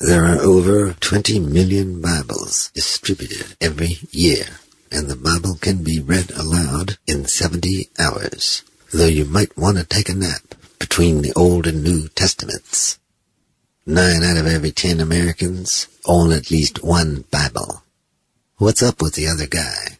There are over 20 million Bibles distributed every year, and the Bible can be read aloud in 70 hours, though you might want to take a nap between the Old and New Testaments. 9 out of every 10 Americans own at least one Bible. What's up with the other guy?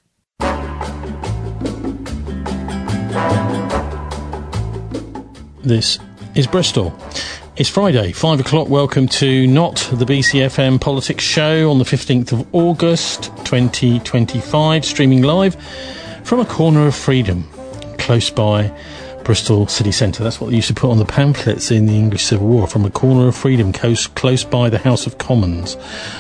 This is Bristol. It's Friday, 5 o'clock. Welcome to Not the BCFM Politics Show on the 15th of August 2025, streaming live from a corner of freedom close by Bristol city centre. That's what they used to put on the pamphlets in the English Civil War, from a corner of freedom close by the House of Commons.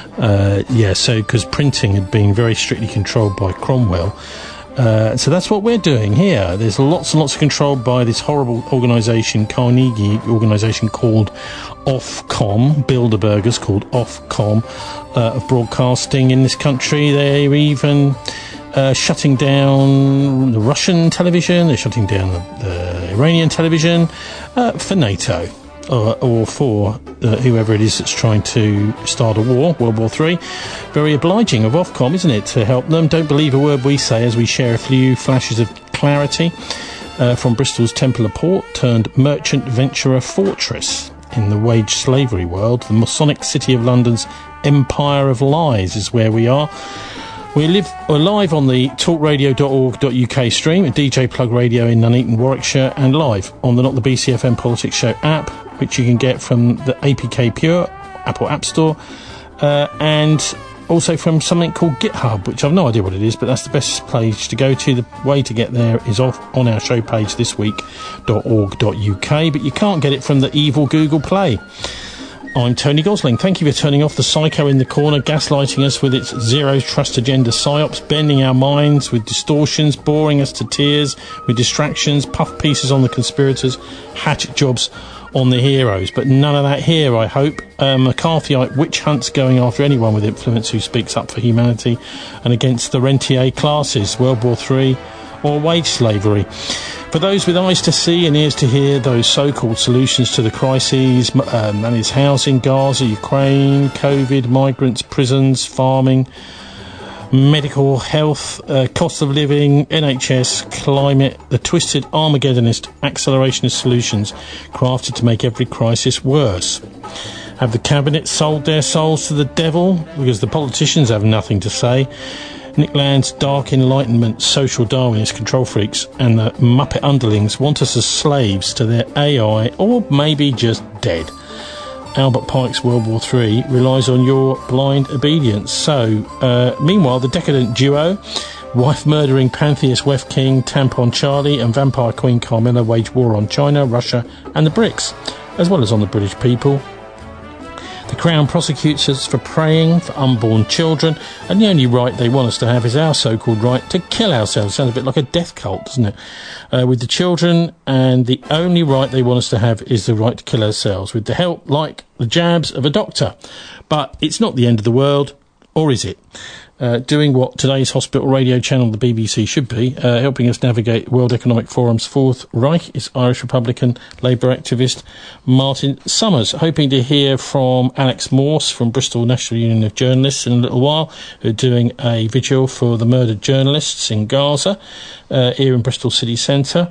Because printing had been very strictly controlled by Cromwell. So that's what we're doing here. There's lots and lots of control by this horrible organisation, Carnegie organisation called Ofcom, Bilderbergers called Ofcom, of broadcasting in this country. They're even shutting down the Russian television. They're shutting down the Iranian television for NATO. Or for whoever it is that's trying to start a war, World War III. Very obliging of Ofcom, isn't it, to help them? Don't believe a word we say as we share a few flashes of clarity from Bristol's Templar Port turned merchant venturer fortress in the wage slavery world. The Masonic City of London's Empire of Lies is where we are. We're live on the talkradio.org.uk stream at DJ Plug Radio in Nuneaton, Warwickshire, and live on the Not the BCFM Politics Show app, which you can get from the APK Pure, Apple App Store, and also from something called GitHub, which I've no idea what it is, but that's the best page to go to. The way to get there is on our show page thisweek.org.uk, but you can't get it from the evil Google Play. I'm Tony Gosling. Thank you for turning off the psycho in the corner, gaslighting us with its zero trust agenda psyops, bending our minds with distortions, boring us to tears with distractions, puff pieces on the conspirators, hatchet jobs on the heroes. But none of that here, I hope. McCarthyite witch hunts going after anyone with influence who speaks up for humanity and against the rentier classes, World War III or wage slavery. For those with eyes to see and ears to hear those so-called solutions to the crises, that is housing, Gaza, Ukraine, COVID, migrants, prisons, farming, medical, health, cost of living, NHS, climate, the twisted Armageddonist accelerationist solutions crafted to make every crisis worse. Have the cabinet sold their souls to the devil because the politicians have nothing to say? Nick Land's dark enlightenment social Darwinist control freaks and the Muppet underlings want us as slaves to their AI, or maybe just dead. Albert Pike's World War III relies on your blind obedience. So, meanwhile, the decadent duo, wife-murdering pantheist Wef King, Tampon Charlie and Vampire Queen Carmilla wage war on China, Russia and the BRICS, as well as on the British people. The Crown prosecutes us for praying for unborn children, and the only right they want us to have is our so-called right to kill ourselves. Sounds a bit like a death cult, doesn't it? With the children, and the only right they want us to have is the right to kill ourselves, with the help, like the jabs, of a doctor. But it's not the end of the world, or is it? Doing what today's hospital radio channel, the BBC, should be, helping us navigate World Economic Forum's Fourth Reich, is Irish Republican Labour activist Martin Summers. Hoping to hear from Alex Morse from Bristol National Union of Journalists in a little while, who are doing a vigil for the murdered journalists in Gaza, here in Bristol City Centre.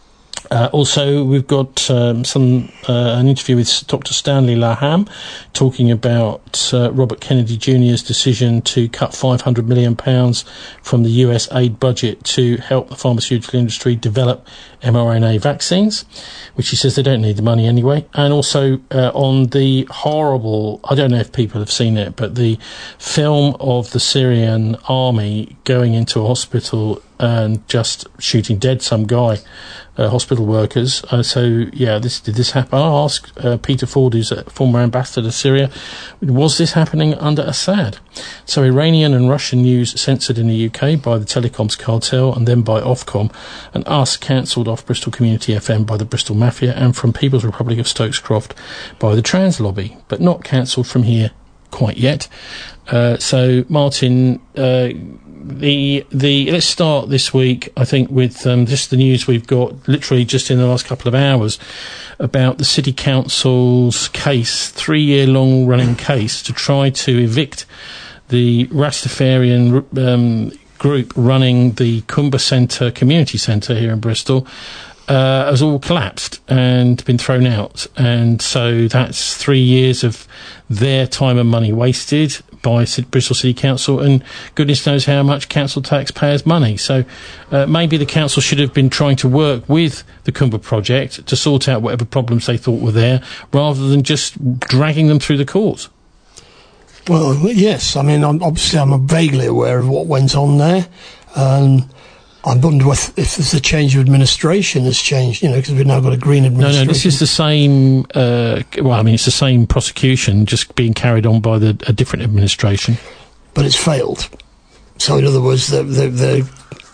Also, we've got an interview with Dr. Stanley Laham talking about Robert Kennedy Jr.'s decision to cut £500 million from the US aid budget to help the pharmaceutical industry develop mRNA vaccines, which he says they don't need the money anyway. And also on the horrible, I don't know if people have seen it, but the film of the Syrian army going into a hospital and just shooting dead some guy, hospital workers. Did this happen? I'll ask Peter Ford, who's a former ambassador to Syria, was this happening under Assad? So Iranian and Russian news censored in the UK by the telecoms cartel and then by Ofcom, and us cancelled off Bristol Community FM by the Bristol Mafia, and from People's Republic of Stokes-Croft by the Trans Lobby, but not cancelled from here quite yet. So Martin let's start this week, I think, with just the news we've got literally just in the last couple of hours about the City Council's case, 3-year-long running case, to try to evict the Rastafarian group running the Kumba Centre Community Centre here in Bristol. Has all collapsed and been thrown out, and so that's 3 years of their time and money wasted by Bristol City Council, and goodness knows how much council taxpayers' money. So maybe the council should have been trying to work with the Kumba project to sort out whatever problems they thought were there, rather than just dragging them through the courts. Well, yes. I mean, I'm vaguely aware of what went on there. I wonder if there's a change of administration has changed, because we've now got a Green administration. No, this is the same, it's the same prosecution, just being carried on by a different administration. But it's failed. So, in other words, obviously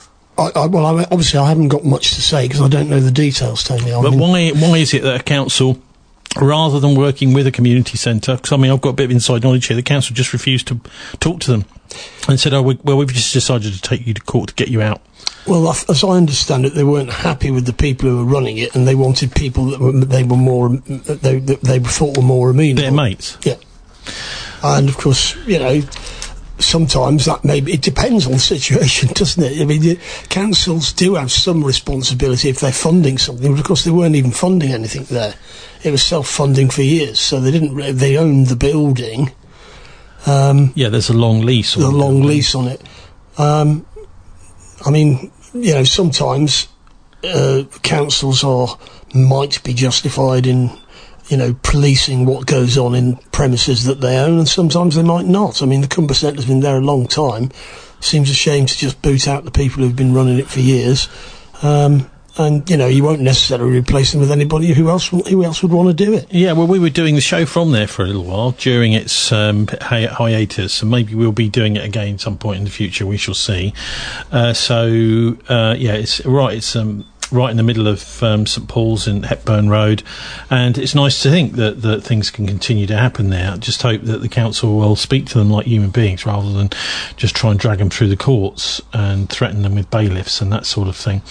I haven't got much to say because I don't know the details, Tony. Why is it that a council, rather than working with a community centre, because I've got a bit of inside knowledge here, the council just refused to talk to them and said, we've just decided to take you to court to get you out. Well, as I understand it, they weren't happy with the people who were running it, and they wanted people that they thought were more amenable. Their mates. Yeah. And of course, sometimes it depends on the situation, doesn't it? I mean, councils do have some responsibility if they're funding something, but of course they weren't even funding anything there. It was self-funding for years, so they owned the building. There's a long lease on it. Lease on it. Sometimes councils might be justified in, policing what goes on in premises that they own, and sometimes they might not. I mean, the Kumba Centre's been there a long time. Seems a shame to just boot out the people who've been running it for years. And, you won't necessarily replace them with anybody who else would want to do it. Yeah, well, we were doing the show from there for a little while during its hiatus, and maybe we'll be doing it again at some point in the future. We shall see. It's right. It's right in the middle of St Paul's and Hepburn Road, and it's nice to think that things can continue to happen there. I just hope that the council will speak to them like human beings rather than just try and drag them through the courts and threaten them with bailiffs and that sort of thing.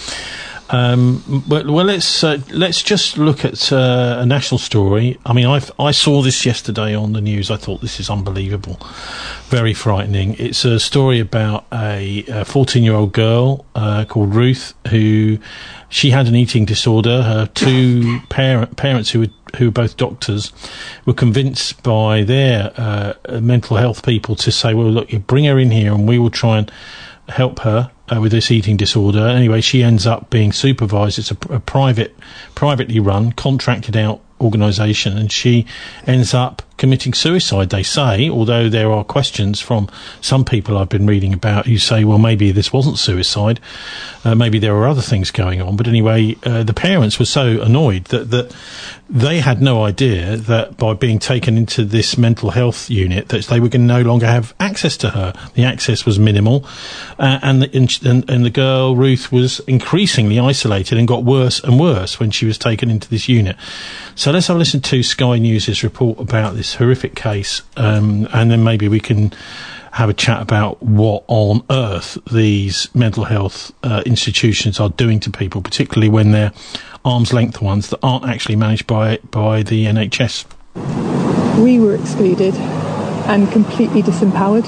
Let's just look at a national story. I mean, I saw this yesterday on the news. I thought, this is unbelievable, very frightening. It's a story about a 14-year-old girl called Ruth, who she had an eating disorder. Her two parents, who were both doctors, were convinced by their mental health people to say, well, look, you bring her in here and we will try and help her with this eating disorder. Anyway, she ends up being supervised. It's a privately run, contracted out organisation, and she ends up committing suicide, they say, although there are questions from some people I've been reading about who say, well, maybe this wasn't suicide, maybe there were other things going on. But anyway, the parents were so annoyed that they had no idea that by being taken into this mental health unit that they were going to no longer have access to her. The access was minimal, and the girl, Ruth, was increasingly isolated and got worse and worse when she was taken into this unit. So let's have a listen to Sky News' report about this horrific case, and then maybe we can have a chat about what on earth these mental health institutions are doing to people, particularly when they're arm's length ones that aren't actually managed by the NHS. We were excluded and completely disempowered.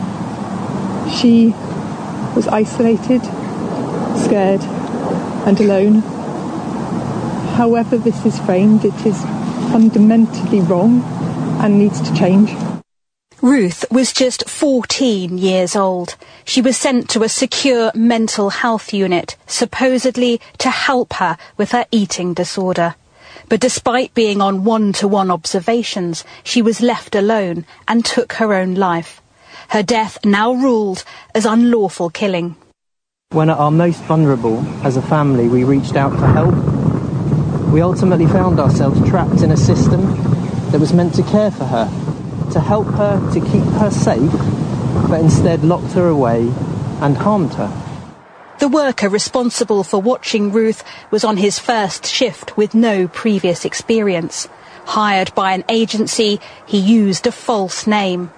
She was isolated, scared and alone. However this is framed, it is fundamentally wrong and needs to change. Ruth was just 14 years old. She was sent to a secure mental health unit, supposedly to help her with her eating disorder. But despite being on one-to-one observations, she was left alone and took her own life. Her death now ruled as unlawful killing. When at our most vulnerable as a family, we reached out for help. We ultimately found ourselves trapped in a system that was meant to care for her, to help her, to keep her safe, but instead locked her away and harmed her. The worker responsible for watching Ruth was on his first shift with no previous experience. Hired by an agency, he used a false name.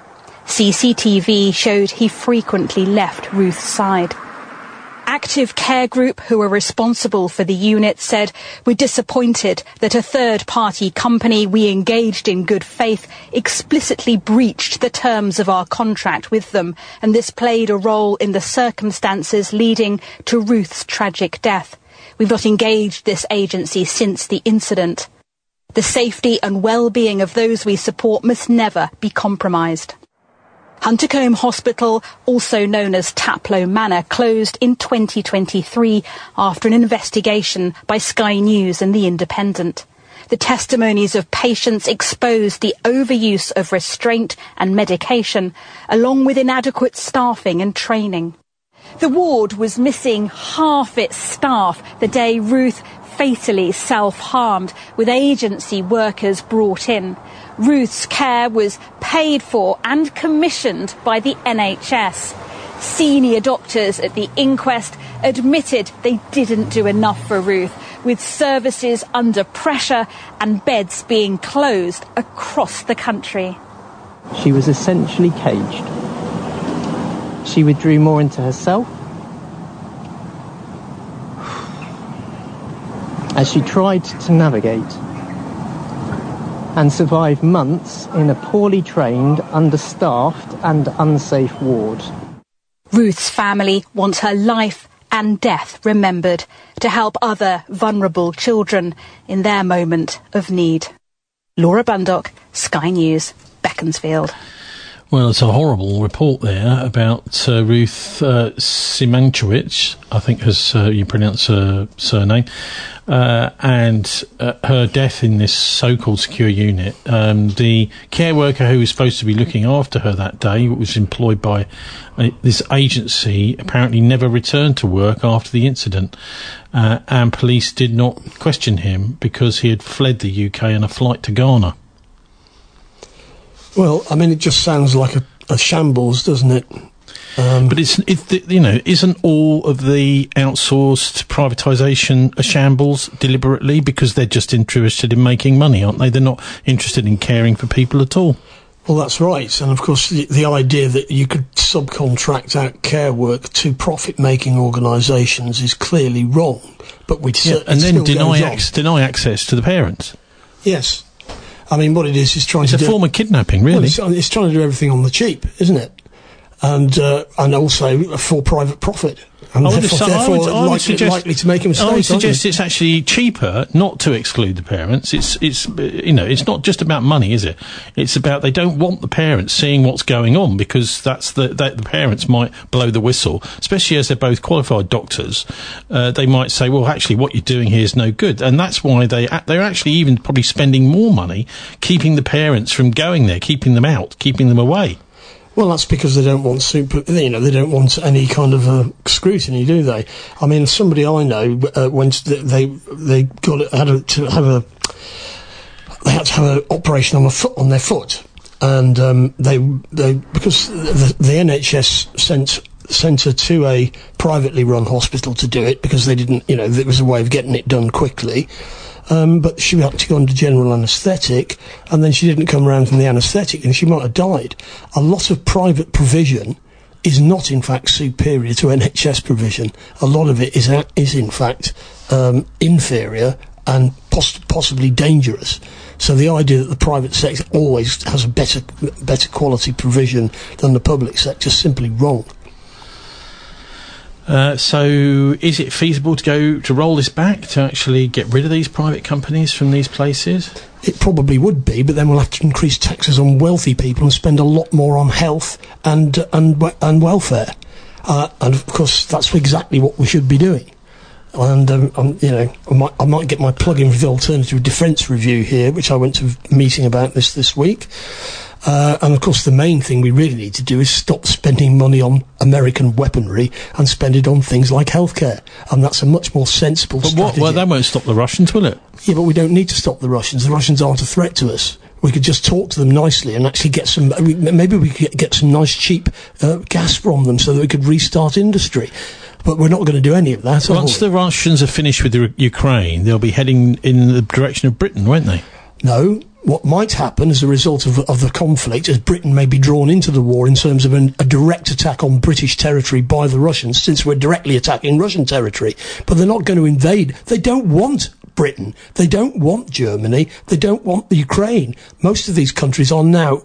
CCTV showed he frequently left Ruth's side. Active Care Group, who were responsible for the unit, said, "We're disappointed that a third-party company we engaged in good faith explicitly breached the terms of our contract with them, and this played a role in the circumstances leading to Ruth's tragic death. We've not engaged this agency since the incident. The safety and well-being of those we support must never be compromised." Huntercombe Hospital, also known as Taplow Manor, closed in 2023 after an investigation by Sky News and The Independent. The testimonies of patients exposed the overuse of restraint and medication, along with inadequate staffing and training. The ward was missing half its staff the day Ruth fatally self-harmed, with agency workers brought in. Ruth's care was paid for and commissioned by the NHS. Senior doctors at the inquest admitted they didn't do enough for Ruth, with services under pressure and beds being closed across the country. She was essentially caged. She withdrew more into herself as she tried to navigate and survive months in a poorly trained, understaffed and unsafe ward. Ruth's family want her life and death remembered to help other vulnerable children in their moment of need. Laura Bundock, Sky News, Beaconsfield. Well, it's a horrible report there about Ruth Simankiewicz, I think as you pronounce her surname, and her death in this so-called secure unit. The care worker who was supposed to be looking after her that day, was employed by this agency, apparently never returned to work after the incident, and police did not question him because he had fled the UK on a flight to Ghana. Well, I mean, it just sounds like a shambles, doesn't it? But isn't all of the outsourced privatisation a shambles deliberately because they're just interested in making money, aren't they? They're not interested in caring for people at all. Well, that's right. And, of course, the idea that you could subcontract out care work to profit-making organisations is clearly wrong. But and then deny access to the parents. Yes. I mean, what it is trying to do... It's a form of kidnapping, really. Well, it's trying to do everything on the cheap, isn't it? And also for private profit. And therefore likely to make a mistake. I would suggest it's actually cheaper not to exclude the parents. It's not just about money, is it? It's about they don't want the parents seeing what's going on because the parents might blow the whistle, especially as they're both qualified doctors. They might say, well, actually, what you're doing here is no good, and that's why they're actually even probably spending more money keeping the parents from going there, keeping them out, keeping them away. Well, that's because they don't want they don't want any kind of scrutiny, do they? I mean, somebody I know they had to have an operation on their foot, and they because the NHS sent her to a privately run hospital to do it because they didn't, there was a way of getting it done quickly. But she had to go under general anaesthetic, and then she didn't come around from the anaesthetic, and she might have died. A lot of private provision is not, in fact, superior to NHS provision. A lot of it is in fact, inferior and possibly dangerous. So the idea that the private sector always has a better quality provision than the public sector is simply wrong. So is it feasible to roll this back, to actually get rid of these private companies from these places? It probably would be, but then we'll have to increase taxes on wealthy people and spend a lot more on health and welfare. And of course, that's exactly what we should be doing. And I might get my plug in for the Alternative Defence Review here, which I went to a meeting about this week. And of course the main thing we really need to do is stop spending money on American weaponry and spend it on things like healthcare, and that's a much more sensible strategy. Well, that won't stop the Russians, will it? Yeah, but we don't need to stop the Russians. The Russians aren't a threat to us. We could just talk to them nicely and actually get some, maybe we could get some nice cheap gas from them so that we could restart industry. But we're not going to do any of that. Once the Russians are finished with Ukraine, they'll be heading in the direction of Britain, won't they? No, what might happen as a result of the conflict, as Britain may be drawn into the war in terms of a direct attack on British territory by the Russians, since we're directly attacking Russian territory. But they're not going to invade. They don't want Britain. They don't want Germany. They don't want the Ukraine. Most of these countries are now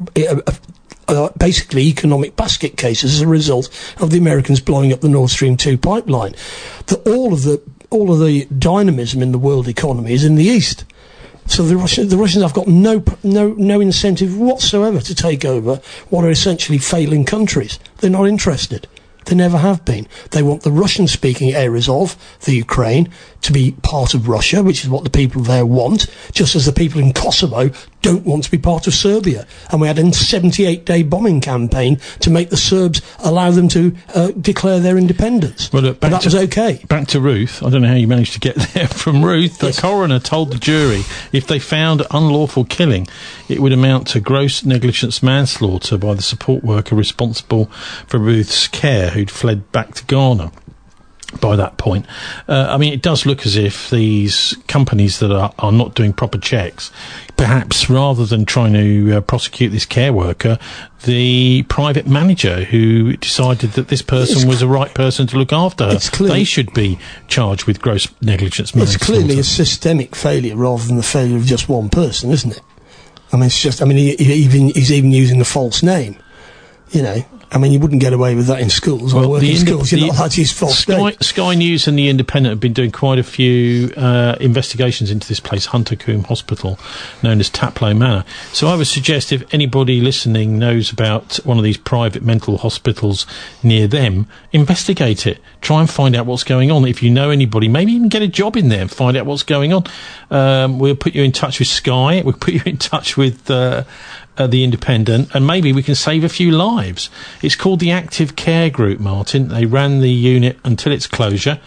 basically economic basket cases as a result of the Americans blowing up the Nord Stream 2 pipeline. All of the dynamism in the world economy is in the East. So the Russians have got no incentive whatsoever to take over what are essentially failing countries. They're not interested. They never have been. They want the Russian-speaking areas of the Ukraine to be part of Russia, which is what the people there want, just as the people in Kosovo don't want to be part of Serbia. And we had a 78-day bombing campaign to make the Serbs allow them to declare their independence. Well, look, that was okay. Back to Ruth. I don't know how you managed to get there from Ruth. The coroner told the jury if they found unlawful killing, it would amount to gross negligence manslaughter by the support worker responsible for Ruth's care, who'd fled back to Ghana by that point. I mean, it does look as if these companies that are not doing proper checks, perhaps rather than trying to prosecute this care worker, the private manager who decided that this person was the right person to look after her, they should be charged with gross negligence manslaughter. It's clearly a systemic failure rather than the failure of just one person, isn't it? I mean, it's just, I mean, he's even using a false name, you know. I mean, you wouldn't get away with that in schools. Well, working schools, you're not allowed to use false name. Sky News and The Independent have been doing quite a few investigations into this place, Huntercombe Hospital, known as Taplow Manor. So I would suggest if anybody listening knows about one of these private mental hospitals near them, investigate it. Try and find out what's going on. If you know anybody, maybe even get a job in there and find out what's going on. We'll put you in touch with Sky. We'll put you in touch with The Independent, and maybe we can save a few lives. It's called the Active Care Group, Martin. They ran the unit until its closure,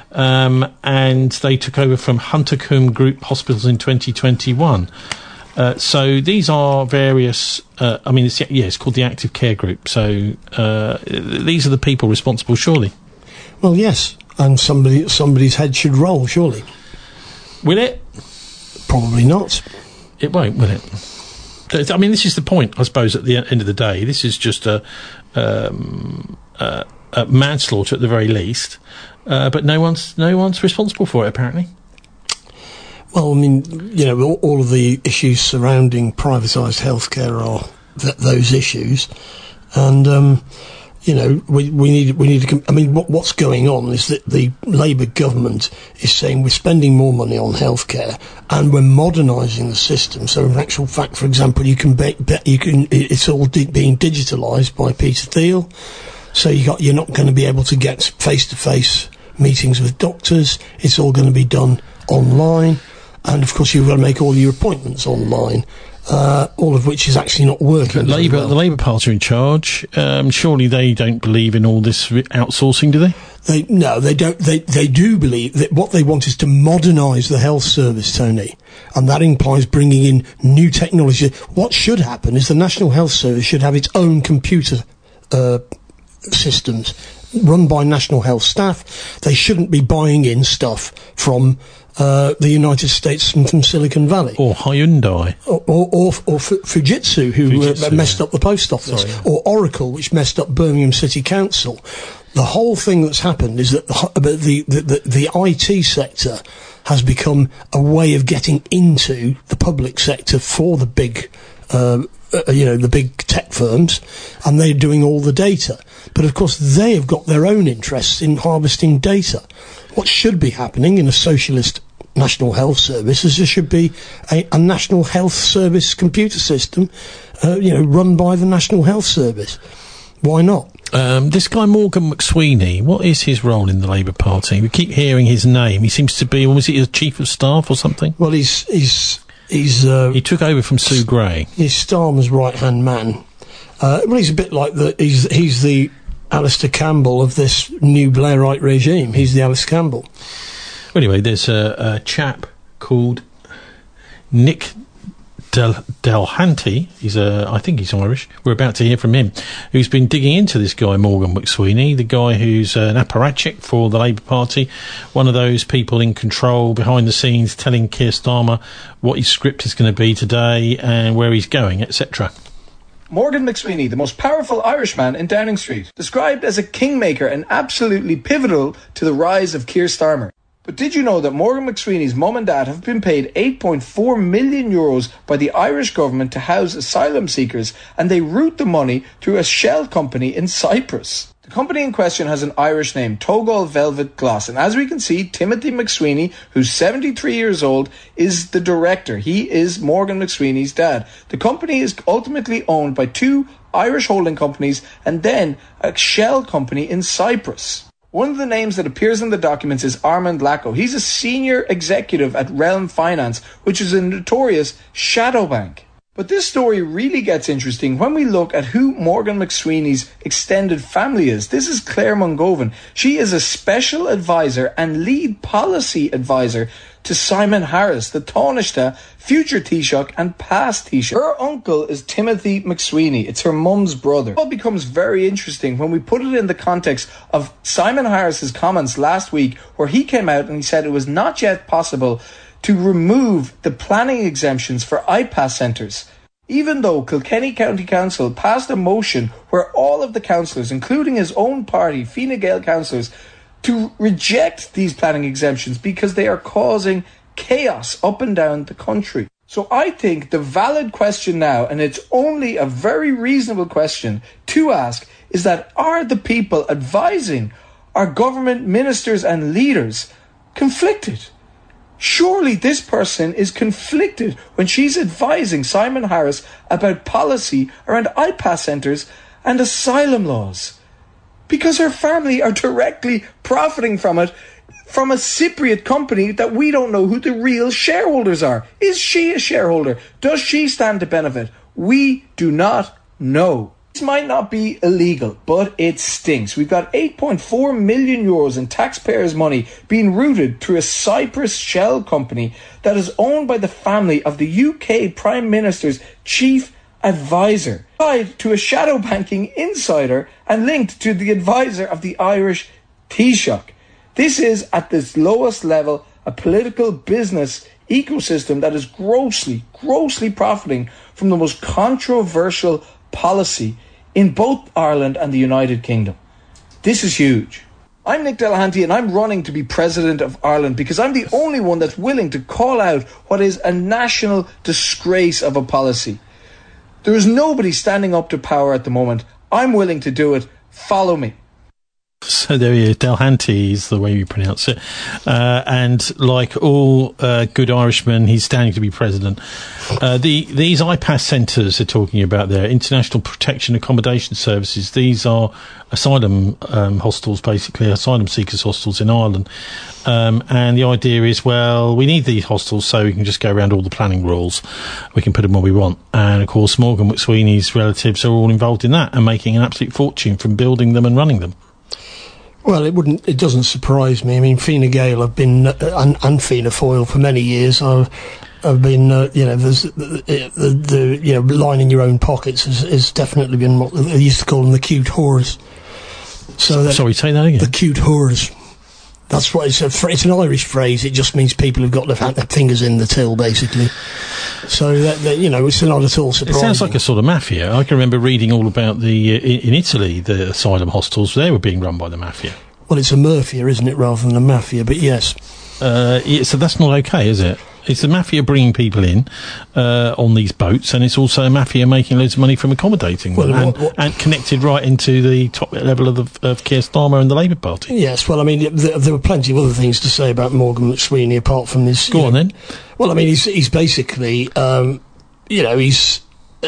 and they took over from Huntercombe Group Hospitals in 2021. So these are various, it's called the Active Care Group. So these are the people responsible, surely. Well, yes, and somebody's head should roll, surely. Will it? Probably not. It won't, will it? I mean, this is the point, I suppose, at the end of the day. This is just a manslaughter at the very least, but no one's responsible for it, apparently. Well, I mean, you know, all of the issues surrounding privatised healthcare are those issues, and you know, we need to. I mean, what's going on is that the Labour government is saying we're spending more money on healthcare and we're modernising the system. So, in actual fact, for example, it's all being digitalised by Peter Thiel. So you're not going to be able to get face-to-face meetings with doctors. It's all going to be done online, and of course, you've got to make all your appointments online. All of which is actually not working. The Labour Party are in charge. Surely they don't believe in all this outsourcing, do they? No, they don't. They do believe that what they want is to modernise the health service, Tony, and that implies bringing in new technology. What should happen is the National Health Service should have its own computer systems run by National Health staff. They shouldn't be buying in stuff from the United States and from Silicon Valley. Or Hyundai. Or Fujitsu, who messed up the post office. Sorry, yeah. Or Oracle, which messed up Birmingham City Council. The whole thing that's happened is that the IT sector has become a way of getting into the public sector for the big the big tech firms, and they're doing all the data. But of course, they have got their own interests in harvesting data. What should be happening in a socialist National Health Service is there should be a National Health Service computer system, run by the National Health Service. Why not? This guy Morgan McSweeney, what is his role in the Labour Party? We keep hearing his name. He seems to be, was he a chief of staff or something? Well, he took over from Sue Gray. He's Starmer's right-hand man. He's a bit like he's the Alistair Campbell of this new Blairite regime. He's the Alistair Campbell. Anyway, there's a chap called Nick Delhanty, I think he's Irish. We're about to hear from him, who's been digging into this guy, Morgan McSweeney, the guy who's an apparatchik for the Labour Party, one of those people in control behind the scenes telling Keir Starmer what his script is going to be today and where he's going, etc. Morgan McSweeney, the most powerful Irishman in Downing Street, described as a kingmaker and absolutely pivotal to the rise of Keir Starmer. But did you know that Morgan McSweeney's mum and dad have been paid €8.4 million by the Irish government to house asylum seekers, and they route the money through a shell company in Cyprus? The company in question has an Irish name, Togol Velvet Glass, and as we can see, Timothy McSweeney, who's 73 years old, is the director. He is Morgan McSweeney's dad. The company is ultimately owned by two Irish holding companies and then a shell company in Cyprus. One of the names that appears in the documents is Armand Lacko. He's a senior executive at Realm Finance, which is a notorious shadow bank. But this story really gets interesting when we look at who Morgan McSweeney's extended family is. This is Claire Mungovan. She is a special advisor and lead policy advisor to Simon Harris, the Taoiseach, future Taoiseach and past Taoiseach. Her uncle is Timothy McSweeney. It's her mum's brother. It all becomes very interesting when we put it in the context of Simon Harris's comments last week, where he came out and he said it was not yet possible to remove the planning exemptions for IPAS centres, even though Kilkenny County Council passed a motion where all of the councillors, including his own party, Fine Gael councillors, to reject these planning exemptions because they are causing chaos up and down the country. So I think the valid question now, and it's only a very reasonable question to ask, is that are the people advising our government ministers and leaders conflicted? Surely this person is conflicted when she's advising Simon Harris about policy around IPAS centres and asylum laws, because her family are directly profiting from it, from a Cypriot company that we don't know who the real shareholders are. Is she a shareholder? Does she stand to benefit? We do not know. This might not be illegal, but it stinks. We've got €8.4 million in taxpayers' money being routed through a Cyprus shell company that is owned by the family of the UK Prime Minister's chief advisor, tied to a shadow banking insider and linked to the advisor of the Irish Taoiseach. This is, at this lowest level, a political business ecosystem that is grossly profiting from the most controversial policy in both Ireland and the United Kingdom. This is huge. I'm Nick Delhanty and I'm running to be President of Ireland because I'm the only one that's willing to call out what is a national disgrace of a policy. There is nobody standing up to power at the moment. I'm willing to do it. Follow me. So there he is. Delhanty is the way you pronounce it. And like all good Irishmen, he's standing to be president. These IPAS centres they're talking about there, International Protection Accommodation Services, these are asylum hostels, basically, asylum seekers hostels in Ireland. And the idea is, well, we need these hostels so we can just go around all the planning rules. We can put them where we want. And, of course, Morgan McSweeney's relatives are all involved in that and making an absolute fortune from building them and running them. Well, it doesn't surprise me. I mean, Fine Gael have been, and Fianna Fáil for many years, have been, there's the lining your own pockets has definitely been what they used to call them, the cute whores. So sorry, say that again. The cute whores. That's what it's an Irish phrase. It just means people who've got their fingers in the till, basically. So that it's not at all surprising. It sounds like a sort of mafia. I can remember reading all about in Italy, the asylum hostels. They were being run by the mafia. Well, it's a mafia, isn't it, rather than a mafia? But yes. So that's not okay, is it? It's the mafia bringing people in on these boats, and it's also a mafia making loads of money from accommodating them, and connected right into the top level of Keir Starmer and the Labour Party. Yes, well, I mean, there were plenty of other things to say about Morgan McSweeney apart from this. Go on then. Well, I mean, he's basically, he's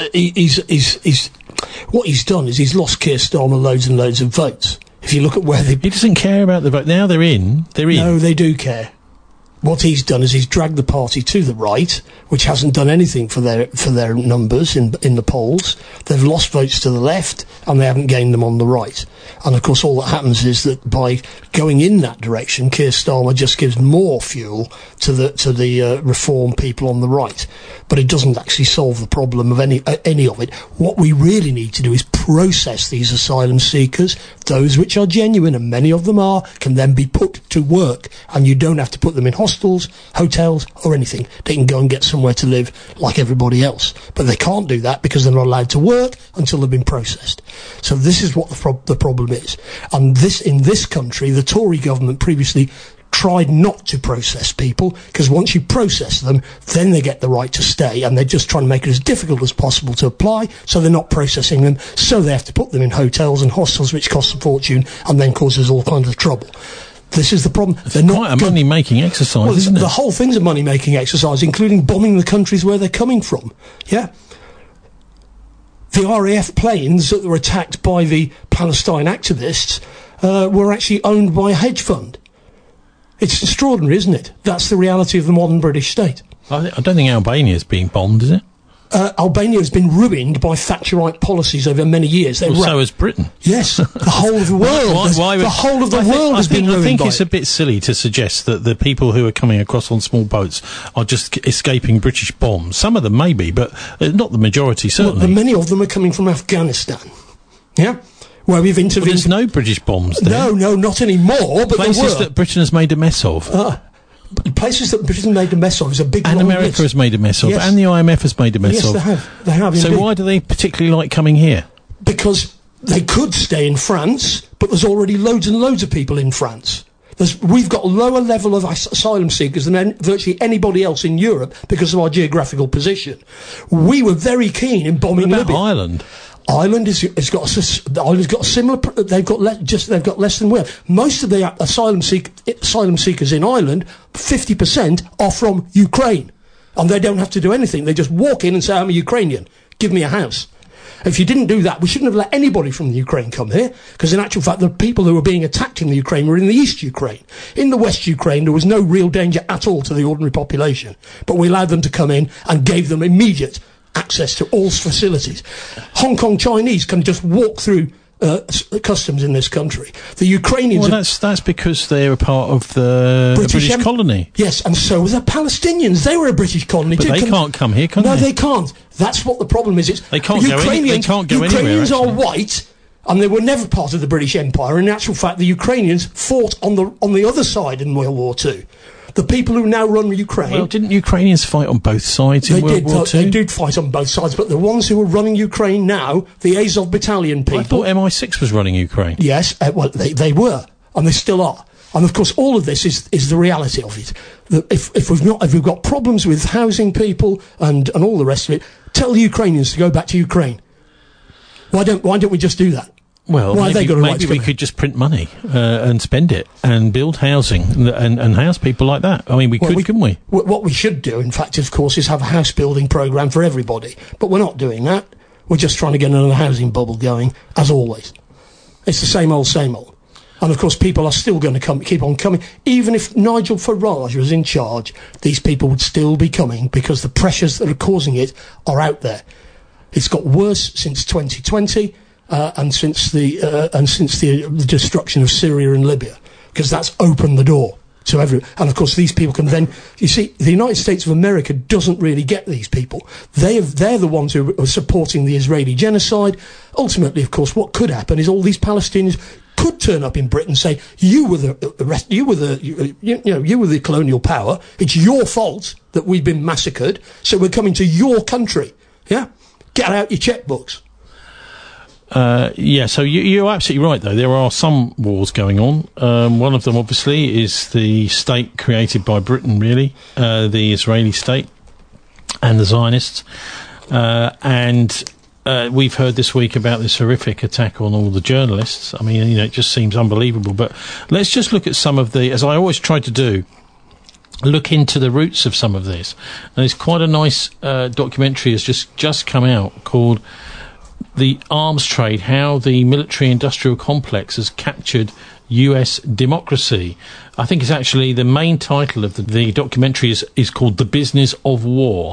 what he's done is he's lost Keir Starmer loads and loads of votes. If you look at where he doesn't care about the vote. Now they're in. No, they do care. What he's done is he's dragged the party to the right, which hasn't done anything for their numbers in the polls. They've lost votes to the left, and they haven't gained them on the right. And of course, all that happens is that by going in that direction, Keir Starmer just gives more fuel to the reform people on the right. But it doesn't actually solve the problem of any of it. What we really need to do is process these asylum seekers, those which are genuine, and many of them are, can then be put to work, and you don't have to put them in hostels, hotels, or anything. They can go and get somewhere to live like everybody else. But they can't do that because they're not allowed to work until they've been processed. So this is what the problem is. And in this country, the Tory government previously tried not to process people, because once you process them, then they get the right to stay, and they're just trying to make it as difficult as possible to apply, so they're not processing them, so they have to put them in hotels and hostels, which costs a fortune and then causes all kinds of trouble. This is the problem. It's quite a money-making exercise, isn't it? The whole thing's a money-making exercise, including bombing the countries where they're coming from. Yeah. The RAF planes that were attacked by the Palestine activists were actually owned by a hedge fund. It's extraordinary, isn't it? That's the reality of the modern British state. I don't think Albania's being bombed, is it? Albania has been ruined by Thatcherite policies over many years. So has Britain. Yes, the whole of the world. The whole of the world has been ruined. I think it's a bit silly to suggest that the people who are coming across on small boats are just escaping British bombs. Some of them maybe, but not the majority, certainly. Well, many of them are coming from Afghanistan. Yeah? Where we've intervened. Well, there's no British bombs there. No, not anymore, but places there were. That Britain has made a mess of. Places that Britain made a mess of is a big And America has made a mess of, and the IMF has made a mess of. Yes, they have. So indeed. why do they particularly like coming here? Because they could stay in France, but there's already loads and loads of people in France. We've got a lower level of asylum seekers than virtually anybody else in Europe because of our geographical position. We were very keen in bombing Libya. Ireland? Ireland has got a similar. They've got less than we have. Most of the asylum seekers in Ireland, 50% are from Ukraine, and they don't have to do anything. They just walk in and say, "I'm a Ukrainian. Give me a house." If you didn't do that, we shouldn't have let anybody from the Ukraine come here, because in actual fact, the people who were being attacked in the Ukraine were in the East Ukraine. In the West Ukraine, there was no real danger at all to the ordinary population, but we allowed them to come in and gave them immediate access to all facilities. Hong Kong Chinese can just walk through customs in this country. The Ukrainians... Well, that's because they're a part of the British colony. Yes, and so were the Palestinians. They were a British colony but too. They can't come here, can they? No, they can't. That's what the problem is. They can't go anywhere. Ukrainians are white, and they were never part of the British Empire. In actual fact, the Ukrainians fought on the other side in World War II. The people who now run Ukraine... Well, didn't Ukrainians fight on both sides in World War II? They did fight on both sides, but the ones who are running Ukraine now, the Azov Battalion people... I thought MI6 was running Ukraine. Yes, well, they were, and they still are. And of course, all of this is the reality of it. That if we've got problems with housing people and all the rest of it, tell the Ukrainians to go back to Ukraine. Why don't we just do that? Well, maybe we could just print money and spend it and build housing and house people like that. I mean, couldn't we? What we should do, in fact, of course, is have a house building programme for everybody. But we're not doing that. We're just trying to get another housing bubble going, as always. It's the same old, same old. And, of course, people are still going to keep on coming. Even if Nigel Farage was in charge, these people would still be coming because the pressures that are causing it are out there. It's got worse since 2020. And since the destruction of Syria and Libya, because that's opened the door to everyone. And of course, these people can then, you see, the United States of America doesn't really get these people. They're the ones who are supporting the Israeli genocide. Ultimately, of course, what could happen is all these Palestinians could turn up in Britain and say, you were the colonial power. It's your fault that we've been massacred. So we're coming to your country. Yeah, get out your checkbooks. So you're absolutely right, though. There are some wars going on. One of them, obviously, is the state created by Britain, really, the Israeli state and the Zionists. We've heard this week about this horrific attack on all the journalists. I mean, it just seems unbelievable. But let's just look at some of as I always try to do, look into the roots of some of this. And there's quite a nice documentary has just come out called The Arms Trade, How the Military-Industrial Complex Has Captured US Democracy. I think it's actually the main title of the documentary is called The Business of War.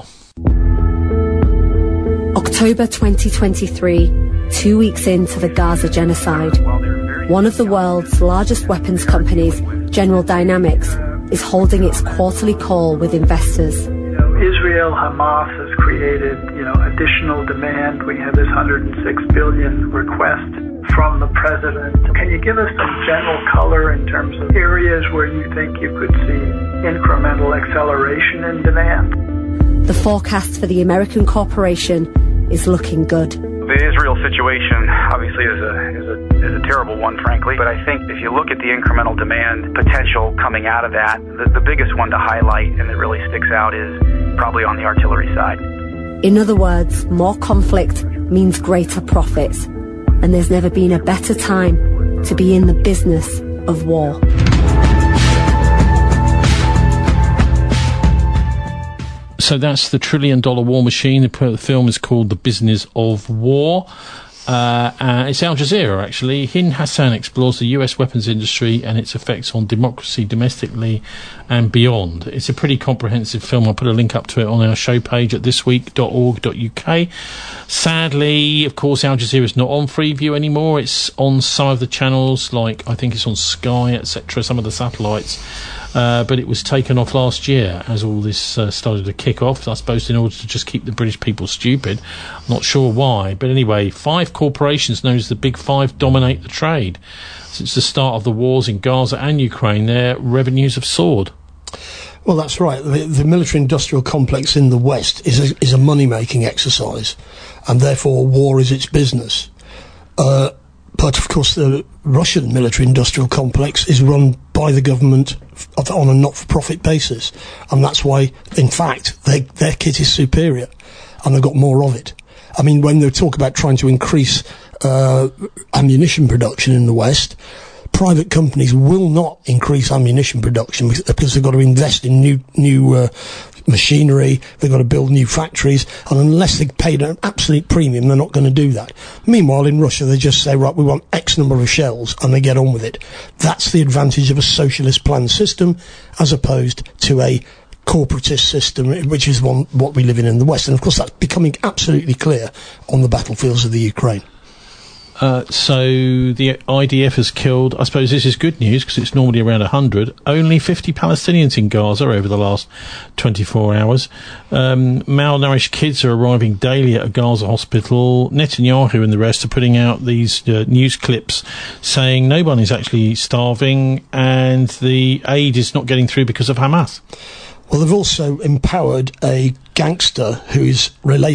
October 2023, 2 weeks into the Gaza genocide. While there are very one of the world's largest weapons companies, General Dynamics, is holding its quarterly call with investors. Israel, Hamas has created, additional demand. We have this $106 billion request from the president. Can you give us some general color in terms of areas where you think you could see incremental acceleration in demand? The forecast for the American corporation is looking good. The Israel situation obviously is a terrible one, frankly, but I think if you look at the incremental demand potential coming out of that, the biggest one to highlight and that really sticks out is probably on the artillery side. In other words, more conflict means greater profits, and there's never been a better time to be in the business of war. So that's the $1 trillion war machine. The film is called The Business of War. It's Al Jazeera, actually. Hind Hassan explores the US weapons industry and its effects on democracy domestically and beyond. It's a pretty comprehensive film. I'll put a link up to it on our show page at thisweek.org.uk. Sadly, of course, Al Jazeera is not on Freeview anymore. It's on some of the channels, like I think it's on Sky, etc., some of the satellites. But it was taken off last year as all this started to kick off, I suppose in order to just keep the British people stupid. I'm not sure why. But anyway, 5 corporations known as the Big Five dominate the trade. Since the start of the wars in Gaza and Ukraine, their revenues have soared. Well, that's right. The military-industrial complex in the West is a money-making exercise, and therefore war is its business. But, of course, the Russian military-industrial complex is run by the government on a not-for-profit basis. And that's why, in fact, their kit is superior, and they've got more of it. I mean, when they talk about trying to increase ammunition production in the West, private companies will not increase ammunition production because they've got to invest in new machinery, they've got to build new factories, and unless they pay an absolute premium, they're not going to do that. Meanwhile, in Russia, they just say, right, we want X number of shells, and they get on with it. That's the advantage of a socialist planned system, as opposed to a corporatist system, which is what we live in the West. And, of course, that's becoming absolutely clear on the battlefields of the Ukraine. So the IDF has killed, I suppose this is good news because it's normally around 100, only 50 Palestinians in Gaza over the last 24 hours. Malnourished kids are arriving daily at a Gaza hospital. Netanyahu and the rest are putting out these news clips saying no one is actually starving and the aid is not getting through because of Hamas. Well, they've also empowered a gangster who is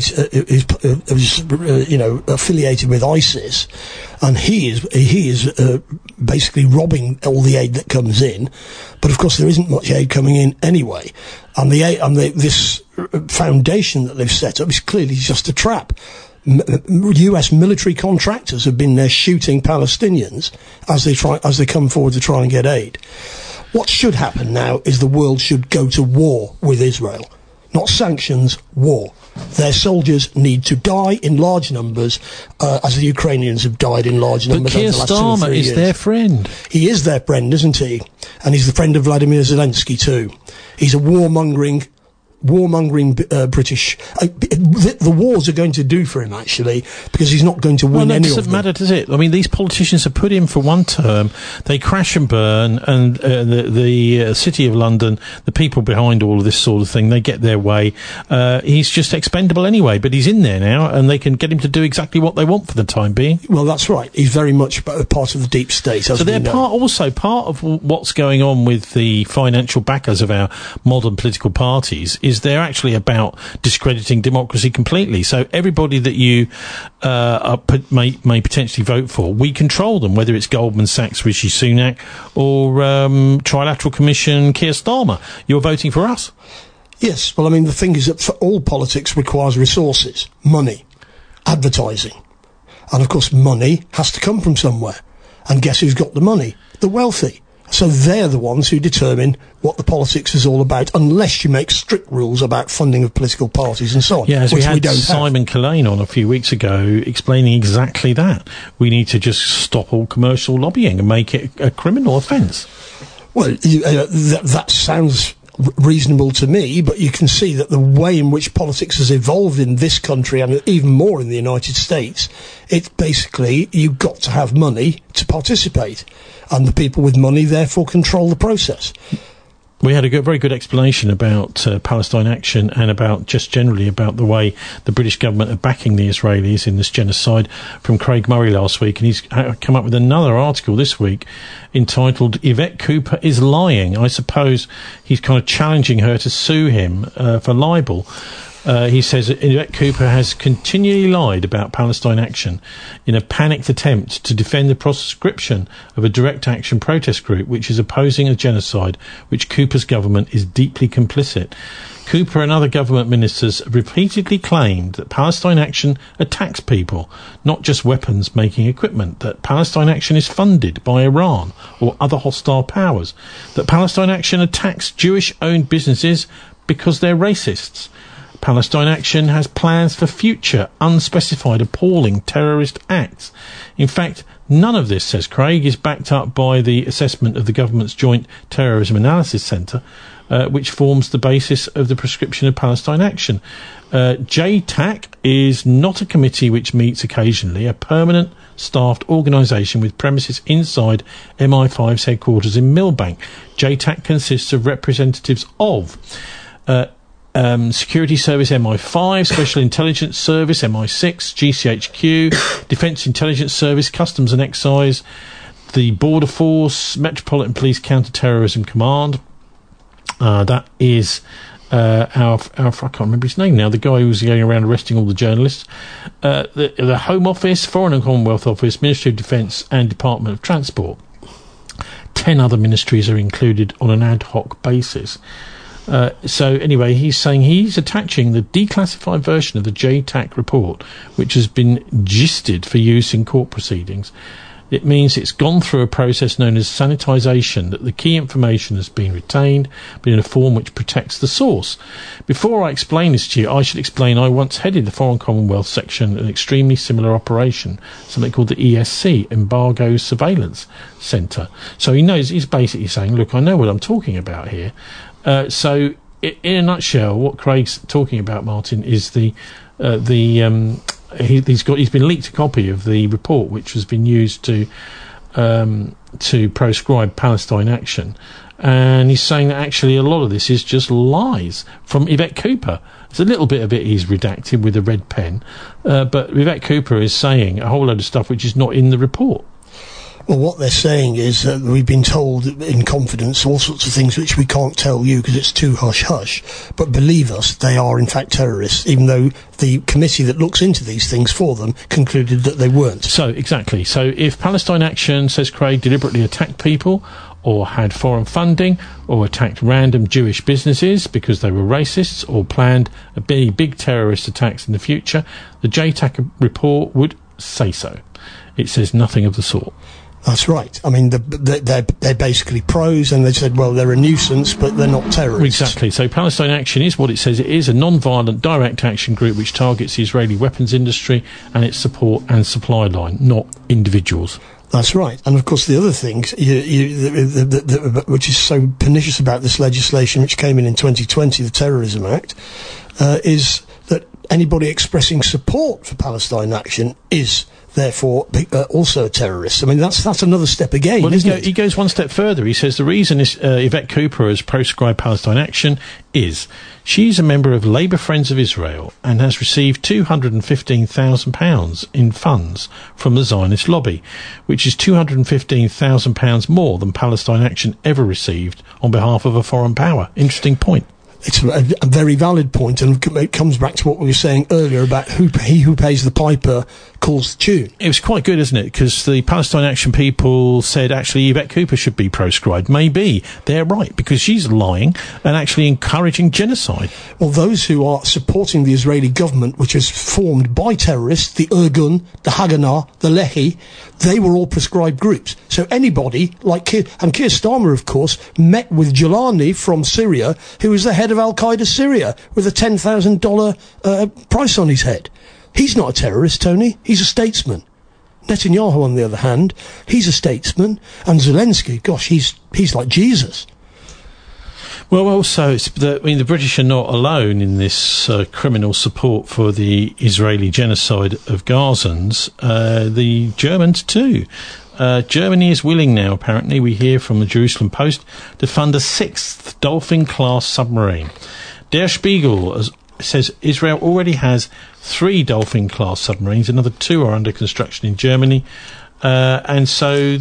affiliated with ISIS, and he is basically robbing all the aid that comes in. But of course, there isn't much aid coming in anyway, and this foundation that they've set up is clearly just a trap. US military contractors have been there shooting Palestinians as they come forward to try and get aid. What should happen now is the world should go to war with Israel. Not sanctions, war. Their soldiers need to die in large numbers, as the Ukrainians have died in large numbers over the last 2 or 3 years. Keir Starmer is their friend. He is their friend, isn't he? And he's the friend of Vladimir Zelensky too. He's a warmongering British. The wars are going to do for him, actually, because he's not going to win any of them. It doesn't matter, does it? I mean, these politicians have put him for one term. They crash and burn, and the City of London, the people behind all of this sort of thing, they get their way. He's just expendable anyway, but he's in there now, and they can get him to do exactly what they want for the time being. Well, that's right. He's very much part of the deep state. So they're part of what's going on with the financial backers of our modern political parties is they're actually about discrediting democracy completely. So everybody that you may potentially vote for, we control them, whether it's Goldman Sachs, Rishi Sunak, or Trilateral Commission, Keir Starmer. You're voting for us. Yes. Well, I mean, the thing is that for all politics requires resources, money, advertising. And, of course, money has to come from somewhere. And guess who's got the money? The wealthy. So they're the ones who determine what the politics is all about, unless you make strict rules about funding of political parties and so on. Yeah, as we had Simon Culhane on a few weeks ago explaining exactly that. We need to just stop all commercial lobbying and make it a criminal offence. Well, that sounds reasonable to me, but you can see that the way in which politics has evolved in this country and even more in the United States, it's basically you've got to have money to participate, and the people with money therefore control the process. We had a very good explanation about Palestine Action and about just generally about the way the British government are backing the Israelis in this genocide from Craig Murray last week, and he's come up with another article this week entitled Yvette Cooper is Lying. I suppose he's kind of challenging her to sue him for libel. He says Yvette Cooper has continually lied about Palestine Action in a panicked attempt to defend the proscription of a direct action protest group which is opposing a genocide which Cooper's government is deeply complicit. Cooper and other government ministers repeatedly claimed that Palestine Action attacks people, not just weapons-making equipment, that Palestine Action is funded by Iran or other hostile powers, that Palestine Action attacks Jewish-owned businesses because they're racists. Palestine Action has plans for future, unspecified, appalling terrorist acts. In fact, none of this, says Craig, is backed up by the assessment of the government's Joint Terrorism Analysis Centre, which forms the basis of the prescription of Palestine Action. JTAC is not a committee which meets occasionally, a permanent staffed organisation with premises inside MI5's headquarters in Millbank. JTAC consists of representatives of Security Service MI5, Special Intelligence Service MI6, GCHQ, Defence Intelligence Service, Customs and Excise, the Border Force, Metropolitan Police Counter-Terrorism Command. That is I can't remember his name now, the guy who was going around arresting all the journalists. The Home Office, Foreign and Commonwealth Office, Ministry of Defence and Department of Transport. 10 other ministries are included on an ad hoc basis. So anyway, he's saying he's attaching the declassified version of the JTAC report, which has been gisted for use in court proceedings. It means it's gone through a process known as sanitisation, that the key information has been retained, but in a form which protects the source. Before I explain this to you, I should explain I once headed the Foreign Commonwealth section, an extremely similar operation, something called the ESC, Embargo Surveillance Centre. So he knows, he's basically saying, look, I know what I'm talking about here. So in a nutshell, what Craig's talking about, Martin, is he's been leaked a copy of the report which has been used to proscribe Palestine Action, and he's saying that actually a lot of this is just lies from Yvette Cooper. There's a little bit of it he's redacted with a red pen, but Yvette Cooper is saying a whole load of stuff which is not in the report. Well, what they're saying is that we've been told in confidence all sorts of things which we can't tell you because it's too hush-hush. But believe us, they are in fact terrorists, even though the committee that looks into these things for them concluded that they weren't. So, exactly. So if Palestine Action, says Craig, deliberately attacked people, or had foreign funding, or attacked random Jewish businesses because they were racists, or planned big terrorist attacks in the future, the JTAC report would say so. It says nothing of the sort. That's right. I mean, they're basically pros, and they said, well, they're a nuisance, but they're not terrorists. Exactly. So Palestine Action is what it says it is, a non-violent direct action group which targets the Israeli weapons industry and its support and supply line, not individuals. That's right. And, of course, the other thing, which is so pernicious about this legislation, which came in 2020, the Terrorism Act, is that anybody expressing support for Palestine Action is therefore also a terrorist. I mean, that's another step again, isn't it? He goes one step further. He says the reason Yvette Cooper has proscribed Palestine Action is she's a member of Labour Friends of Israel and has received £215,000 in funds from the Zionist lobby, which is £215,000 more than Palestine Action ever received on behalf of a foreign power. Interesting point. It's a very valid point, and it comes back to what we were saying earlier about he who pays the piper calls the tune. It was quite good, isn't it? Because the Palestine Action people said actually Yvette Cooper should be proscribed. Maybe they're right, because she's lying and actually encouraging genocide. Well, those who are supporting the Israeli government, which is formed by terrorists, the Irgun, the Haganah, the Lehi, they were all proscribed groups. So anybody like Keir Starmer, of course, met with Jalani from Syria, who was the head of Al-Qaeda Syria, with a $10,000 price on his head. He's not a terrorist, Tony. He's a statesman. Netanyahu, on the other hand, he's a statesman. And Zelensky, gosh, he's like Jesus. Well, also, the British are not alone in this criminal support for the Israeli genocide of Gazans. The Germans, too. Germany is willing now, apparently, we hear from the Jerusalem Post, to fund a 6th Dolphin-class submarine. Der Spiegel says Israel already has 3 Dolphin-class submarines. Another 2 are under construction in Germany. And so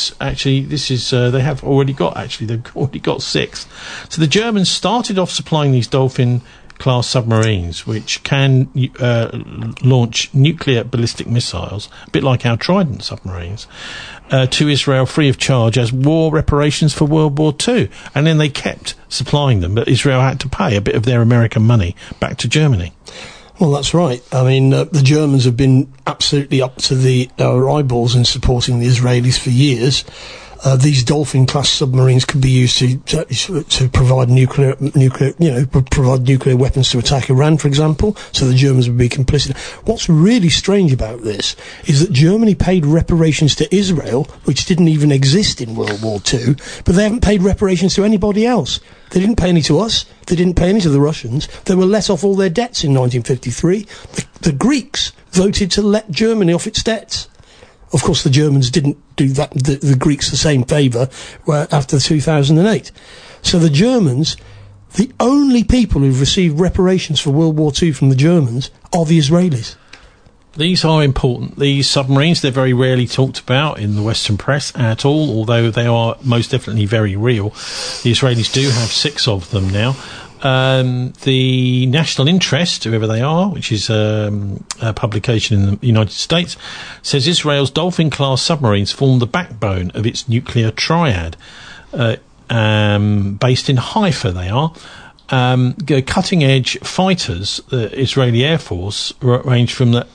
they have already got, they've already got 6. So the Germans started off supplying these Dolphin-class submarines, which can launch nuclear ballistic missiles, a bit like our Trident submarines, to Israel free of charge as war reparations for World War II. And then they kept supplying them, but Israel had to pay a bit of their American money back to Germany. Well, that's right. I mean, the Germans have been absolutely up to their eyeballs in supporting the Israelis for years. These Dolphin-class submarines could be used to provide provide nuclear weapons to attack Iran, for example. So the Germans would be complicit. What's really strange about this is that Germany paid reparations to Israel, which didn't even exist in World War II, but they haven't paid reparations to anybody else. They didn't pay any to us. They didn't pay any to the Russians. They were let off all their debts in 1953. The Greeks voted to let Germany off its debts. Of course, the Germans didn't do that, the Greeks the same favour after 2008. So the Germans, the only people who've received reparations for World War II from the Germans are the Israelis. These are important. These submarines, they're very rarely talked about in the Western press at all, although they are most definitely very real. The Israelis do have 6 of them now. The National Interest, whoever they are, which is a publication in the United States, says Israel's Dolphin-class submarines form the backbone of its nuclear triad. Based in Haifa, they are. Cutting-edge fighters, the Israeli Air Force, range from the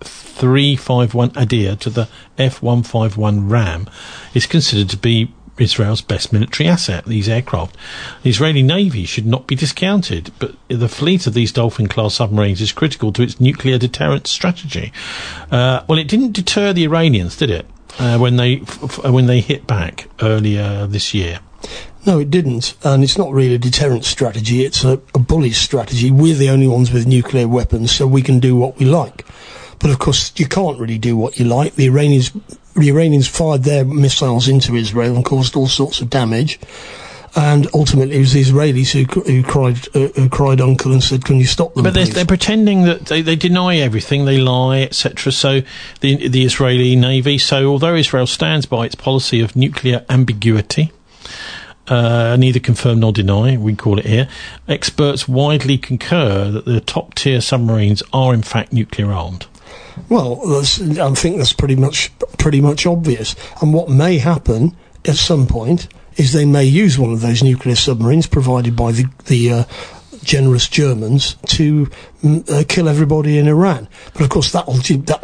F-351 Adir to the F-151 Ram, is considered to be Israel's best military asset, these aircraft. The Israeli Navy should not be discounted, but the fleet of these Dolphin-class submarines is critical to its nuclear deterrence strategy. Well, it didn't deter the Iranians, did it, when they hit back earlier this year? No, it didn't, and it's not really a deterrence strategy, it's a bully strategy. We're the only ones with nuclear weapons, so we can do what we like. But of course, you can't really do what you like. The Iranians fired their missiles into Israel and caused all sorts of damage. And ultimately, it was the Israelis who cried uncle and said, "Can you stop them?" But they're pretending that they deny everything, they lie, etc. So the Israeli Navy. So although Israel stands by its policy of nuclear ambiguity, neither confirm nor deny, we call it here, experts widely concur that the top-tier submarines are in fact nuclear armed. Well, I think that's pretty much obvious. And what may happen at some point is they may use one of those nuclear submarines provided by the generous Germans to kill everybody in Iran. But of course that will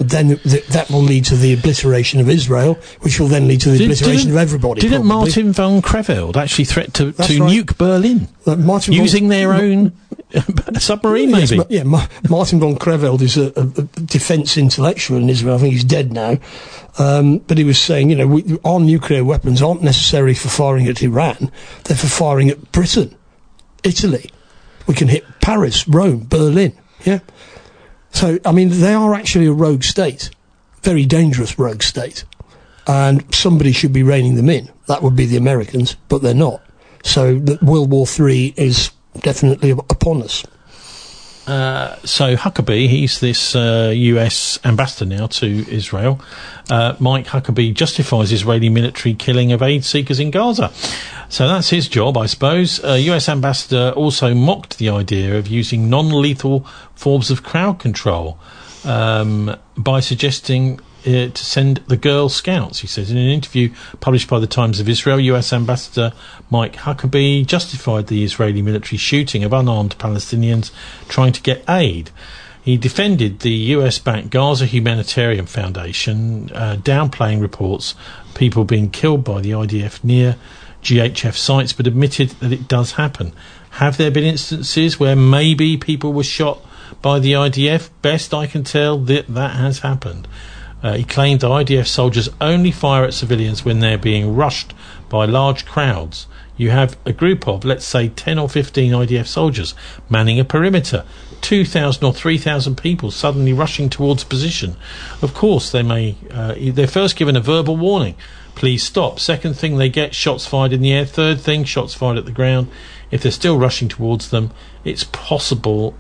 lead to the obliteration of Israel, which will then lead to the obliteration of everybody. Didn't Martin von Creveld actually threaten to nuke Berlin using their own submarine, maybe? Yes, Martin von Creveld is a defence intellectual in Israel. I think he's dead now. But he was saying, our nuclear weapons aren't necessary for firing at Iran. They're for firing at Britain, Italy. We can hit Paris, Rome, Berlin, yeah? So, I mean, they are actually a rogue state. Very dangerous rogue state. And somebody should be reining them in. That would be the Americans, but they're not. So, World War III is definitely upon us. So Huckabee, he's this US ambassador now to Israel. Mike Huckabee justifies Israeli military killing of aid seekers in Gaza. So that's his job, I suppose. US ambassador also mocked the idea of using non-lethal forms of crowd control by suggesting to send the Girl Scouts, he says. In an interview published by the Times of Israel, US Ambassador Mike Huckabee justified the Israeli military shooting of unarmed Palestinians trying to get aid. He defended the US-backed Gaza Humanitarian Foundation, downplaying reports of people being killed by the IDF near GHF sites, but admitted that it does happen. Have there been instances where maybe people were shot by the IDF? Best I can tell, that has happened. He claimed that IDF soldiers only fire at civilians when they're being rushed by large crowds. you have a group of, let's say, 10 or 15 IDF soldiers manning a perimeter, 2,000 or 3,000 people suddenly rushing towards position. Of course, they're first given a verbal warning. Please stop. Second thing, they get shots fired in the air. Third thing, shots fired at the ground. If they're still rushing towards them, it's probable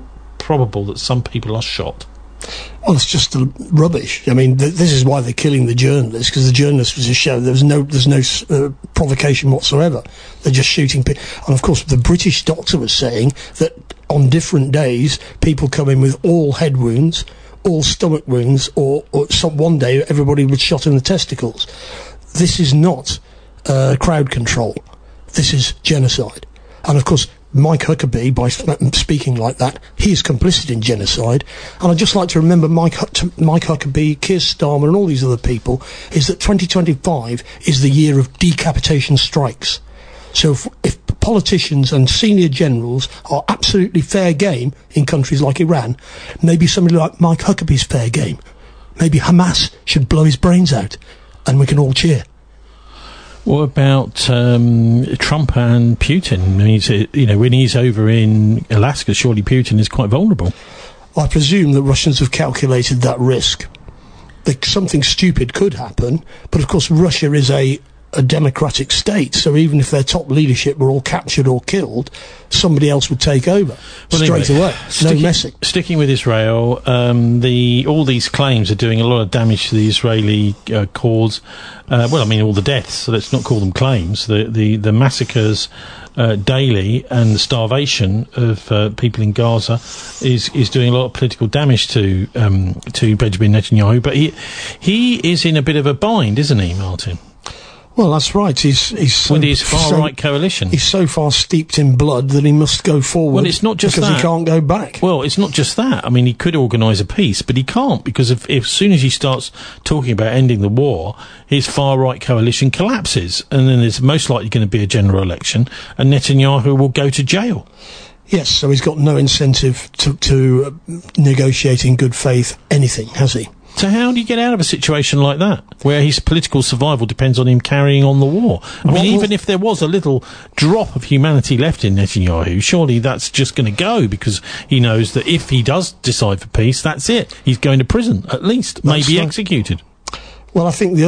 that some people are shot. Well, it's just rubbish. I mean, this is why they're killing the journalists, because the journalists was just show there's no provocation whatsoever. They're just shooting people. And of course, the British doctor was saying that on different days, people come in with all head wounds, all stomach wounds, or one day everybody was shot in the testicles. This is not crowd control. This is genocide. And of course, Mike Huckabee, by speaking like that, he is complicit in genocide. And I'd just like to remember Mike Huckabee, Keir Starmer and all these other people, is that 2025 is the year of decapitation strikes. So if politicians and senior generals are absolutely fair game in countries like Iran, maybe somebody like Mike Huckabee's fair game. Maybe Hamas should blow his brains out and we can all cheer. What about Trump and Putin? I mean, when he's over in Alaska, surely Putin is quite vulnerable. I presume the Russians have calculated that risk. Something stupid could happen, but of course Russia is a democratic state, so even if their top leadership were all captured or killed, somebody else would take over straight away. No messing. Sticking with Israel, all these claims are doing a lot of damage to the Israeli cause. All the deaths, so let's not call them claims. The massacres daily and the starvation of people in Gaza is doing a lot of political damage to Benjamin Netanyahu. But he is in a bit of a bind, isn't he, Martin? Well, that's right. He's with his far-right coalition. He's so far steeped in blood that he must go forward. Well, it's not just because that. He can't go back. Well, it's not just that. I mean, he could organise a peace, but he can't, because if as soon as he starts talking about ending the war, his far-right coalition collapses, and then there's most likely going to be a general election, and Netanyahu will go to jail. Yes, so he's got no incentive to negotiate in good faith anything, has he? So how do you get out of a situation like that, where his political survival depends on him carrying on the war? I mean, even if there was a little drop of humanity left in Netanyahu, surely that's just going to go, because he knows that if he does decide for peace, that's it. He's going to prison, at least, maybe executed. Well, I think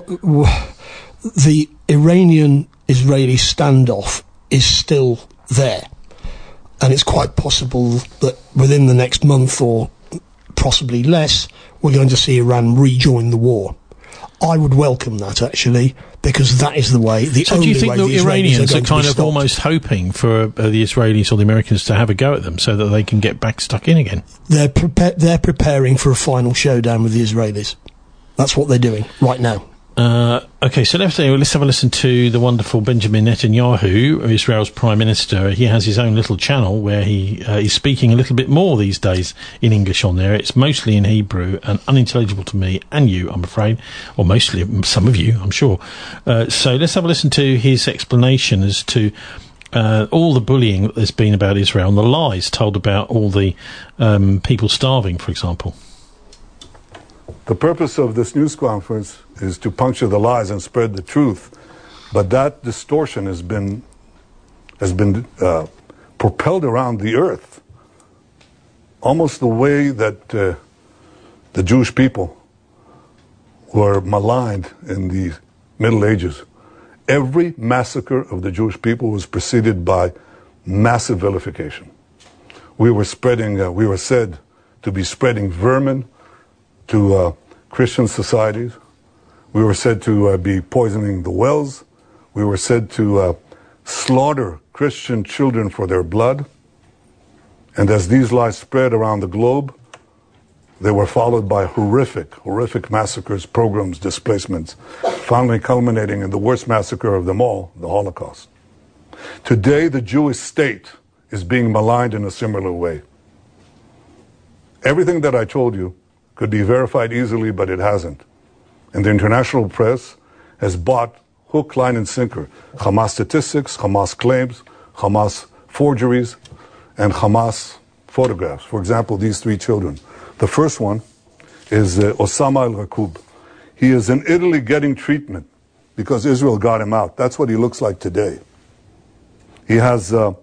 the Iranian-Israeli standoff is still there. And it's quite possible that within the next month or possibly less, we're going to see Iran rejoin the war. I would welcome that, actually, because that is the way. So do you think the Iranians are kind of almost hoping for the Israelis or the Americans to have a go at them so that they can get back stuck in again? They're preparing for a final showdown with the Israelis. That's what they're doing right now. Okay, so let's have a listen to the wonderful Benjamin Netanyahu, Israel's Prime Minister. He has his own little channel where he is speaking a little bit more these days in English on there. It's mostly in Hebrew and unintelligible to me and you, I'm afraid, or mostly some of you, I'm sure. So let's have a listen to his explanation as to all the bullying that there's been about Israel and the lies told about all the people starving, for example. The purpose of this news conference is to puncture the lies and spread the truth, but that distortion has been propelled around the earth, almost the way that the Jewish people were maligned in the Middle Ages. Every massacre of the Jewish people was preceded by massive vilification. We were said to be spreading vermin to Christian societies. We were said to be poisoning the wells. We were said to slaughter Christian children for their blood. And as these lies spread around the globe, they were followed by horrific massacres, pogroms, displacements, finally culminating in the worst massacre of them all, the Holocaust. Today, the Jewish state is being maligned in a similar way. Everything that I told you could be verified easily, but it hasn't. And the international press has bought hook, line, and sinker Hamas statistics, Hamas claims, Hamas forgeries, and Hamas photographs. For example, these three children. The first one is Osama al-Rakoub. He is in Italy getting treatment because Israel got him out. That's what he looks like today. He has a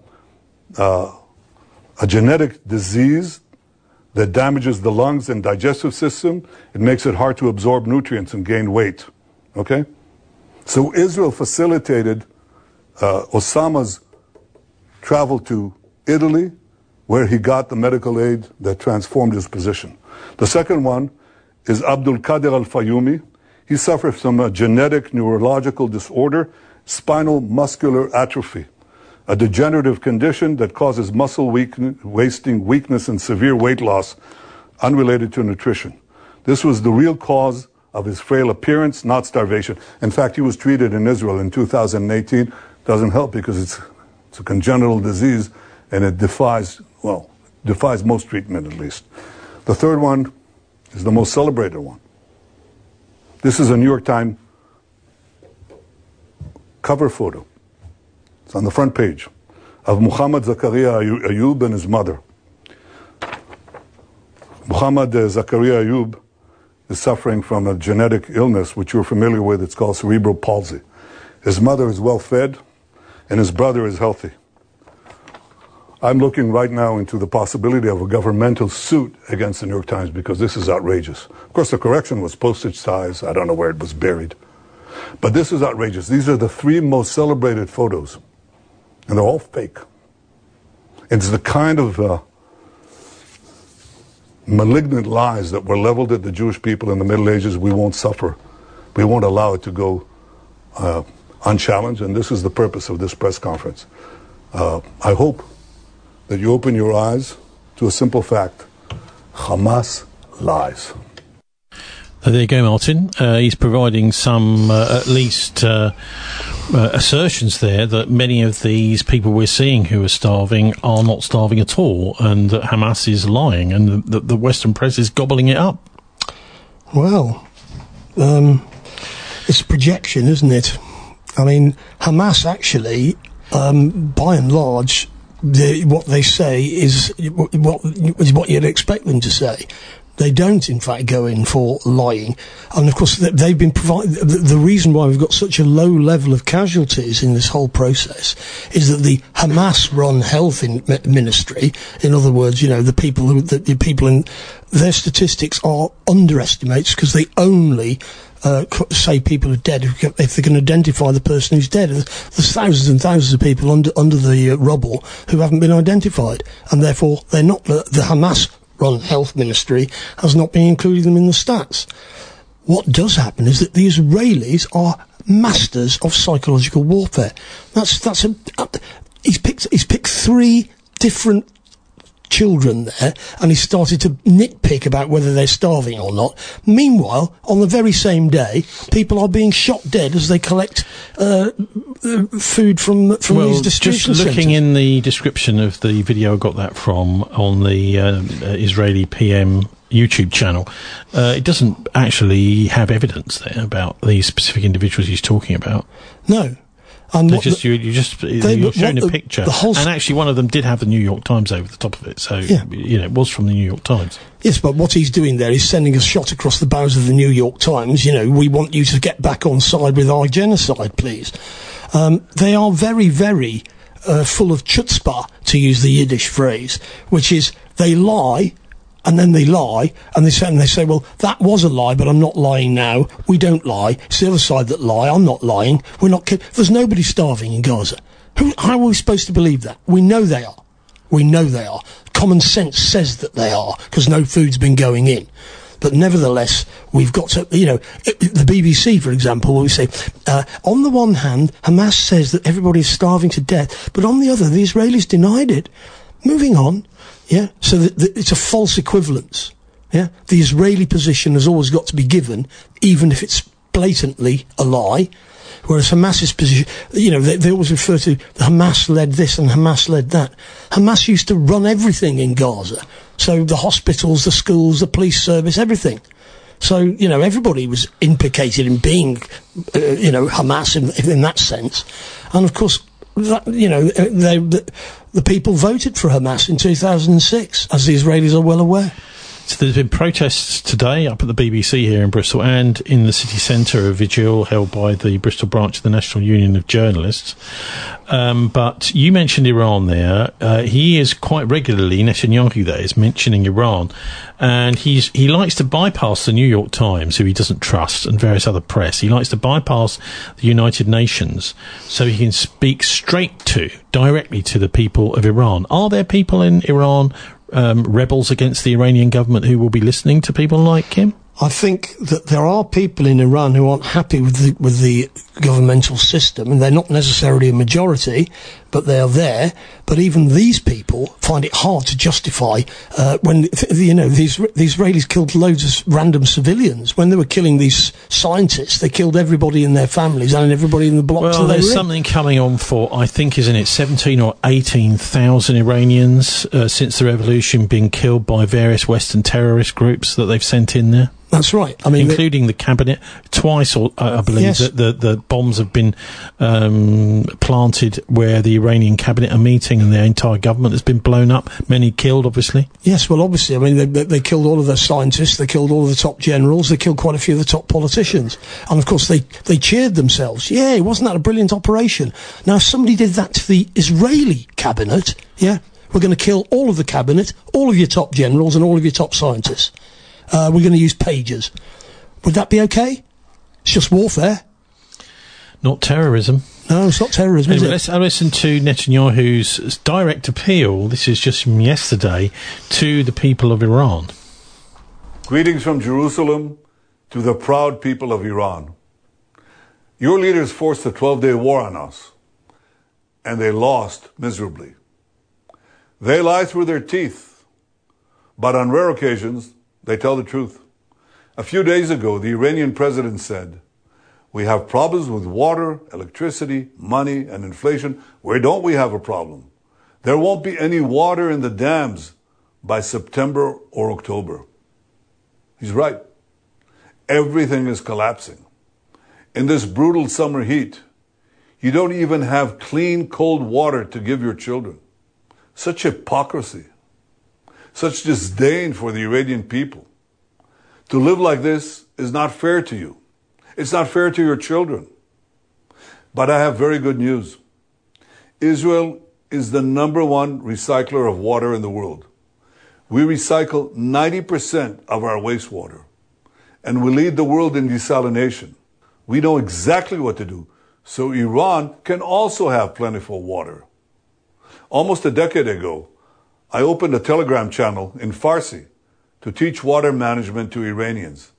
genetic disease that damages the lungs and digestive system. It makes it hard to absorb nutrients and gain weight. Okay? So Israel facilitated Osama's travel to Italy, where he got the medical aid that transformed his position. The second one is Abdul Qadir al-Fayumi. He suffered from a genetic neurological disorder, spinal muscular atrophy, a degenerative condition that causes muscle wasting, weakness, and severe weight loss unrelated to nutrition. This was the real cause of his frail appearance, not starvation. In fact, he was treated in Israel in 2018. Doesn't help because it's a congenital disease and it defies most treatment at least. The third one is the most celebrated one. This is a New York Times cover photo. It's on the front page of Muhammad Zakaria Ayub and his mother. Muhammad Zakaria Ayub is suffering from a genetic illness which you're familiar with. It's called cerebral palsy. His mother is well fed and his brother is healthy. I'm looking right now into the possibility of a governmental suit against the New York Times because this is outrageous. Of course, the correction was postage size. I don't know where it was buried. But this is outrageous. These are the three most celebrated photos, and they're all fake. It's the kind of malignant lies that were leveled at the Jewish people in the Middle Ages. We won't suffer. We won't allow it to go unchallenged, and this is the purpose of this press conference. I hope that you open your eyes to a simple fact. Hamas lies. There you go, Martin. He's providing some, at least, assertions there that many of these people we're seeing who are starving are not starving at all, and that Hamas is lying, and that the Western press is gobbling it up. Well, it's a projection, isn't it? I mean, Hamas actually, by and large, what they say is what you'd expect them to say. They don't, in fact, go in for lying. And, of course, they've been provided... The reason why we've got such a low level of casualties in this whole process is that the Hamas-run health ministry, in other words, you know, the people in... Their statistics are underestimates because they only... say people are dead if they can identify the person who's dead. There's thousands and thousands of people under the rubble who haven't been identified, and therefore they're not the Hamas-run health ministry has not been including them in the stats. What does happen is that the Israelis are masters of psychological warfare. He's picked three different children there, and he started to nitpick about whether they're starving or not. Meanwhile, on the very same day, people are being shot dead as they collect food from these distribution centres. Just looking in the description of the video I got that from on the Israeli PM YouTube channel, it doesn't actually have evidence there about these specific individuals he's talking about. No. You're showing a picture, and actually one of them did have the New York Times over the top of it, so it was from the New York Times. Yes, but what he's doing there is sending a shot across the bows of the New York Times. You know, we want you to get back on side with our genocide, please. They are very, very full of chutzpah, to use the Yiddish phrase, which is they lie. And then they lie, and they say, well, that was a lie, but I'm not lying now. We don't lie. It's the other side that lie. I'm not lying. We're not kidding. There's nobody starving in Gaza. How are we supposed to believe that? We know they are. We know they are. Common sense says that they are, because no food's been going in. But nevertheless, we've got to, the BBC, for example, will say, on the one hand, Hamas says that everybody is starving to death, but on the other, the Israelis denied it. Moving on. Yeah, so it's a false equivalence. Yeah, the Israeli position has always got to be given, even if it's blatantly a lie. Whereas Hamas's position, they always refer to Hamas led this and Hamas led that. Hamas used to run everything in Gaza. So the hospitals, the schools, the police service, everything. So, everybody was implicated in being, Hamas in that sense. And of course, the people voted for Hamas in 2006, as the Israelis are well aware. So there's been protests today up at the BBC here in Bristol and in the city centre, a vigil held by the Bristol branch of the National Union of Journalists. But you mentioned Iran there. He is quite regularly, Netanyahu that is, mentioning Iran. And he likes to bypass the New York Times, who he doesn't trust, and various other press. He likes to bypass the United Nations so he can speak directly to the people of Iran. Are there people in Iran, rebels against the Iranian government, who will be listening to people like him? I think that there are people in Iran who aren't happy with the governmental system, and they're not necessarily a majority, but they are there. But even these people find it hard to justify when the Israelis killed loads of random civilians. When they were killing these scientists, they killed everybody in their families and everybody in the blocks. Well, there's something coming on for, I think, isn't it, 17 or 18,000 Iranians since the revolution being killed by various Western terrorist groups that they've sent in there. That's right. I mean, including the cabinet twice, or I believe, yes, that the bombs have been planted where the Iranian cabinet are meeting, and the entire government has been blown up. Many killed, obviously. Yes, well, obviously. I mean, they killed all of their scientists. They killed all of the top generals. They killed quite a few of the top politicians, and of course, they cheered themselves. Yeah, wasn't that a brilliant operation? Now, if somebody did that to the Israeli cabinet, yeah, we're going to kill all of the cabinet, all of your top generals, and all of your top scientists. We're going to use pagers. Would that be okay? It's just warfare. Not terrorism. No, it's not terrorism, anyway, is it? Let's listen to Netanyahu's direct appeal, this is just from yesterday, to the people of Iran. Greetings from Jerusalem to the proud people of Iran. Your leaders forced a 12-day war on us, and they lost miserably. They lie through their teeth, but on rare occasions, they tell the truth. A few days ago, the Iranian president said, "We have problems with water, electricity, money, and inflation. Where don't we have a problem? There won't be any water in the dams by September or October." He's right. Everything is collapsing. In this brutal summer heat, you don't even have clean, cold water to give your children. Such hypocrisy. Such disdain for the Iranian people. To live like this is not fair to you. It's not fair to your children. But I have very good news. Israel is the #1 recycler of water in the world. We recycle 90% of our wastewater, and we lead the world in desalination. We know exactly what to do, so Iran can also have plentiful water. Almost a decade ago, I opened a Telegram channel in Farsi to teach water management to Iranians.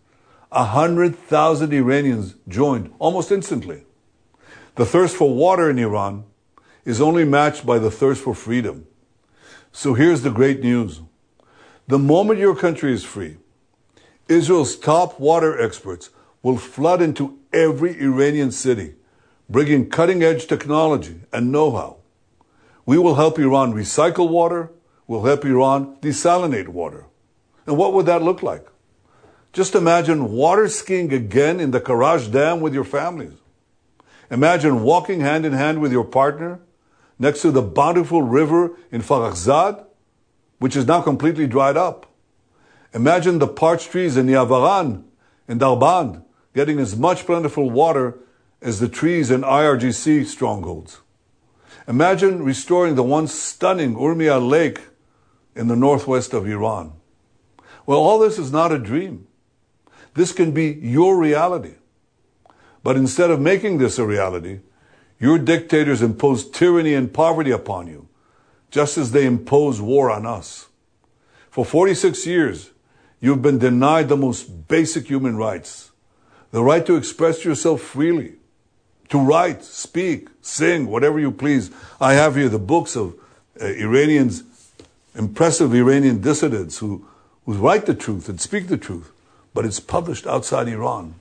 100,000 Iranians joined almost instantly. The thirst for water in Iran is only matched by the thirst for freedom. So here's the great news. The moment your country is free, Israel's top water experts will flood into every Iranian city, bringing cutting-edge technology and know-how. We will help Iran recycle water. We'll help Iran desalinate water. And what would that look like? Just imagine water skiing again in the Karaj Dam with your families. Imagine walking hand in hand with your partner next to the bountiful river in Farachzad, which is now completely dried up. Imagine the parched trees in Yavaran and Darband getting as much plentiful water as the trees in IRGC strongholds. Imagine restoring the once stunning Urmia Lake in the northwest of Iran. Well, all this is not a dream. This can be your reality. But instead of making this a reality, your dictators impose tyranny and poverty upon you, just as they impose war on us. For 46 years, you've been denied the most basic human rights, the right to express yourself freely, to write, speak, sing, whatever you please. I have here the books of Iranians, impressive Iranian dissidents who write the truth and speak the truth, but it's published outside Iran.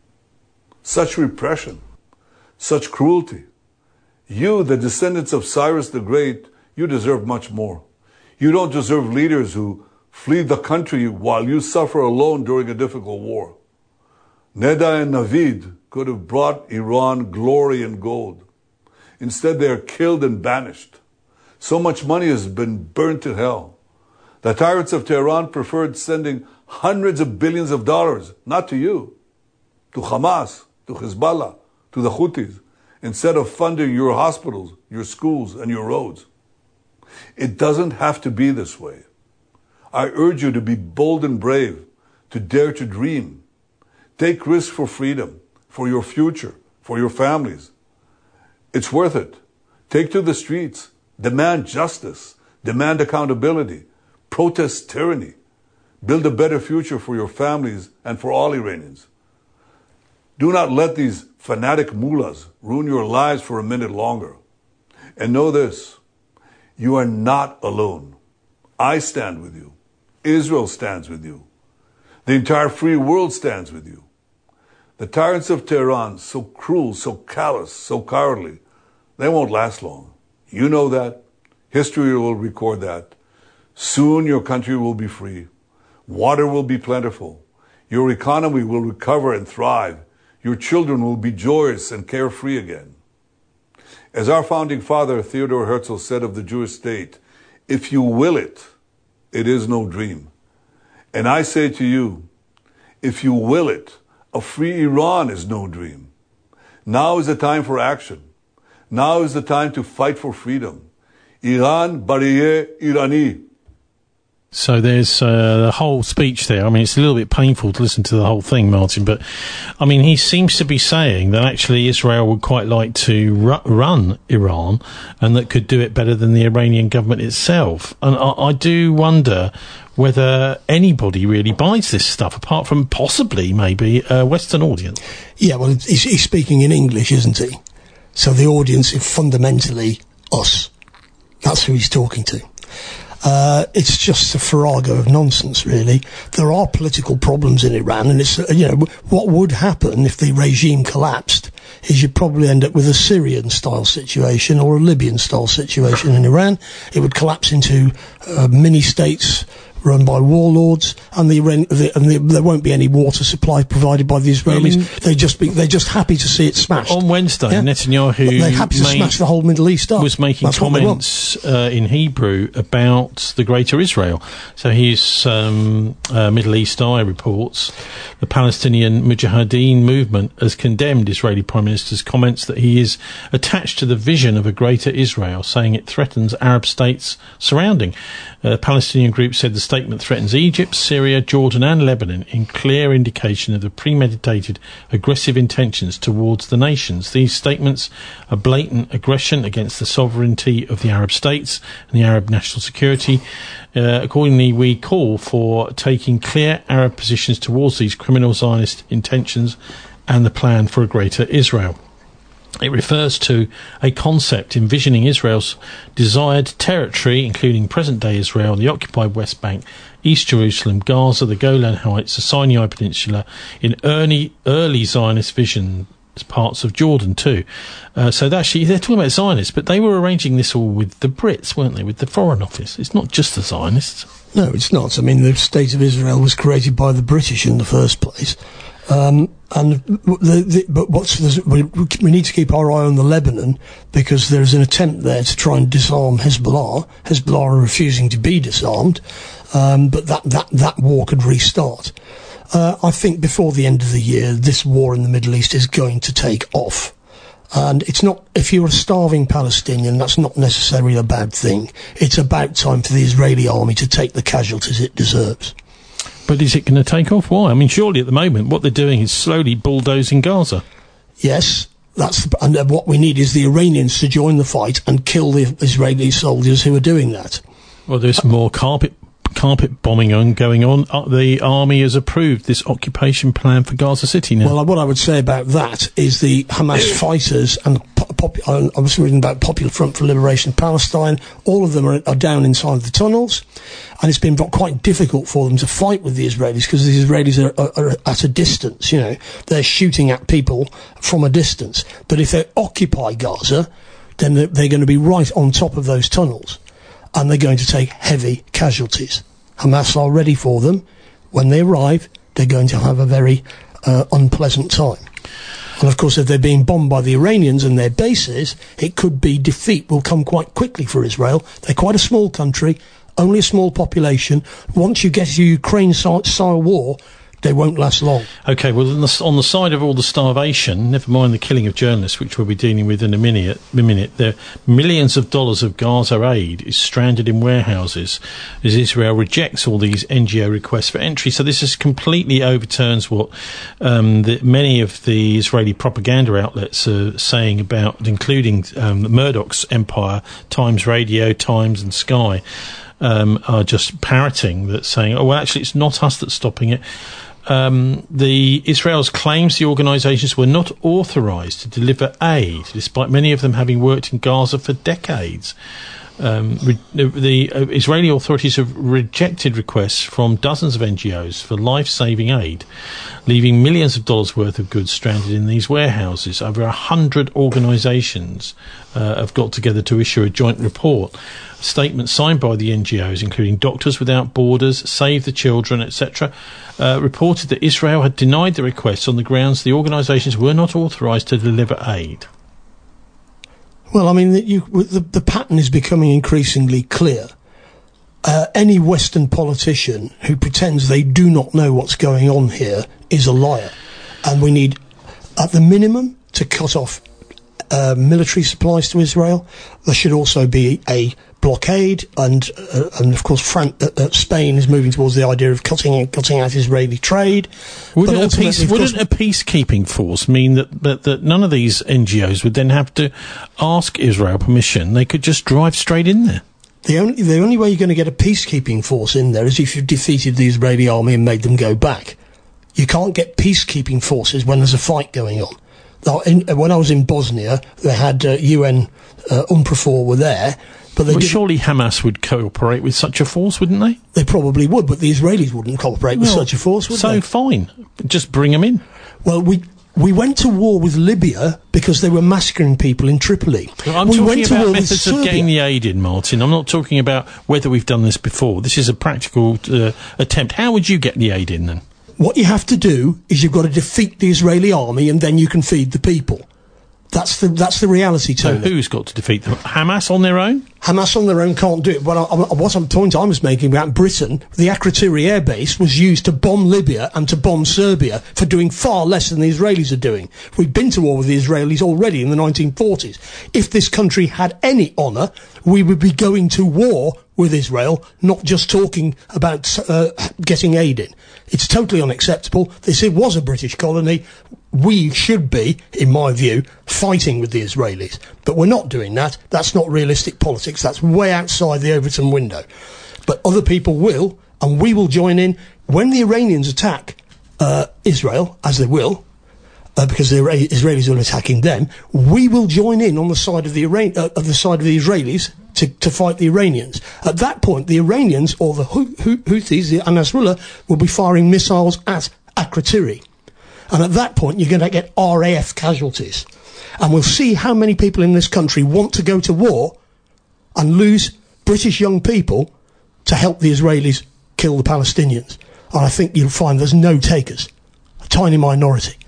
Such repression, such cruelty. You, the descendants of Cyrus the Great, you deserve much more. You don't deserve leaders who flee the country while you suffer alone during a difficult war. Neda and Navid could have brought Iran glory and gold. Instead, they are killed and banished. So much money has been burnt to hell. The tyrants of Tehran preferred sending hundreds of billions of dollars, not to you, to Hamas, to Hezbollah, to the Houthis, instead of funding your hospitals, your schools, and your roads. It doesn't have to be this way. I urge you to be bold and brave, to dare to dream. Take risks for freedom, for your future, for your families. It's worth it. Take to the streets. Demand justice. Demand accountability. Protest tyranny. Build a better future for your families and for all Iranians. Do not let these fanatic mullahs ruin your lives for a minute longer. And know this, you are not alone. I stand with you. Israel stands with you. The entire free world stands with you. The tyrants of Tehran, so cruel, so callous, so cowardly, they won't last long. You know that. History will record that. Soon your country will be free. Water will be plentiful. Your economy will recover and thrive. Your children will be joyous and carefree again. As our founding father, Theodor Herzl, said of the Jewish state, if you will it, it is no dream. And I say to you, if you will it, a free Iran is no dream. Now is the time for action. Now is the time to fight for freedom. Iran Bariyeh Irani. So there's the whole speech there. I mean, it's a little bit painful to listen to the whole thing, Martin, but I mean, he seems to be saying that actually Israel would quite like to run Iran and that could do it better than the Iranian government itself. And I do wonder whether anybody really buys this stuff, apart from possibly maybe a Western audience. Yeah, well, he's speaking in English, isn't he? So the audience is fundamentally us. That's who he's talking to. It's just a farrago of nonsense, really. There are political problems in Iran, and it's, what would happen if the regime collapsed is you'd probably end up with a Syrian-style situation or a Libyan-style situation in Iran. It would collapse into mini-states run by warlords, and there won't be any water supply provided by the Israelis. They're just happy to see it smashed. On Wednesday, Netanyahu they're happy to smash the whole Middle East up. Was making comments in Hebrew about the Greater Israel. So his Middle East Eye reports the Palestinian Mujahideen movement has condemned Israeli Prime Minister's comments that he is attached to the vision of a Greater Israel, saying it threatens Arab states surrounding. The Palestinian group said the statement threatens Egypt, Syria, Jordan and Lebanon, in clear indication of the premeditated aggressive intentions towards the nations. These statements are blatant aggression against the sovereignty of the Arab states and the Arab national security. Accordingly, we call for taking clear Arab positions towards these criminal Zionist intentions and the plan for a Greater Israel. It refers to a concept envisioning Israel's desired territory, including present-day Israel, the occupied West Bank, East Jerusalem, Gaza, the Golan Heights, the Sinai Peninsula, in early Zionist vision, parts of Jordan too. So actually, they're talking about Zionists, but they were arranging this all with the Brits, weren't they, with the Foreign Office? It's not just the Zionists. No, it's not. I mean, the State of Israel was created by the British in the first place. We need to keep our eye on the Lebanon, because there's an attempt there to try and disarm Hezbollah. Hezbollah are refusing to be disarmed, but that war could restart. I think before the end of the year, this war in the Middle East is going to take off. And it's not, if you're a starving Palestinian, that's not necessarily a bad thing. It's about time for the Israeli army to take the casualties it deserves. But is it going to take off? Why? I mean, surely at the moment what they're doing is slowly bulldozing Gaza. Yes, and what we need is the Iranians to join the fight and kill the Israeli soldiers who are doing that. Well, there's more carpet bombing going on. The army has approved this occupation plan for Gaza City now. Well, what I would say about that is the Hamas fighters and I was reading about Popular Front for Liberation of Palestine. All of them are down inside the tunnels, and it's been quite difficult for them to fight with the Israelis because the Israelis are at a distance. They're shooting at people from a distance. But if they occupy Gaza, then they're going to be right on top of those tunnels, and they're going to take heavy casualties. Hamas are ready for them. When they arrive, they're going to have a very unpleasant time. And of course, if they're being bombed by the Iranians and their bases, it could be defeat will come quite quickly for Israel. They're quite a small country, only a small population. Once you get to Ukraine-style war, they won't last long. OK, well, on the side of all the starvation, never mind the killing of journalists, which we'll be dealing with in a minute, there millions of dollars of Gaza aid is stranded in warehouses as Israel rejects all these NGO requests for entry. So this is completely overturns what many of the Israeli propaganda outlets are saying about, including Murdoch's empire, Times Radio, Times and Sky, are just parroting that, saying, oh, well, actually, it's not us that's stopping it. Israel's claims the organisations were not authorised to deliver aid, despite many of them having worked in Gaza for decades. The Israeli authorities have rejected requests from dozens of NGOs for life-saving aid, leaving millions of dollars worth of goods stranded in these warehouses. Over 100 organisations have got together to issue a joint report. A statement signed by the NGOs, including Doctors Without Borders, Save the Children, etc., reported that Israel had denied the requests on the grounds the organisations were not authorised to deliver aid. Well, I mean, the pattern is becoming increasingly clear. Any Western politician who pretends they do not know what's going on here is a liar. And we need, at the minimum, to cut off military supplies to Israel. There should also be a blockade, and of course Spain is moving towards the idea of cutting out Israeli trade. Wouldn't a peacekeeping force mean that none of these NGOs would then have to ask Israel permission? They could just drive straight in there. The only way you're going to get a peacekeeping force in there is if you've defeated the Israeli army and made them go back. You can't get peacekeeping forces when there's a fight going on. When I was in Bosnia, they had UN UNPROFOR were there. But surely Hamas would cooperate with such a force, wouldn't they? They probably would, but the Israelis wouldn't cooperate with such a force, would they? So fine. Just bring them in. Well, we went to war with Libya because they were massacring people in Tripoli. I'm talking about methods of getting the aid in, Martin. I'm not talking about whether we've done this before. This is a practical attempt. How would you get the aid in, then? What you have to do is you've got to defeat the Israeli army, and then you can feed the people. That's the reality, Tony. So who's got to defeat them? Hamas on their own? Hamas on their own can't do it. But what point I was making about Britain, the Akrotiri air base was used to bomb Libya and to bomb Serbia for doing far less than the Israelis are doing. We've been to war with the Israelis already in the 1940s. If this country had any honour, we would be going to war with Israel, not just talking about getting aid in. It's totally unacceptable. This was a British colony. We should be, in my view, fighting with the Israelis. But we're not doing that. That's not realistic politics. That's way outside the Overton window. But other people will, and we will join in. When the Iranians attack Israel, as they will, because the Israelis are attacking them, we will join in on the side of the Israelis to fight the Iranians. At that point, the Iranians, or the Houthis, the Nasrallah, will be firing missiles at Akrotiri. And at that point, you're going to get RAF casualties. And we'll see how many people in this country want to go to war and lose British young people to help the Israelis kill the Palestinians. And I think you'll find there's no takers. A tiny minority.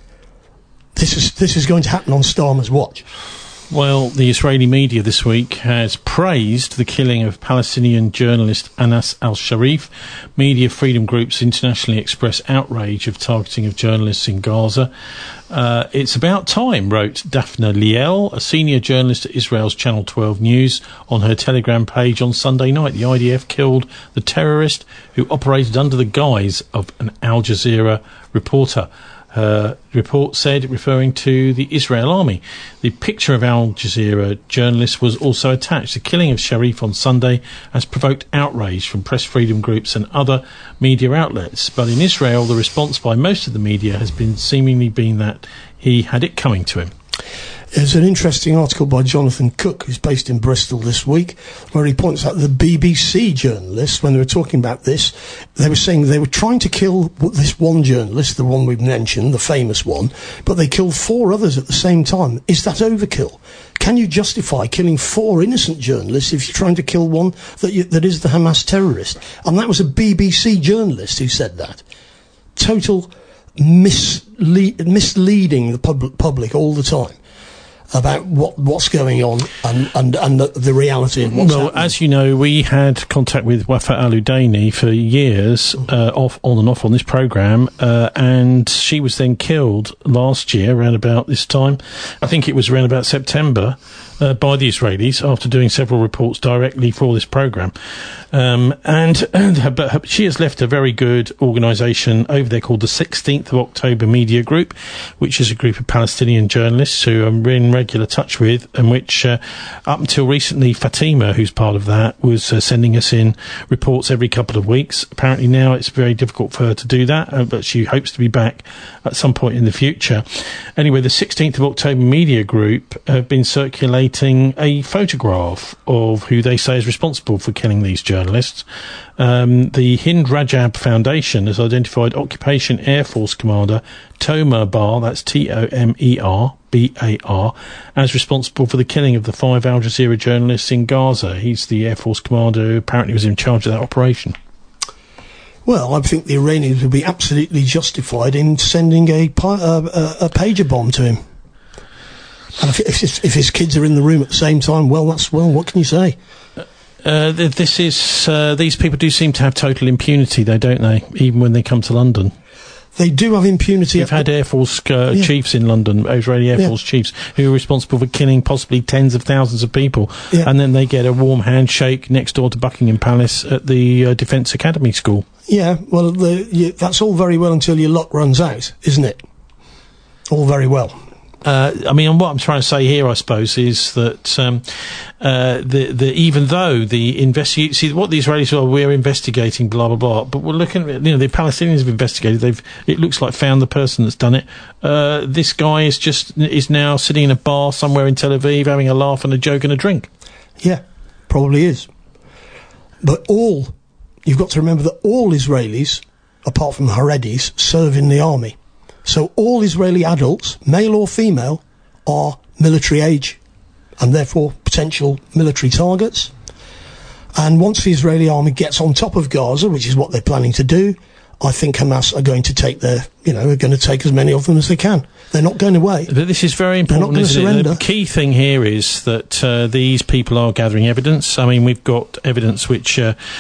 This is going to happen on Starmer's watch. Well, the Israeli media this week has praised the killing of Palestinian journalist Anas al-Sharif. Media freedom groups internationally express outrage of targeting of journalists in Gaza. It's about time, wrote Daphne Liel, a senior journalist at Israel's Channel 12 News, on her Telegram page on Sunday night. The IDF killed the terrorist who operated under the guise of an Al Jazeera reporter. Her report said, referring to the Israel army. The picture of Al Jazeera journalist was also attached. The killing of Sharif on Sunday has provoked outrage from press freedom groups and other media outlets. But in Israel, the response by most of the media has been seemingly been that he had it coming to him. There's an interesting article by Jonathan Cook, who's based in Bristol this week, where he points out the BBC journalists, when they were talking about this, they were saying they were trying to kill this one journalist, the one we've mentioned, the famous one, but they killed 4 others at the same time. Is that overkill? Can you justify killing 4 innocent journalists if you're trying to kill one that is the Hamas terrorist? And that was a BBC journalist who said that. Total misleading the public all the time. about what's going on and the reality of what's happening. As you know, we had contact with Wafa Al-Udaini for years, on and off on this programme, and she was then killed last year, around about this time. I think it was around about September, by the Israelis, after doing several reports directly for this programme. But she has left a very good organisation over there called the 16th of October Media Group, which is a group of Palestinian journalists who I'm in regular touch with, and which, up until recently, Fatima, who's part of that, was sending us in reports every couple of weeks. Apparently now it's very difficult for her to do that, but she hopes to be back at some point in the future. Anyway, the 16th of October Media Group have been circulating a photograph of who they say is responsible for killing these journalists. The Hind Rajab Foundation has identified Occupation Air Force Commander Tomer Bar, that's Tomer Bar, as responsible for the killing of the 5 Al Jazeera journalists in Gaza. He's the Air Force commander who apparently was in charge of that operation. Well, I think the Iranians would be absolutely justified in sending a pager bomb to him. And if his kids are in the room at the same time, what can you say? These people do seem to have total impunity, though, don't they? Even when they come to London. They do have impunity. We've had Air Force chiefs in London, Israeli Air Force chiefs, who are responsible for killing possibly tens of thousands of people, and then they get a warm handshake next door to Buckingham Palace at the Defence Academy School. Yeah, well, that's all very well until your luck runs out, isn't it? All very well. I mean, what I'm trying to say here, I suppose, is that even though see what the Israelis are, we're investigating, blah blah blah, but we're looking at, the Palestinians have investigated. It looks like found the person that's done it. This guy is now sitting in a bar somewhere in Tel Aviv, having a laugh and a joke and a drink. Yeah, probably is. But you've got to remember that all Israelis, apart from Haredis, serve in the army. So all Israeli adults, male or female, are military age and therefore potential military targets. And once the Israeli army gets on top of Gaza, which is what they're planning to do, I think Hamas are going to take are going to take as many of them as they can. They're not going away. But this is very important, isn't it? The key thing here is that these people are gathering evidence. I mean, we've got evidence which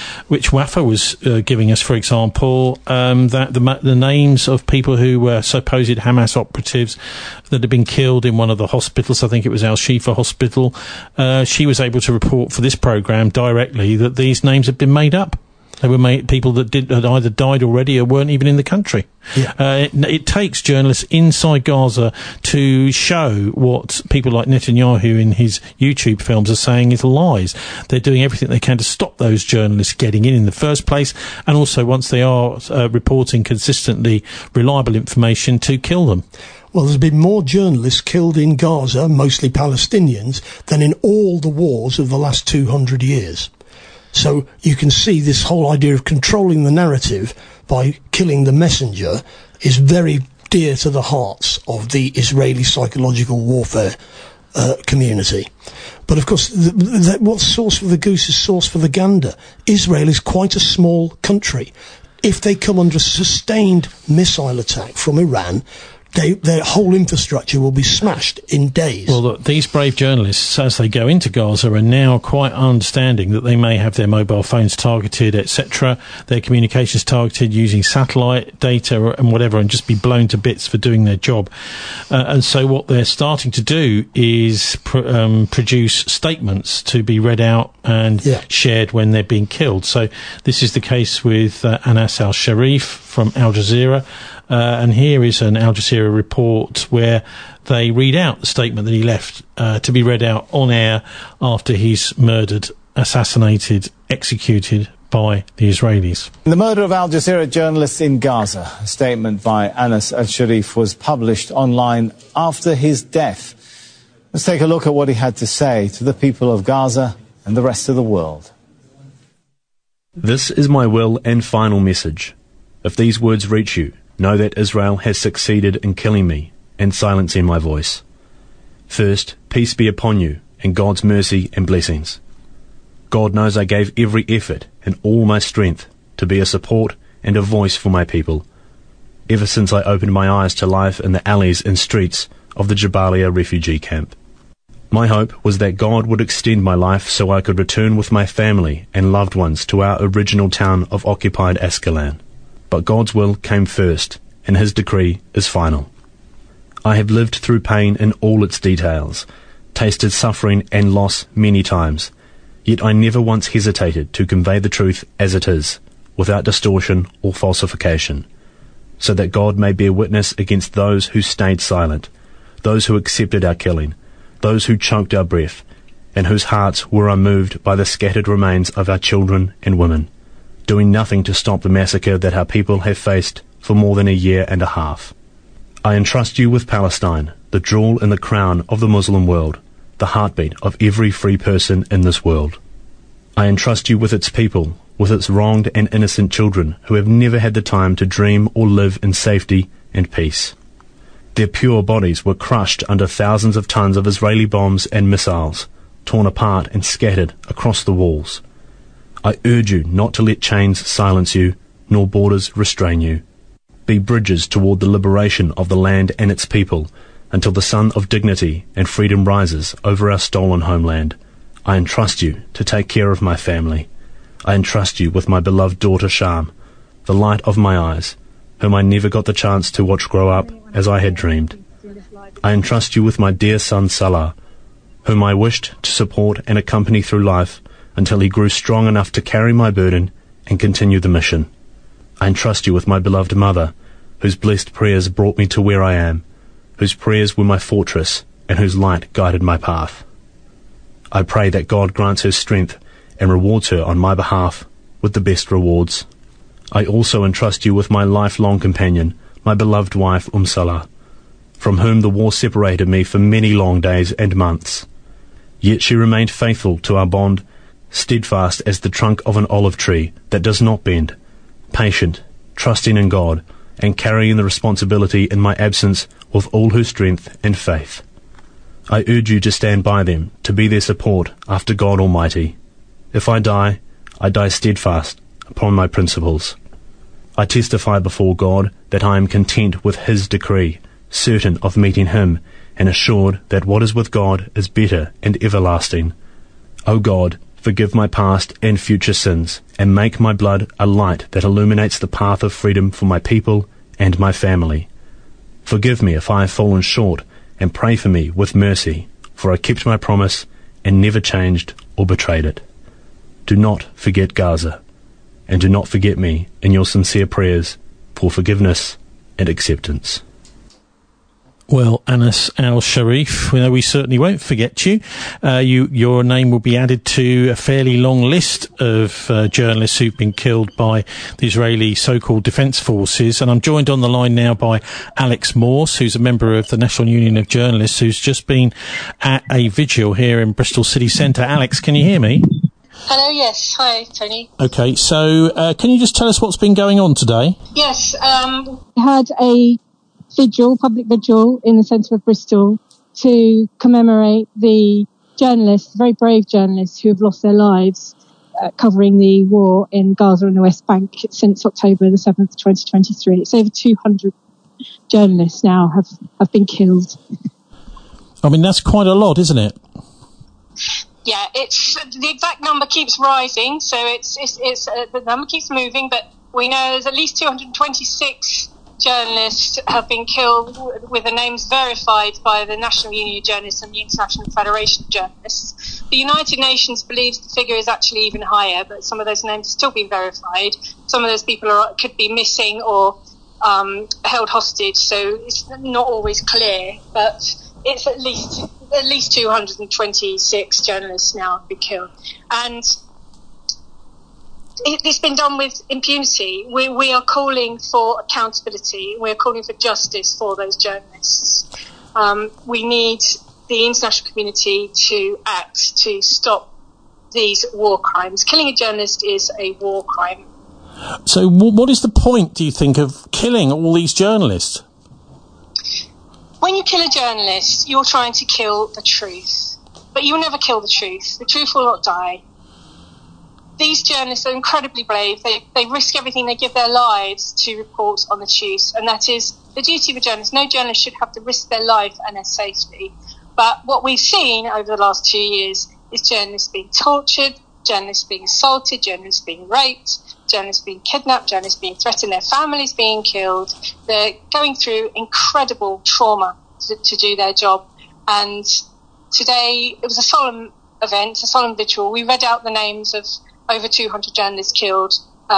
Wafa was giving us, for example, that the names of people who were supposed Hamas operatives that had been killed in one of the hospitals, I think it was Al-Shifa Hospital, she was able to report for this programme directly that these names had been made up. They were people that had either died already or weren't even in the country. Yeah. It takes journalists inside Gaza to show what people like Netanyahu in his YouTube films are saying is lies. They're doing everything they can to stop those journalists getting in the first place, and also once they are reporting consistently reliable information, to kill them. Well, there's been more journalists killed in Gaza, mostly Palestinians, than in all the wars of the last 200 years. So you can see this whole idea of controlling the narrative by killing the messenger is very dear to the hearts of the Israeli psychological warfare community. But of course, what's sauce for the goose is sauce for the gander. Israel is quite a small country. If they come under a sustained missile attack from Iran, their whole infrastructure will be smashed in days. Well, look, these brave journalists, as they go into Gaza, are now quite understanding that they may have their mobile phones targeted, etc., their communications targeted using satellite data and whatever, and just be blown to bits for doing their job. And so what they're starting to do is produce statements to be read out and shared when they're being killed. So this is the case with Anas al-Sharif from Al Jazeera. And here is an Al Jazeera report where they read out the statement that he left to be read out on air after he's murdered, assassinated, executed by the Israelis. The murder of Al Jazeera journalists in Gaza. A statement by Anas al-Sharif was published online after his death. Let's take a look at what he had to say to the people of Gaza and the rest of the world. This is my will and final message. If these words reach you, know that Israel has succeeded in killing me and silencing my voice. First, peace be upon you and God's mercy and blessings. God knows I gave every effort and all my strength to be a support and a voice for my people, ever since I opened my eyes to life in the alleys and streets of the Jabalia refugee camp. My hope was that God would extend my life so I could return with my family and loved ones to our original town of occupied Ascalon. But God's will came first, and his decree is final. I have lived through pain in all its details, tasted suffering and loss many times, yet I never once hesitated to convey the truth as it is, without distortion or falsification, so that God may bear witness against those who stayed silent, those who accepted our killing, those who choked our breath, and whose hearts were unmoved by the scattered remains of our children and women, doing nothing to stop the massacre that our people have faced for more than a year and a half. I entrust you with Palestine, the jewel in the crown of the Muslim world, the heartbeat of every free person in this world. I entrust you with its people, with its wronged and innocent children who have never had the time to dream or live in safety and peace. Their pure bodies were crushed under thousands of tons of Israeli bombs and missiles, torn apart and scattered across the walls. I urge you not to let chains silence you, nor borders restrain you. Be bridges toward the liberation of the land and its people, until the sun of dignity and freedom rises over our stolen homeland. I entrust you to take care of my family. I entrust you with my beloved daughter Sham, the light of my eyes, whom I never got the chance to watch grow up as I had dreamed. I entrust you with my dear son Salah, whom I wished to support and accompany through life until he grew strong enough to carry my burden and continue the mission. I entrust you with my beloved mother, whose blessed prayers brought me to where I am, whose prayers were my fortress and whose light guided my path. I pray that God grants her strength and rewards her on my behalf with the best rewards. I also entrust you with my lifelong companion, my beloved wife Salah, from whom the war separated me for many long days and months. Yet she remained faithful to our bond, steadfast as the trunk of an olive tree that does not bend, patient, trusting in God, and carrying the responsibility in my absence with all her strength and faith. I urge you to stand by them, to be their support after God Almighty. If I die steadfast upon my principles. I testify before God that I am content with his decree, certain of meeting him, and assured that what is with God is better and everlasting. O God, forgive my past and future sins, and make my blood a light that illuminates the path of freedom for my people and my family. Forgive me if I have fallen short, and pray for me with mercy, for I kept my promise and never changed or betrayed it. Do not forget Gaza, and do not forget me in your sincere prayers for forgiveness and acceptance. Well, Anas al-Sharif, we certainly won't forget you. Your name will be added to a fairly long list of journalists who've been killed by the Israeli so-called defence forces. And I'm joined on the line now by Alex Morse, who's a member of the National Union of Journalists, who's just been at a vigil here in Bristol City Centre. Alex, can you hear me? Hello, yes. Hi, Tony. Okay, so can you just tell us what's been going on today? Yes, we had a public vigil in the centre of Bristol to commemorate the journalists, very brave journalists who have lost their lives covering the war in Gaza and the West Bank since October the 7th, 2023. It's over 200 journalists now have been killed. I mean, that's quite a lot, isn't it? Yeah, it's the exact number keeps rising, so it's the number keeps moving, but we know there's at least 226 journalists have been killed with the names verified by the National Union of Journalists and the International Federation of Journalists. The United Nations believes the figure is actually even higher, but some of those names have still been verified. Some of those people could be missing or held hostage, so it's not always clear, but it's at least 226 journalists now have been killed. And it's been done with impunity. We are calling for accountability. We're calling for justice for those journalists. We need the international community to act to stop these war crimes. Killing a journalist is a war crime. So what is the point, do you think, of killing all these journalists? When you kill a journalist, you're trying to kill the truth. But you'll never kill the truth. The truth will not die. These journalists are incredibly brave. They risk everything. They give their lives to report on the truth. And that is the duty of a journalist. No journalist should have to risk their life and their safety. But what we've seen over the last 2 years is journalists being tortured, journalists being assaulted, journalists being raped, journalists being kidnapped, journalists being threatened, their families being killed. They're going through incredible trauma to do their job. And today, it was a solemn event, a solemn vigil. We read out the names of over 200 journalists killed.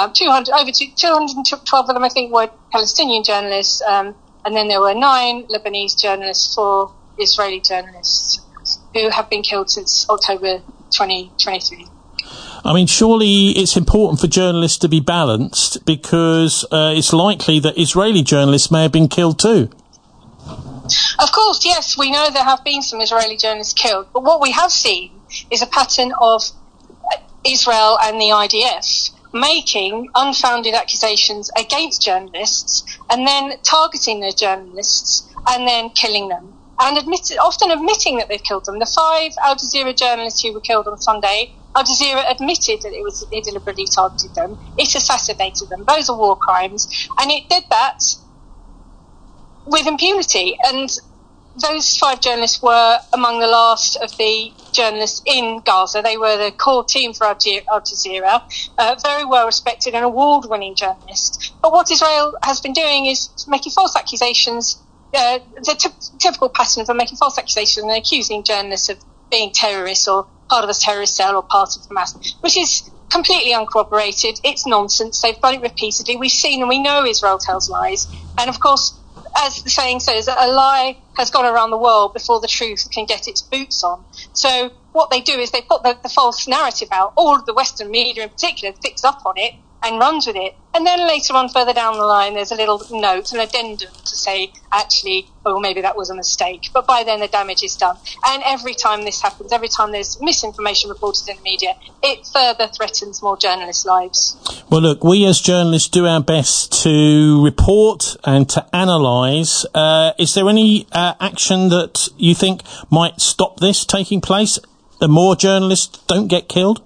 212 of them, I think, were Palestinian journalists. And then there were 9 Lebanese journalists, 4 Israeli journalists who have been killed since October 2023. I mean, surely it's important for journalists to be balanced, because it's likely that Israeli journalists may have been killed too. Of course, yes, we know there have been some Israeli journalists killed, but what we have seen is a pattern of Israel and the IDF making unfounded accusations against journalists and then targeting those journalists and then killing them, and often admitting that they've killed them. The 5 Al Jazeera journalists who were killed on Sunday, Al Jazeera admitted that it deliberately targeted them. It assassinated them. Those are war crimes. And it did that with impunity. And those 5 journalists were among the last of the journalists in Gaza. They were the core team for Al Jazeera, very well respected and award-winning journalists. But what Israel has been doing is making false accusations, the typical pattern for making false accusations and accusing journalists of being terrorists or part of a terrorist cell or part of Hamas, which is completely uncorroborated. It's nonsense. They've done it repeatedly. We've seen and we know Israel tells lies. And of course, as the saying says, a lie has gone around the world before the truth can get its boots on. So what they do is they put the false narrative out. All of the Western media in particular picks up on it and runs with it. And then later on, further down the line, there's a little note, an addendum to say, actually, oh, maybe that was a mistake. But by then, the damage is done. And every time this happens, every time there's misinformation reported in the media, it further threatens more journalists' lives. Well, look, we as journalists do our best to report and to analyse. Is there any action that you think might stop this taking place? The more journalists don't get killed?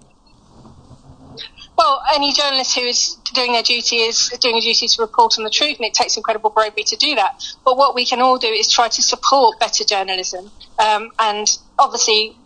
Well, any journalist who is doing their duty is doing a duty to report on the truth, and it takes incredible bravery to do that. But what we can all do is try to support better journalism. And obviously,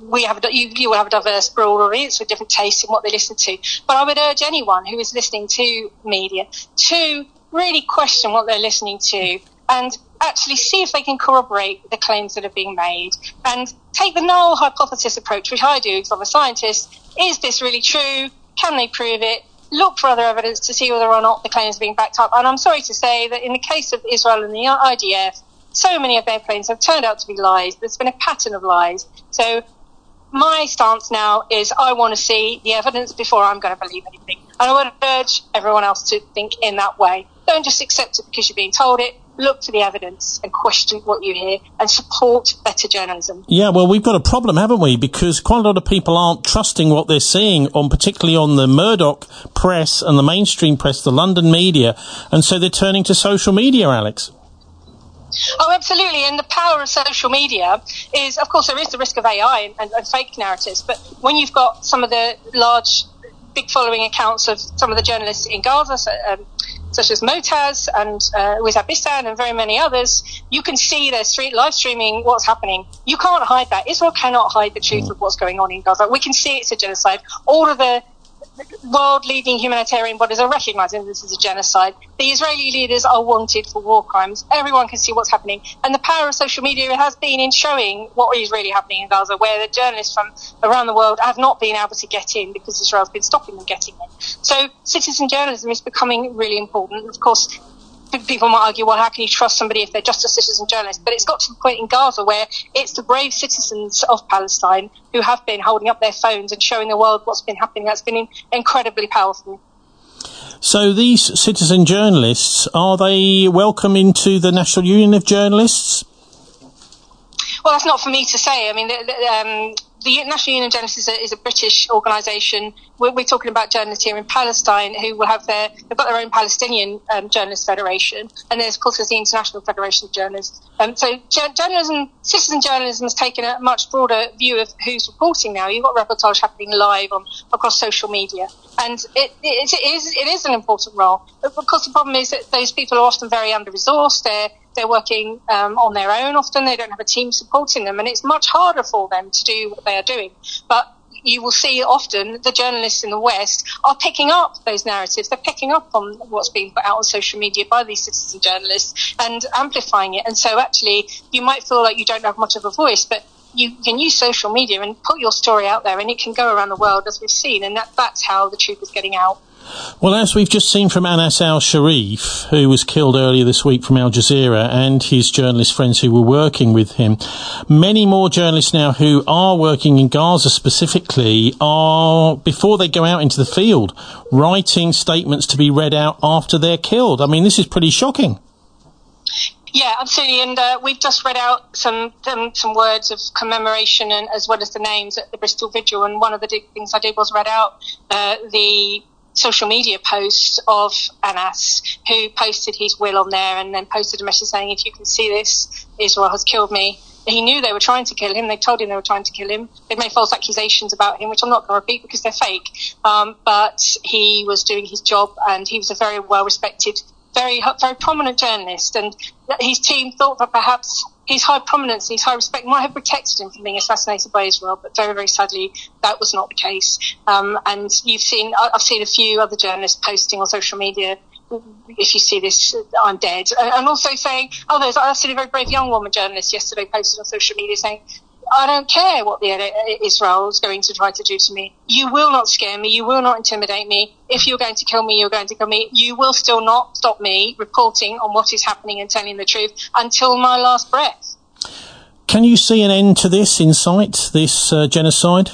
you will have a diverse, broad audience with different tastes in what they listen to. But I would urge anyone who is listening to media to really question what they're listening to and actually see if they can corroborate the claims that are being made and take the null hypothesis approach, which I do because I'm a scientist. Is this really true? Can they prove it? Look for other evidence to see whether or not the claims are being backed up. And I'm sorry to say that in the case of Israel and the IDF, so many of their claims have turned out to be lies. There's been a pattern of lies. So my stance now is I want to see the evidence before I'm going to believe anything. And I would urge everyone else to think in that way. Don't just accept it because you're being told it. Look to the evidence and question what you hear and support better journalism. Yeah, well, we've got a problem, haven't we? Because quite a lot of people aren't trusting what they're seeing, particularly on the Murdoch press and the mainstream press, the London media, and so they're turning to social media, Alex. Oh, absolutely. And the power of social media is, of course, there is the risk of AI and fake narratives. But when you've got some of the large, big following accounts of some of the journalists in Gaza, such as Motaz and Wissam Bistan and very many others, you can see their live streaming what's happening. You can't hide that. Israel cannot hide the truth of what's going on in Gaza. We can see it's a genocide. All of the world-leading humanitarian bodies are recognising this as a genocide. The Israeli leaders are wanted for war crimes. Everyone can see what's happening. And the power of social media has been in showing what is really happening in Gaza, where the journalists from around the world have not been able to get in because Israel's been stopping them getting in. So citizen journalism is becoming really important. Of course, people might argue, well, how can you trust somebody if they're just a citizen journalist? But it's got to the point in Gaza where it's the brave citizens of Palestine who have been holding up their phones and showing the world what's been happening. That's been incredibly powerful. So these citizen journalists, are they welcome into the National Union of Journalists? Well, that's not for me to say. I mean, the National Union of Journalists is a British organisation. We're talking about journalists here in Palestine who will have they've got their own Palestinian Journalists Federation, and there's, of course, the International Federation of Journalists. So citizen journalism has taken a much broader view of who's reporting now. You've got reportage happening live across social media, and it is an important role. But of course, the problem is that those people are often very under-resourced. They're working on their own often. They don't have a team supporting them, and it's much harder for them to do what they are doing. But you will see often the journalists in the West are picking up those narratives. They're picking up on what's being put out on social media by these citizen journalists and amplifying it. And so actually you might feel like you don't have much of a voice, but you can use social media and put your story out there, and it can go around the world, as we've seen, and that's how the truth is getting out. Well, as we've just seen from Anas al-Sharif, who was killed earlier this week from Al Jazeera, and his journalist friends who were working with him, many more journalists now who are working in Gaza specifically are, before they go out into the field, writing statements to be read out after they're killed. I mean, this is pretty shocking. Yeah, absolutely. And we've just read out some words of commemoration, and as well as the names at the Bristol Vigil. And one of the things I did was read out the social media post of Anas, who posted his will on there and then posted a message saying, if you can see this, Israel has killed me. He knew they were trying to kill him. They told him they were trying to kill him. They made false accusations about him, which I'm not going to repeat because they're fake. But he was doing his job, and he was a very well-respected, very prominent journalist. And his team thought that perhaps his high prominence, his high respect might have protected him from being assassinated by Israel, but very, very sadly, that was not the case. And I've seen a few other journalists posting on social media, if you see this, I'm dead. And also saying, I've seen a very brave young woman journalist yesterday posted on social media saying, I don't care what Israel is going to try to do to me. You will not scare me. You will not intimidate me. If you're going to kill me, you're going to kill me. You will still not stop me reporting on what is happening and telling the truth until my last breath. Can you see an end to this in sight, this genocide?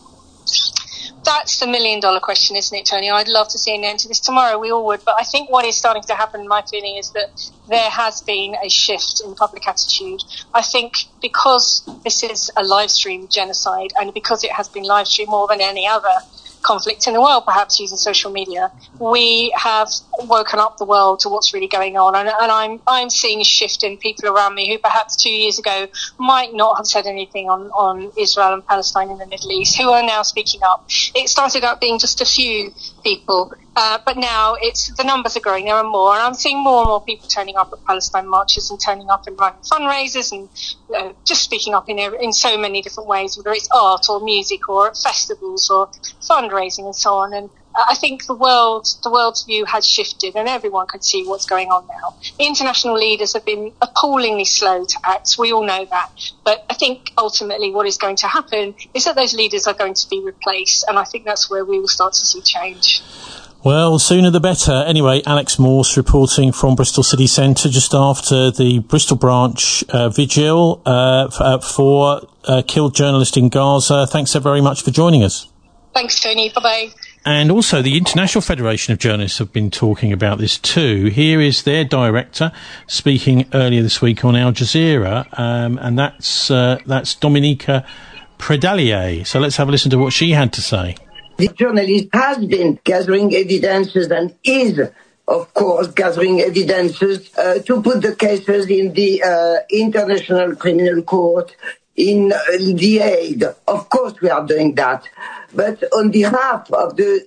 That's the million-dollar question, isn't it, Tony? I'd love to see an end to this tomorrow. We all would. But I think what is starting to happen, my feeling, is that there has been a shift in public attitude. I think because this is a live-stream genocide, and because it has been live-streamed more than any other conflict in the world, perhaps using social media, we have woken up the world to what's really going on. And I'm seeing a shift in people around me who perhaps 2 years ago might not have said anything on Israel and Palestine in the Middle East, who are now speaking up. It started out being just a few people, but now the numbers are growing. There are more, and I'm seeing more and more people turning up at Palestine marches and turning up and running fundraisers and just speaking up in so many different ways, whether it's art or music or at festivals or fundraising and so on. And I think the world's view has shifted, and everyone can see what's going on now. International leaders have been appallingly slow to act. We all know that. But I think ultimately what is going to happen is that those leaders are going to be replaced, and I think that's where we will start to see change. Well, sooner the better. Anyway, Alex Morse reporting from Bristol City Centre just after the Bristol branch vigil for killed journalist in Gaza. Thanks so very much for joining us. Thanks, Tony. Bye-bye. And also the International Federation of Journalists have been talking about this too. Here is their director speaking earlier this week on Al Jazeera, and that's Dominika Predalier. So let's have a listen to what she had to say. The journalist has been gathering evidences and is, of course, gathering evidences to put the cases in the International Criminal Court in The Hague. Of course we are doing that. But on behalf of the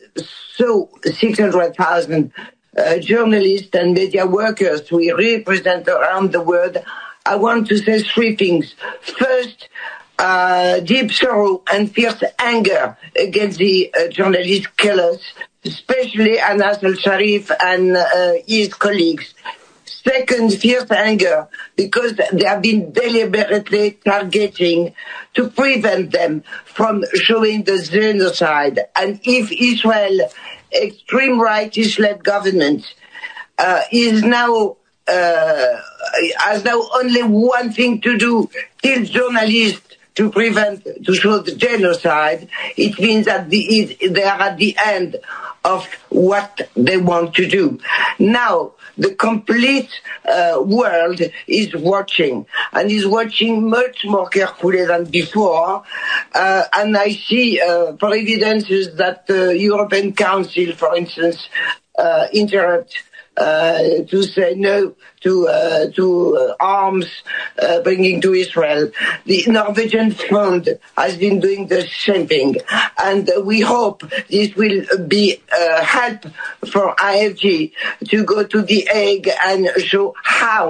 600,000 journalists and media workers we represent around the world, I want to say three things. First, deep sorrow and fierce anger against the journalist killers, especially Anas al-Sharif and his colleagues. Second, fierce anger because they have been deliberately targeting to prevent them from showing the genocide. And if Israel, extreme right Israel government, has now only one thing to do, kill journalists to show the genocide, it means that they are at the end of what they want to do. Now, the complete world is watching, and is watching much more carefully than before. And I see, for evidences that the European Council, for instance, interrupt to say no to arms bringing to Israel. The Norwegian Fund has been doing the same thing, and we hope this will be help for IFG to go to The Hague and show how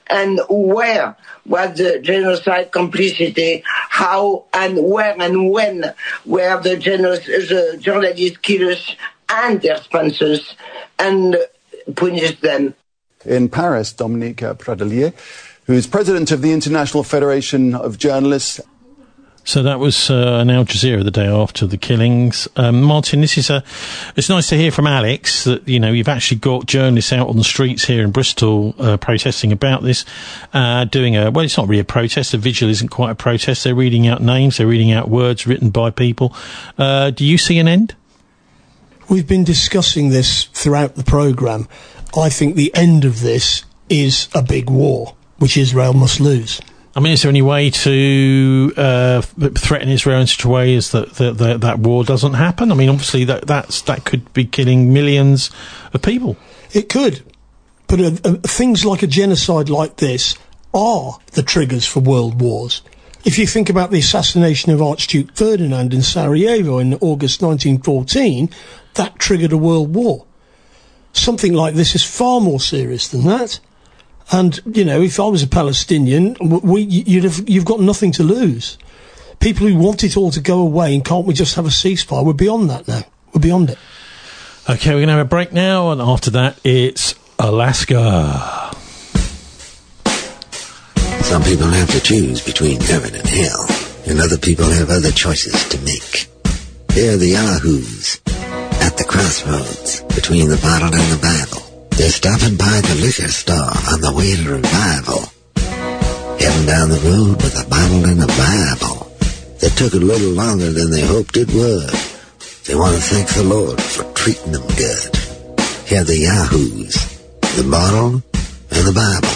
and where was the genocide complicity, how and where and when were the journalist killers and their sponsors, and punish them. In Paris, Dominique Pradelier, who is president of the International Federation of Journalists. So that was an Al Jazeera the day after the killings. Martin, it's nice to hear from Alex that, you've actually got journalists out on the streets here in Bristol protesting about this, it's not really a protest. A vigil isn't quite a protest. They're reading out names, they're reading out words written by people. Do you see an end? We've been discussing this throughout the programme. I think the end of this is a big war, which Israel must lose. I mean, is there any way to threaten Israel in such a way as that war doesn't happen? I mean, obviously that could be killing millions of people. It could, but things like a genocide like this are the triggers for world wars. If you think about the assassination of Archduke Ferdinand in Sarajevo in August 1914, that triggered a world war. Something like this is far more serious than that. And, if I was a Palestinian, you've got nothing to lose. People who want it all to go away and can't we just have a ceasefire, we're beyond that now. We're beyond it. OK, we're going to have a break now, and after that, it's Alaska. Some people have to choose between heaven and hell, and other people have other choices to make. They're the Yahoos, at the crossroads between the bottle and the Bible. They're stopping by the liquor store on the way to revival, heading down the road with a bottle and a Bible. That took a little longer than they hoped it would. They want to thank the Lord for treating them good. Here the Yahoos, the bottle and the Bible.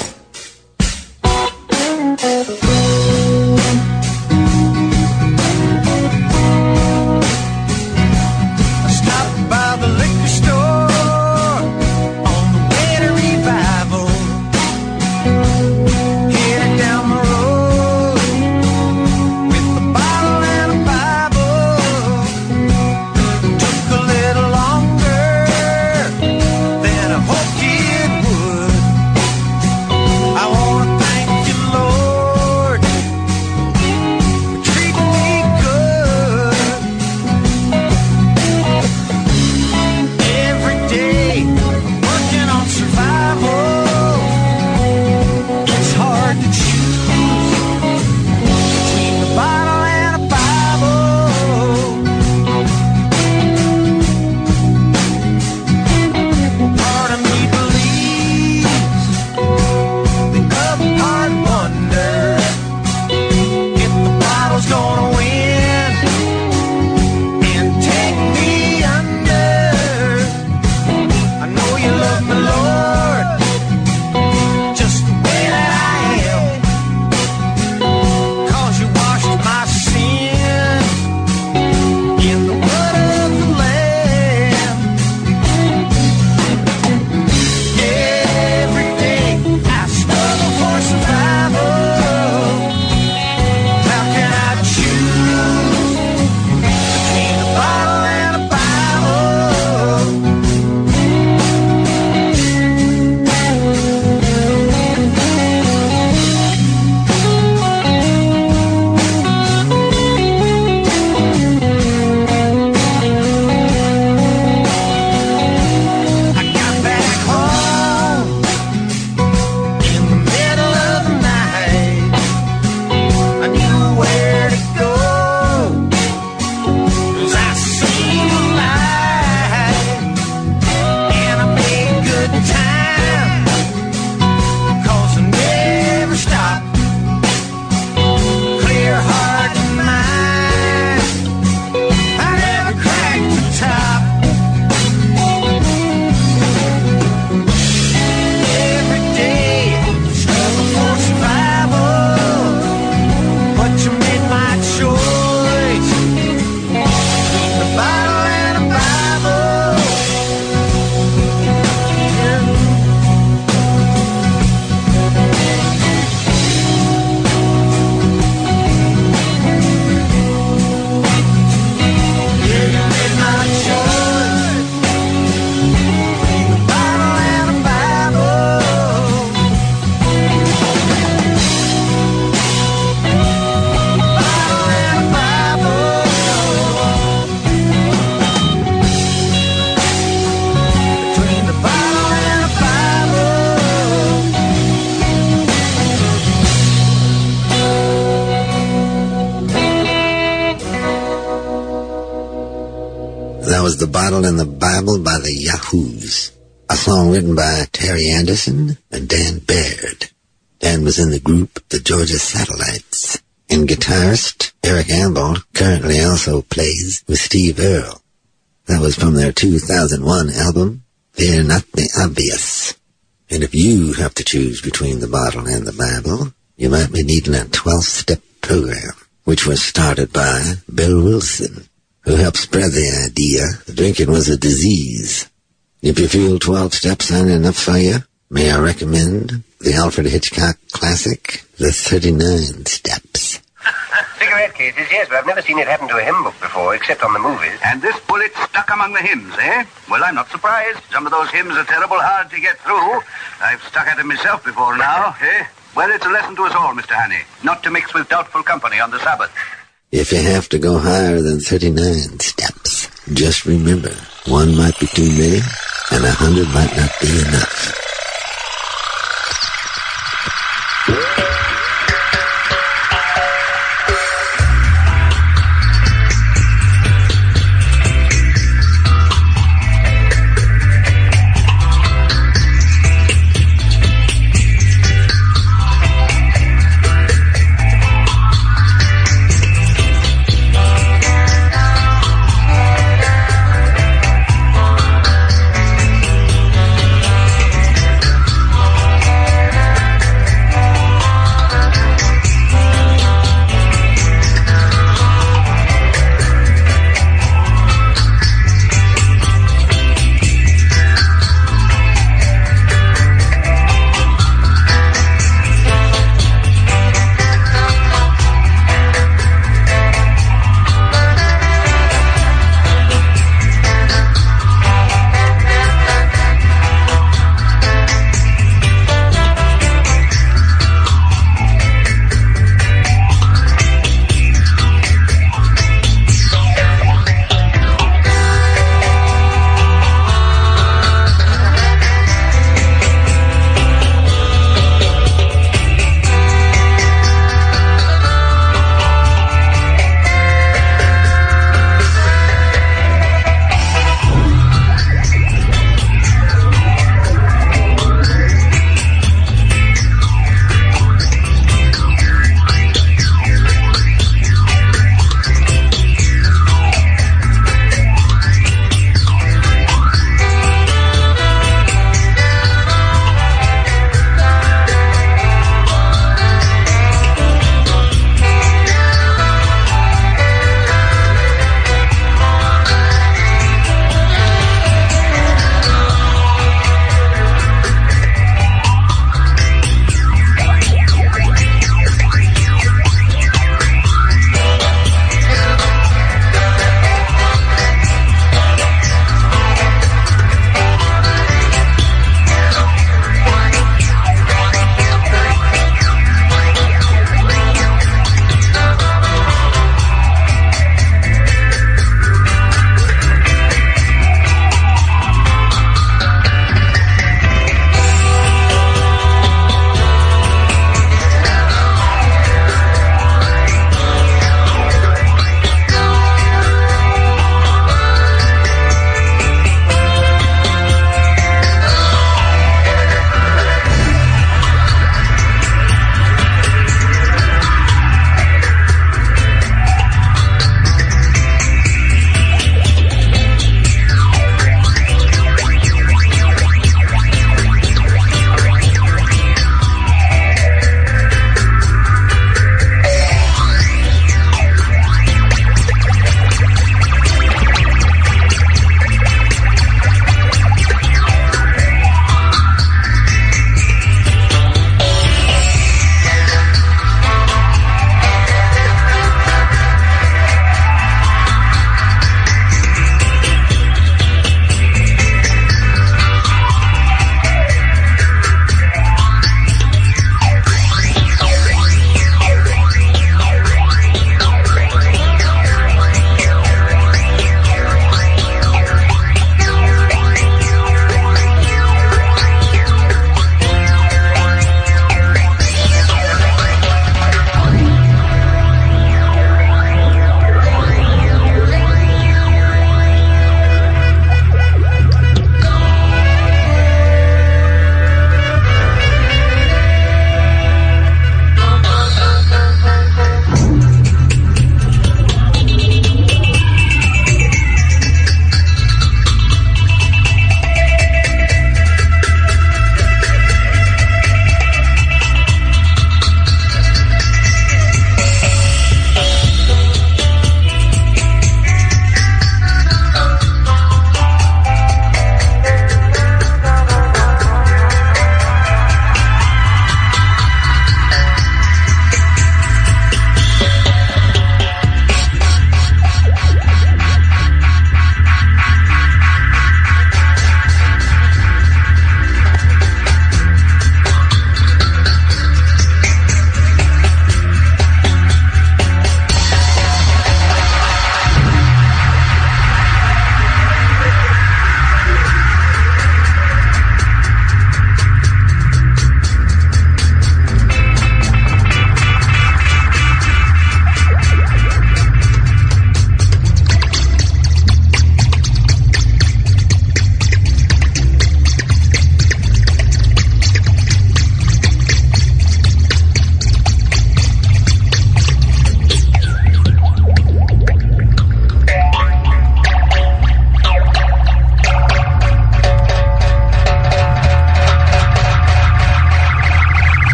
was The Bottle and the Bible by the Yahoos, a song written by Terry Anderson and Dan Baird. Dan was in the group The Georgia Satellites, and guitarist Eric Ambel currently also plays with Steve Earle. That was from their 2001 album, Fear Not the Obvious. And if you have to choose between the bottle and the Bible, you might be needing a 12-step program, which was started by Bill Wilson, who helped spread the idea that drinking was a disease. If you feel 12 steps aren't enough for you, may I recommend the Alfred Hitchcock classic, The 39 Steps. Cigarette cases, yes, but I've never seen it happen to a hymn book before, except on the movies. And this bullet stuck among the hymns, eh? Well, I'm not surprised. Some of those hymns are terrible hard to get through. I've stuck at them myself before now, eh? Well, it's a lesson to us all, Mr. Honey, not to mix with doubtful company on the Sabbath. If you have to go higher than 39 steps, just remember, one might be too many, and 100 might not be enough.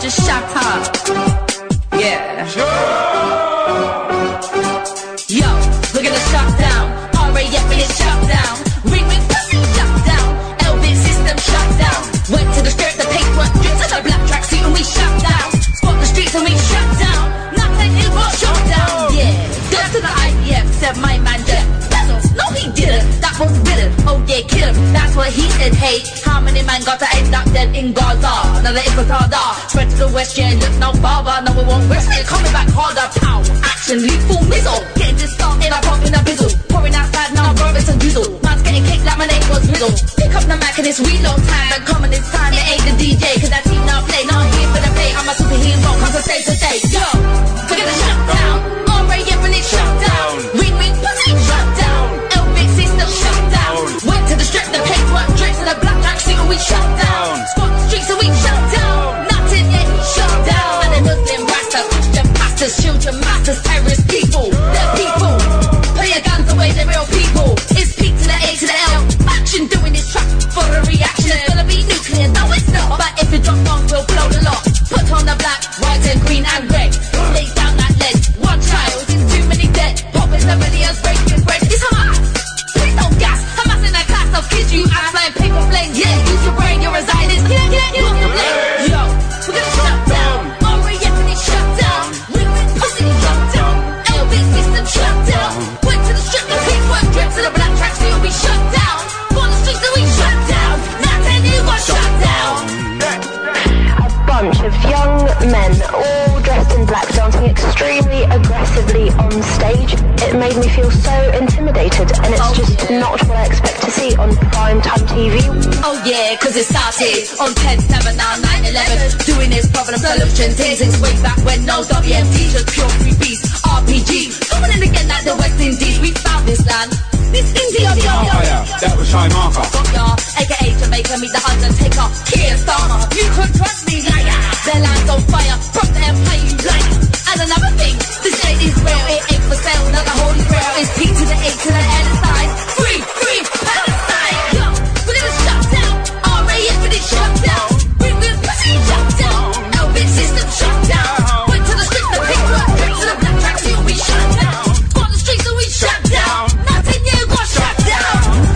just shut up. Yeah. Yo, we're gonna shut down. RAF and it's shut down. Ring ring pussy shut down. L-bit system shut down. Went to the strip, the paintwork drips to the black tracksuit and we shut down. Spot the streets and we shut down. Nothing is what shut down. Yeah. Death to the IDF, said my man Jeff Bezos. No he didn't, that was villain. Oh yeah, kill him, that's what he said. Hey, how many men got to end up dead in Gaza? Another Ifritada. Spread to the west, yeah, look no bother. No we won't risk it, coming back harder. Pow, action, lethal missile. Getting this started, I pop in a bizzle. Pouring outside now, bro, it's a drizzle. Man's getting kicked like my name was Riddle. Pick up the Mac and it's reload time. And coming this time, it ain't the DJ. Cause that team now play, not here for the play. I'm a superhero, cause I stay to day. Yo, we're gonna shut down. RAF and it's shut down. Ring ring pussy shut down. L-bit system shut down. Went to the strip, the paintwork drips to the black tracksuit and we shut down. Spot the streets and we shut down. Nothing yet shut down. And the Muslim rasta, Christian pastors, children, masters, terrorist people. They're people. Put your guns away, they're real people. It's P to the A to the L. Action doing this track for a reaction. It's gonna be nuclear, no it's not. But if it drop bombs, we'll blow the lot. Put on the black, white and green and red. Lay down that lead. One child is too many dead. Popping the millions, breaking bread. It's Hamas. Please don't gas. Hamas in a class of kids, you ass like paper planes. Yeah, use your brain, you're residing. You want the blame? Yo, we're gonna shut down. RAF and it's shut down. Ring ring pussy shut down. L-bit system shut down. Went to the strip, the paintwork drips to the black tracksuit and we shut down. On the streets and we shut down. Nothing new got shut down. A bunch of young men, all dressed in black, dancing extremely aggressively on stage. It made me feel so intimidated, and it's just not what I expect to see on primetime TV. Oh yeah, cause it started on 10, 7, 9, 9, 11. Doing this problem solution things since way back when no WMD, just pure free beats, RPG. Coming in again like the West Indies, we found this land. This India, that was Shy Marker. AKA Jamaica, meet the Undertaker, Keir Starmer. You could trust me, liar. Their land's on fire, from the empire, you liar. And another thing, this ain't Israel, it ain't for sale, not the Holy Grail. It's P to the A to the N side. Free, Palestine. Yo, we're gonna shut down. RAF and it's shut down. Ring ring pussy shut down. L-bit system shut down. Went to the streets, the paintwork drips to the black tracksuit and we shut down. On the streets and we shut down. Nothing new got shut down.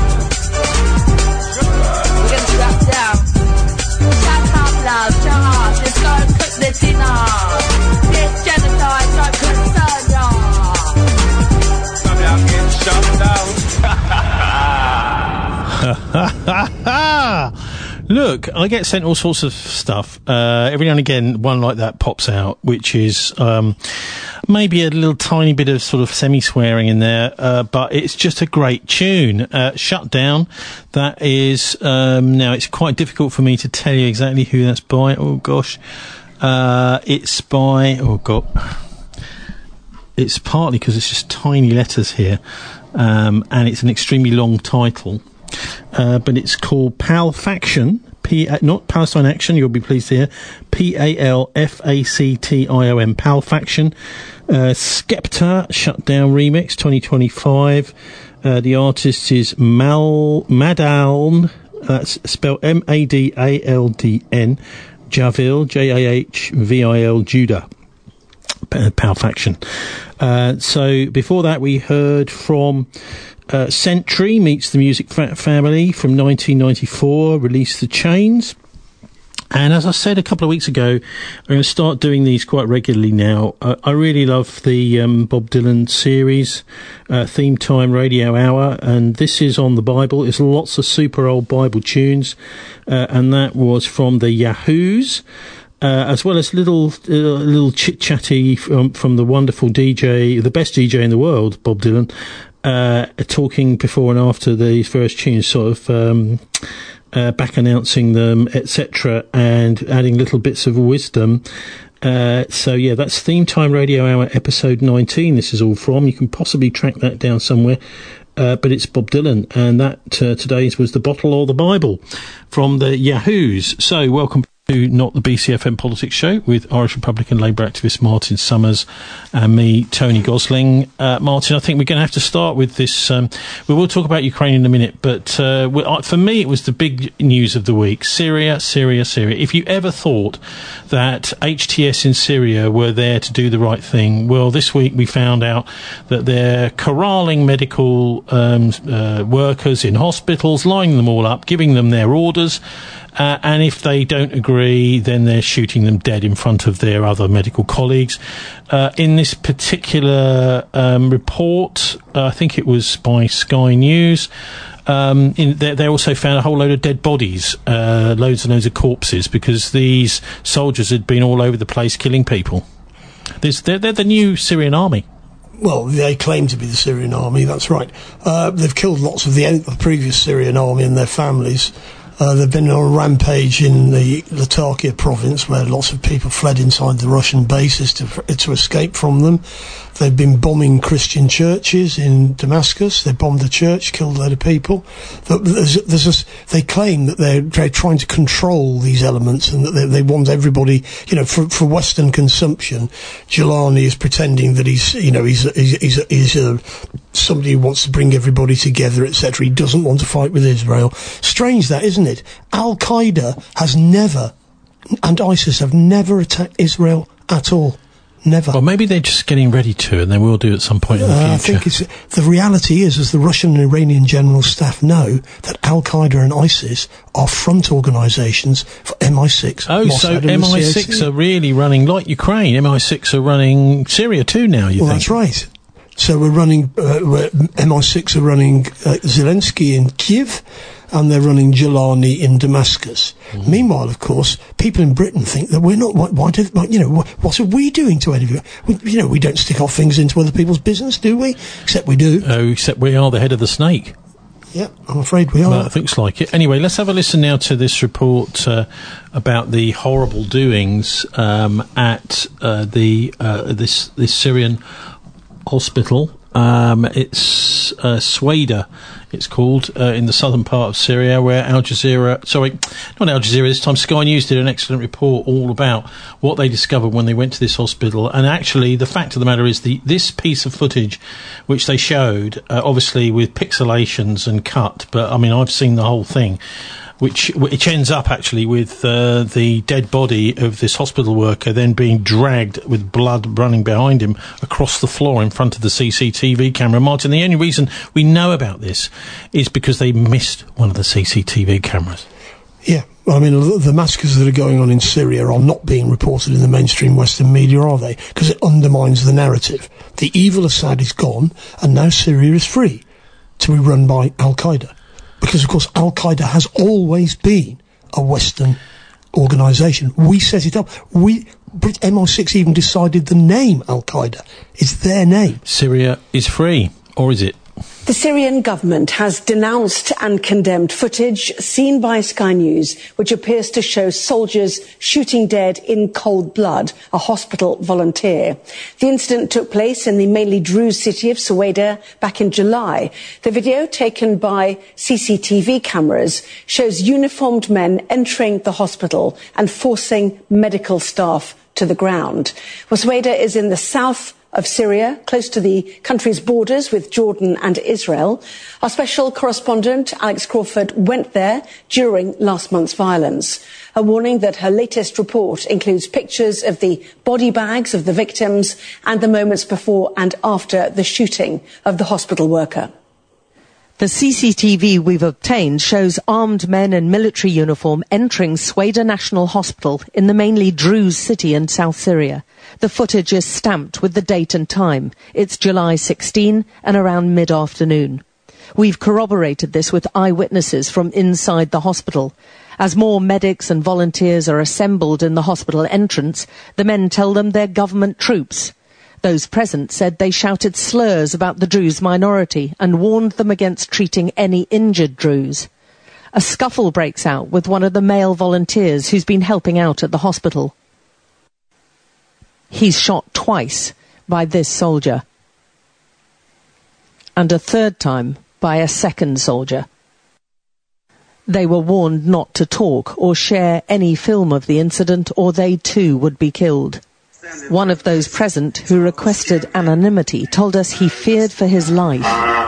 We're gonna shut down. Shut up, love, shut up. Just go and cook the dinner. This genocide don't concern ya. Come down, get shut down. Look, I get sent all sorts of stuff. Every now and again, one like that pops out, which is maybe a little tiny bit of sort of semi-swearing in there, but it's just a great tune. Shut Down. That is, now it's quite difficult for me to tell you exactly who that's by. Oh, gosh. It's by, oh, God. It's partly because it's just tiny letters here, and it's an extremely long title. But it's called Pal Faction, not Palestine Action, you'll be pleased to hear, Palfaction, Pal Faction, Skepta, Shutdown Remix, 2025, the artist is Madaln, that's spelled Madaldn, Javil, Jahvil, Judah. Pal Faction. So before that we heard from Sentry Meets the Music Family from 1994, released The Chains. And as I said a couple of weeks ago, I'm going to start doing these quite regularly now. I really love the Bob Dylan series, Theme Time Radio Hour, and this is on the Bible. It's lots of super old Bible tunes, and that was from the Yahoos. As well as little chit-chatty from the wonderful DJ, the best DJ in the world, Bob Dylan, talking before and after the first tunes, sort of back announcing them, etc., and adding little bits of wisdom. So yeah, that's Theme Time Radio Hour episode 19. This is all from. You can possibly track that down somewhere. But it's Bob Dylan, and that today's was The Bottle or the Bible from the Yahoos. So welcome. to Not the BCFM Politics Show with Irish Republican Labour activist Martin Summers and me, Tony Gosling. Martin, I think we're going to have to start with this. We will talk about Ukraine in a minute, but for me it was the big news of the week. Syria. If you ever thought that HTS in Syria were there to do the right thing, well, this week we found out that they're corralling medical workers in hospitals, lining them all up, giving them their orders, and if they don't agree, then they're shooting them dead in front of their other medical colleagues. In this particular report, I think it was by Sky News, they also found a whole load of dead bodies, loads and loads of corpses, because these soldiers had been all over the place killing people. They're the new Syrian army. Well, they claim to be the Syrian army, that's right. They've killed lots of the previous Syrian army and their families. They've been on a rampage in the Latakia province, where lots of people fled inside the Russian bases to escape from them. They've been bombing Christian churches in Damascus. They bombed a church, killed a load of people. They claim that they're trying to control these elements, and that they want everybody, for Western consumption. Gilani is pretending that he's somebody who wants to bring everybody together, etc. He doesn't want to fight with Israel. Strange that, isn't it? Al-Qaeda has never, and ISIS have never attacked Israel at all. Never. Well, maybe they're just getting ready to, and they will do at some point in the future. I think the reality is, as the Russian and Iranian general staff know, that Al-Qaeda and ISIS are front organisations for MI6. Oh, Mossad, so and MI6 are really running, like Ukraine, MI6 are running Syria too now, you think? That's right. So we're running, MI6 are running Zelensky in Kiev, and they're running Gilani in Damascus. Mm. Meanwhile, of course, people in Britain think that we're not. What are we doing to any of it? We don't stick our fingers into other people's business, do we? Except we do. Oh, except we are the head of the snake. Yeah, I'm afraid we are. Well, it looks like it. Anyway, let's have a listen now to this report about the horrible doings at this Syrian hospital. It's Sweda, it's called, in the southern part of Syria, where not Al Jazeera, this time Sky News did an excellent report all about what they discovered when they went to this hospital. And actually, the fact of the matter is, this piece of footage, which they showed, obviously with pixelations and cut, but I mean, I've seen the whole thing, which ends up actually with the dead body of this hospital worker then being dragged with blood running behind him across the floor in front of the CCTV camera. Martin, the only reason we know about this is because they missed one of the CCTV cameras. Yeah, I mean, the massacres that are going on in Syria are not being reported in the mainstream Western media, are they? Because it undermines the narrative. The evil Assad is gone, and now Syria is free to be run by Al-Qaeda. Because, of course, Al-Qaeda has always been a Western organisation. We set it up. MI6 even decided the name Al-Qaeda. It's their name. Syria is free, or is it? The Syrian government has denounced and condemned footage seen by Sky News, which appears to show soldiers shooting dead in cold blood a hospital volunteer. The incident took place in the mainly Druze city of Sweda back in July. The video, taken by CCTV cameras, shows uniformed men entering the hospital and forcing medical staff to the ground. Sweda is in the south of Syria, close to the country's borders with Jordan and Israel. Our special correspondent, Alex Crawford, went there during last month's violence. A warning that her latest report includes pictures of the body bags of the victims and the moments before and after the shooting of the hospital worker. The CCTV we've obtained shows armed men in military uniform entering Sweda National Hospital in the mainly Druze city in South Syria. The footage is stamped with the date and time. It's July 16 and around mid-afternoon. We've corroborated this with eyewitnesses from inside the hospital. As more medics and volunteers are assembled in the hospital entrance, the men tell them they're government troops. Those present said they shouted slurs about the Druze minority and warned them against treating any injured Druze. A scuffle breaks out with one of the male volunteers who's been helping out at the hospital. He's shot twice by this soldier, and a third time by a second soldier. They were warned not to talk or share any film of the incident, or they too would be killed. One of those present, who requested anonymity, told us he feared for his life.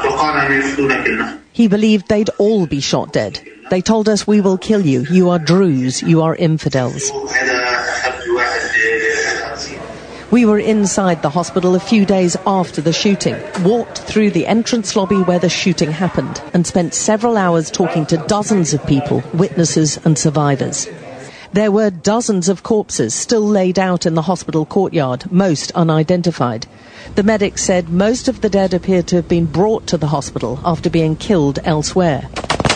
He believed they'd all be shot dead. They told us, "We will kill you. You are Druze. You are infidels." We were inside the hospital a few days after the shooting, walked through the entrance lobby where the shooting happened, and spent several hours talking to dozens of people, witnesses and survivors. There were dozens of corpses still laid out in the hospital courtyard, most unidentified. The medics said most of the dead appeared to have been brought to the hospital after being killed elsewhere.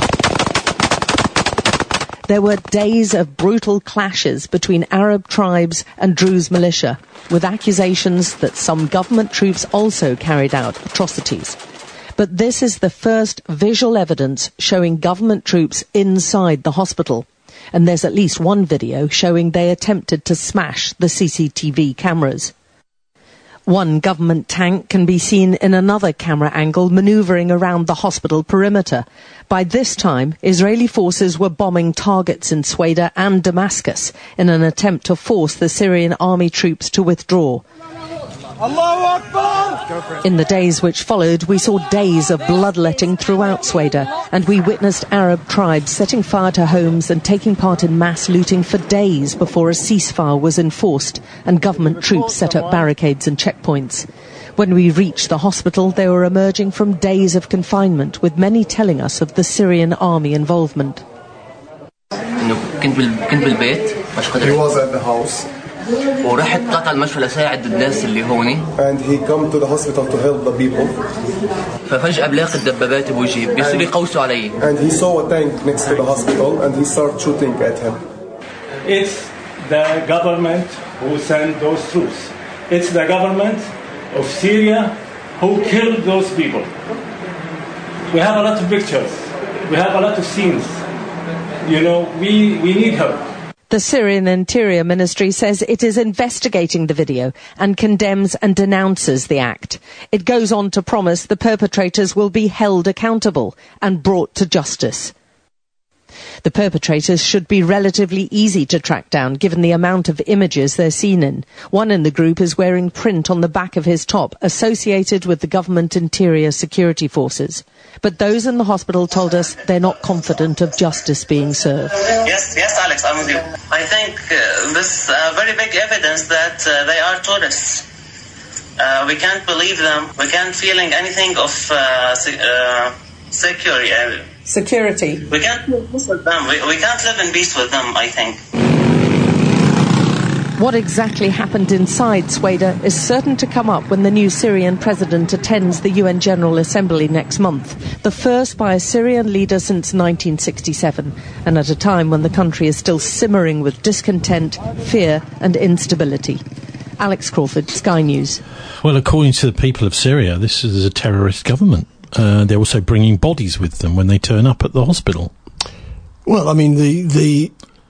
There were days of brutal clashes between Arab tribes and Druze militia, with accusations that some government troops also carried out atrocities. But this is the first visual evidence showing government troops inside the hospital. And there's at least one video showing they attempted to smash the CCTV cameras. One government tank can be seen in another camera angle manoeuvring around the hospital perimeter. By this time, Israeli forces were bombing targets in Sweda and Damascus in an attempt to force the Syrian army troops to withdraw. In the days which followed, we saw days of bloodletting throughout Sweda, and we witnessed Arab tribes setting fire to homes and taking part in mass looting for days before a ceasefire was enforced and government troops set up barricades and checkpoints. When we reached the hospital, they were emerging from days of confinement, with many telling us of the Syrian army involvement. He was at the house. ورحت قطع المشفى لساعد الناس اللي هوني. And he come to the hospital to help the people. ففجأة بلاقي الدبابات بوجهي بيصيروا يقوسوا علي. And he saw a tank next to the hospital and he started shooting at him. It's the government who sent those troops. It's the government of Syria who killed those people. We have a lot of pictures. We have a lot of scenes. You know, we need help. The Syrian Interior Ministry says it is investigating the video and condemns and denounces the act. It goes on to promise the perpetrators will be held accountable and brought to justice. The perpetrators should be relatively easy to track down, given the amount of images they're seen in. One in the group is wearing print on the back of his top, associated with the government interior security forces. But those in the hospital told us they're not confident of justice being served. Yes, Alex, I'm with you. I think this very big evidence that they are tourists. We can't believe them. We can't feeling anything of security. We can't live in peace with them. We can't live in peace with them, I think. What exactly happened inside Sweda is certain to come up when the new Syrian president attends the UN General Assembly next month, the first by a Syrian leader since 1967, and at a time when the country is still simmering with discontent, fear and instability. Alex Crawford, Sky News. Well, according to the people of Syria, this is a terrorist government. They're also bringing bodies with them when they turn up at the hospital. Well, I mean, the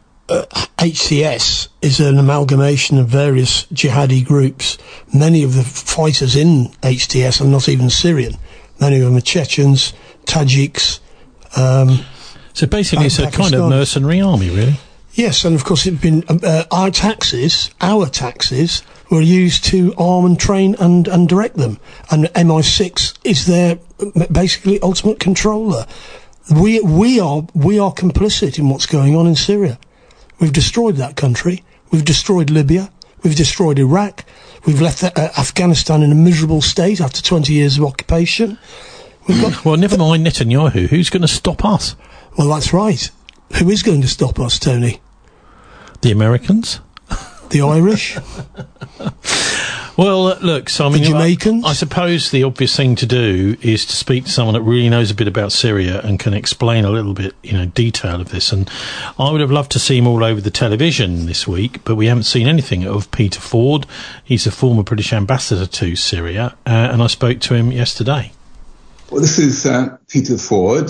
HCS is an amalgamation of various jihadi groups. Many of the fighters in HTS are not even Syrian. Many of them are Chechens, Tajiks. So basically it's a kind of mercenary army, really? Yes, and of course it's been our taxes were used to arm and train and direct them. And MI6 is their basically ultimate controller. We are complicit in what's going on in Syria. We've destroyed that country. We've destroyed Libya. We've destroyed Iraq. We've left Afghanistan in a miserable state after 20 years of occupation. Well, never mind Netanyahu. Who's going to stop us? Well, that's right. Who is going to stop us, Tony? The Americans? The Irish? Well, look, so I mean, the Jamaicans? I suppose the obvious thing to do is to speak to someone that really knows a bit about Syria and can explain a little bit, detail of this. And I would have loved to see him all over the television this week, but we haven't seen anything of Peter Ford. He's a former British ambassador to Syria, and I spoke to him yesterday. Well, this is Peter Ford.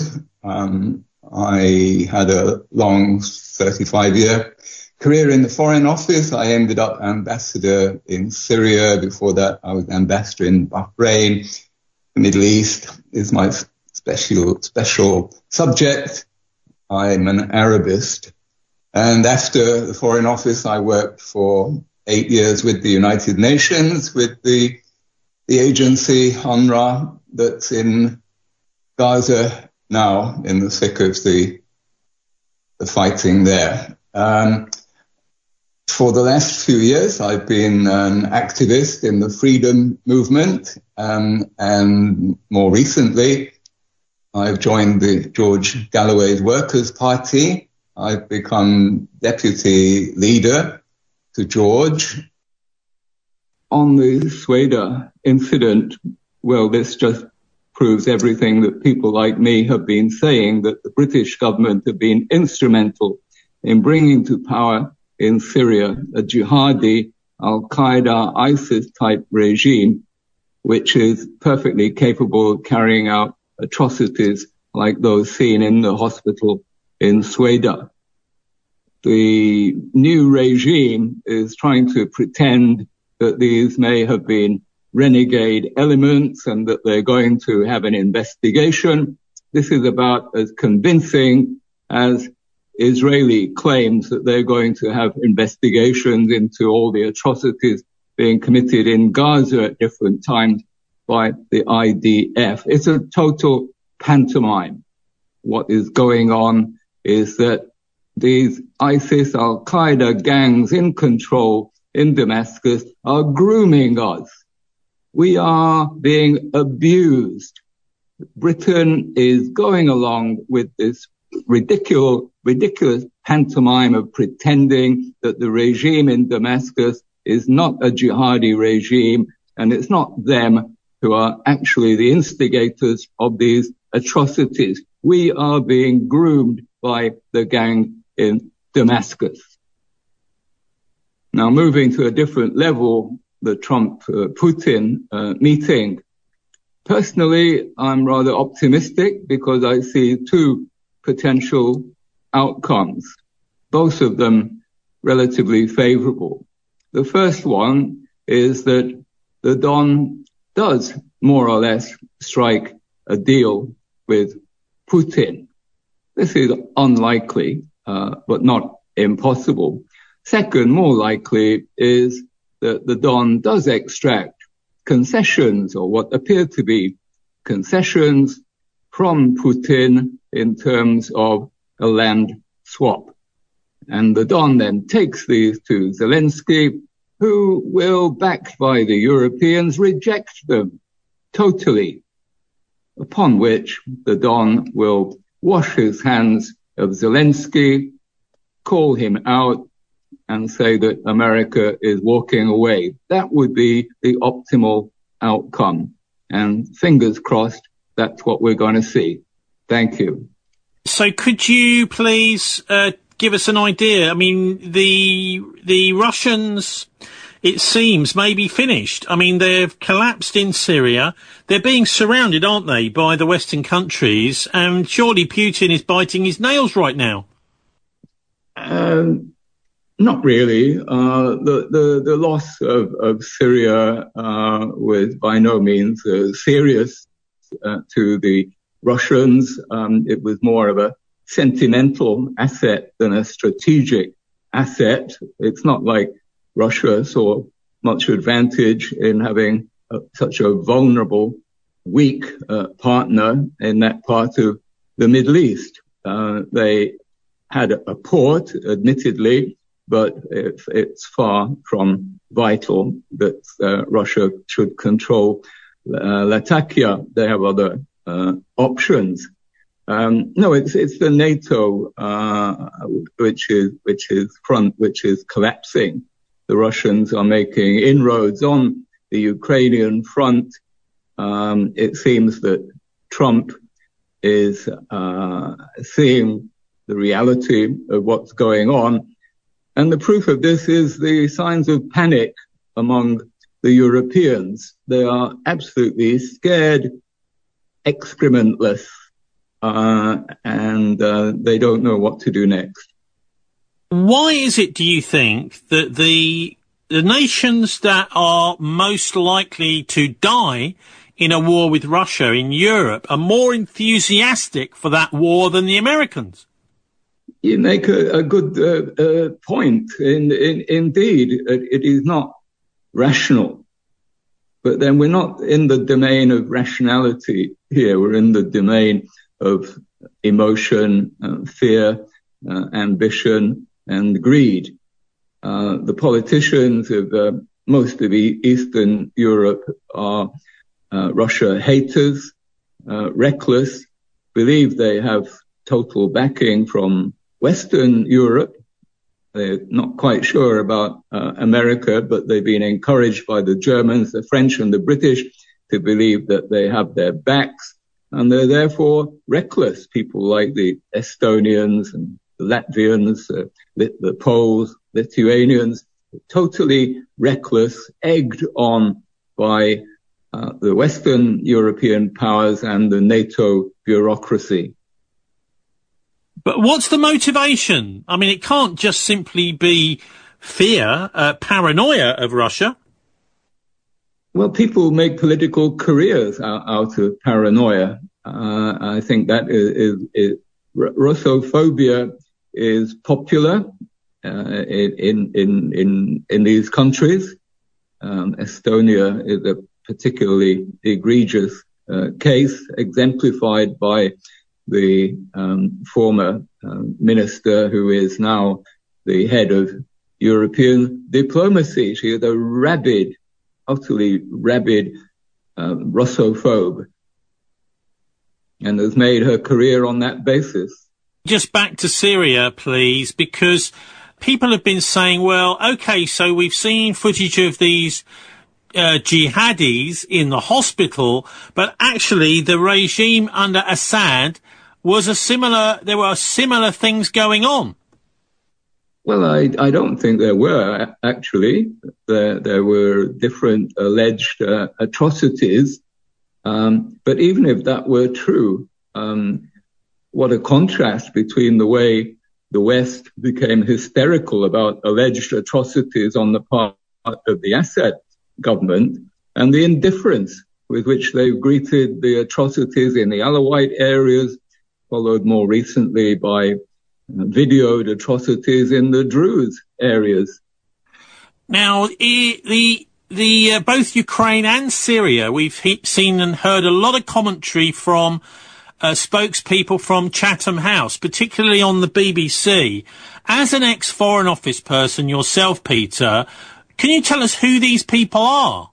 I had a long 35-year career in the Foreign Office. I ended up ambassador in Syria. Before that, I was ambassador in Bahrain. The Middle East is my special subject. I'm an Arabist. And after the Foreign Office, I worked for 8 years with the United Nations, with the agency UNRWA that's in Gaza now, in the thick of the fighting there. For the last few years, I've been an activist in the freedom movement, and more recently, I've joined the George Galloway's Workers' Party. I've become deputy leader to George. On the Sweda incident, well, this just proves everything that people like me have been saying, that the British government have been instrumental in bringing to power in Syria a jihadi, Al-Qaeda, ISIS-type regime, which is perfectly capable of carrying out atrocities like those seen in the hospital in Sweda. The new regime is trying to pretend that these may have been renegade elements and that they're going to have an investigation. This is about as convincing as Israeli claims that they're going to have investigations into all the atrocities being committed in Gaza at different times by the IDF. It's a total pantomime. What is going on is that these ISIS, Al-Qaeda gangs in control in Damascus are grooming us. We are being abused. Britain is going along with this ridiculous pantomime of pretending that the regime in Damascus is not a jihadi regime, and it's not them who are actually the instigators of these atrocities. We are being groomed by the gang in Damascus. Now, moving to a different level, the Trump-Putin meeting. Personally, I'm rather optimistic because I see two potential outcomes, both of them relatively favorable. The first one is that the Don does more or less strike a deal with Putin. This is unlikely, but not impossible. Second, more likely, is that the Don does extract concessions, or what appear to be concessions, from Putin in terms of a land swap. And the Don then takes these to Zelensky, who will, backed by the Europeans, reject them totally, upon which the Don will wash his hands of Zelensky, call him out, and say that America is walking away. That would be the optimal outcome. And fingers crossed, that's what we're going to see. Thank you. So could you please give us an idea? I mean, the Russians, it seems, may be finished. I mean, they've collapsed in Syria. They're being surrounded, aren't they, by the Western countries? And surely Putin is biting his nails right now. Not really. The loss of Syria was by no means serious to the Russians. It was more of a sentimental asset than a strategic asset. It's not like Russia saw much advantage in having such a vulnerable, weak partner in that part of the Middle East. They had a port, admittedly, but it's far from vital that Russia should control Latakia. They have other options. No, it's the NATO which is collapsing. The Russians are making inroads on the Ukrainian front. It seems that Trump is seeing the reality of what's going on. And the proof of this is the signs of panic among the Europeans. They are absolutely scared, excrementless, and they don't know what to do next. Why is it, do you think, that the nations that are most likely to die in a war with Russia in Europe are more enthusiastic for that war than the Americans? You make a good point. Indeed, it is not rational. But then we're not in the domain of rationality here. We're in the domain of emotion, fear, ambition, and greed. The politicians of most of Eastern Europe are Russia haters, reckless, believe they have total backing from Western Europe. They're not quite sure about America, but they've been encouraged by the Germans, the French, and the British to believe that they have their backs, and they're therefore reckless. People like the Estonians and the Latvians, the Poles, Lithuanians, totally reckless, egged on by the Western European powers and the NATO bureaucracy. But what's the motivation? I mean, it can't just simply be fear, paranoia of Russia. Well, people make political careers out of paranoia. I think that is Russophobia is popular in these countries. Estonia is a particularly egregious case, exemplified by the former minister who is now the head of European diplomacy. She is a rabid, utterly rabid Russophobe, and has made her career on that basis. Just back to Syria, please, because people have been saying, well, okay, so we've seen footage of these jihadis in the hospital, but actually the regime under Assad was there were similar things going on. Well, I don't think there were, actually. There were different alleged atrocities. But even if that were true, what a contrast between the way the West became hysterical about alleged atrocities on the part of the Assad government and the indifference with which they greeted the atrocities in the Alawite areas, followed more recently by videoed atrocities in the Druze areas. Now, both Ukraine and Syria, we've seen and heard a lot of commentary from spokespeople from Chatham House, particularly on the BBC. As an ex-Foreign Office person yourself, Peter, can you tell us who these people are?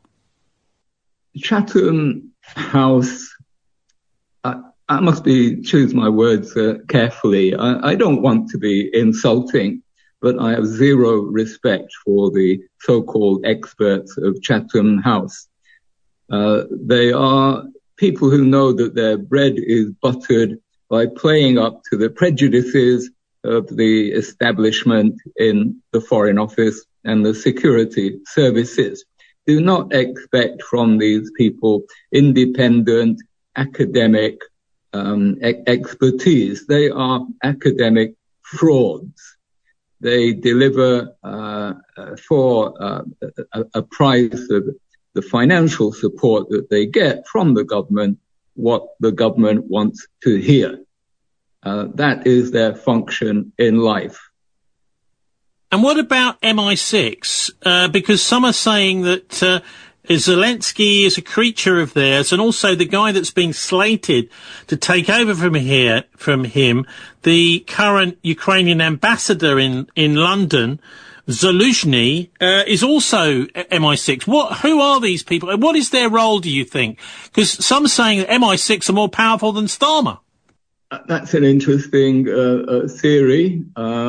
Chatham House, I must choose my words carefully. I don't want to be insulting, but I have zero respect for the so-called experts of Chatham House. They are people who know that their bread is buttered by playing up to the prejudices of the establishment in the Foreign Office and the security services. Do not expect from these people independent academic expertise. They are academic frauds. They deliver for a price of the financial support that they get from the government what the government wants to hear. That is their function in life. And what about MI6? Because some are saying that Zelensky is a creature of theirs, and also the guy that's been slated to take over from him, the current Ukrainian ambassador in London, Zaluzhny, is also MI6. Who are these people? What is their role, do you think? Because some are saying that MI6 are more powerful than Starmer. That's an interesting theory.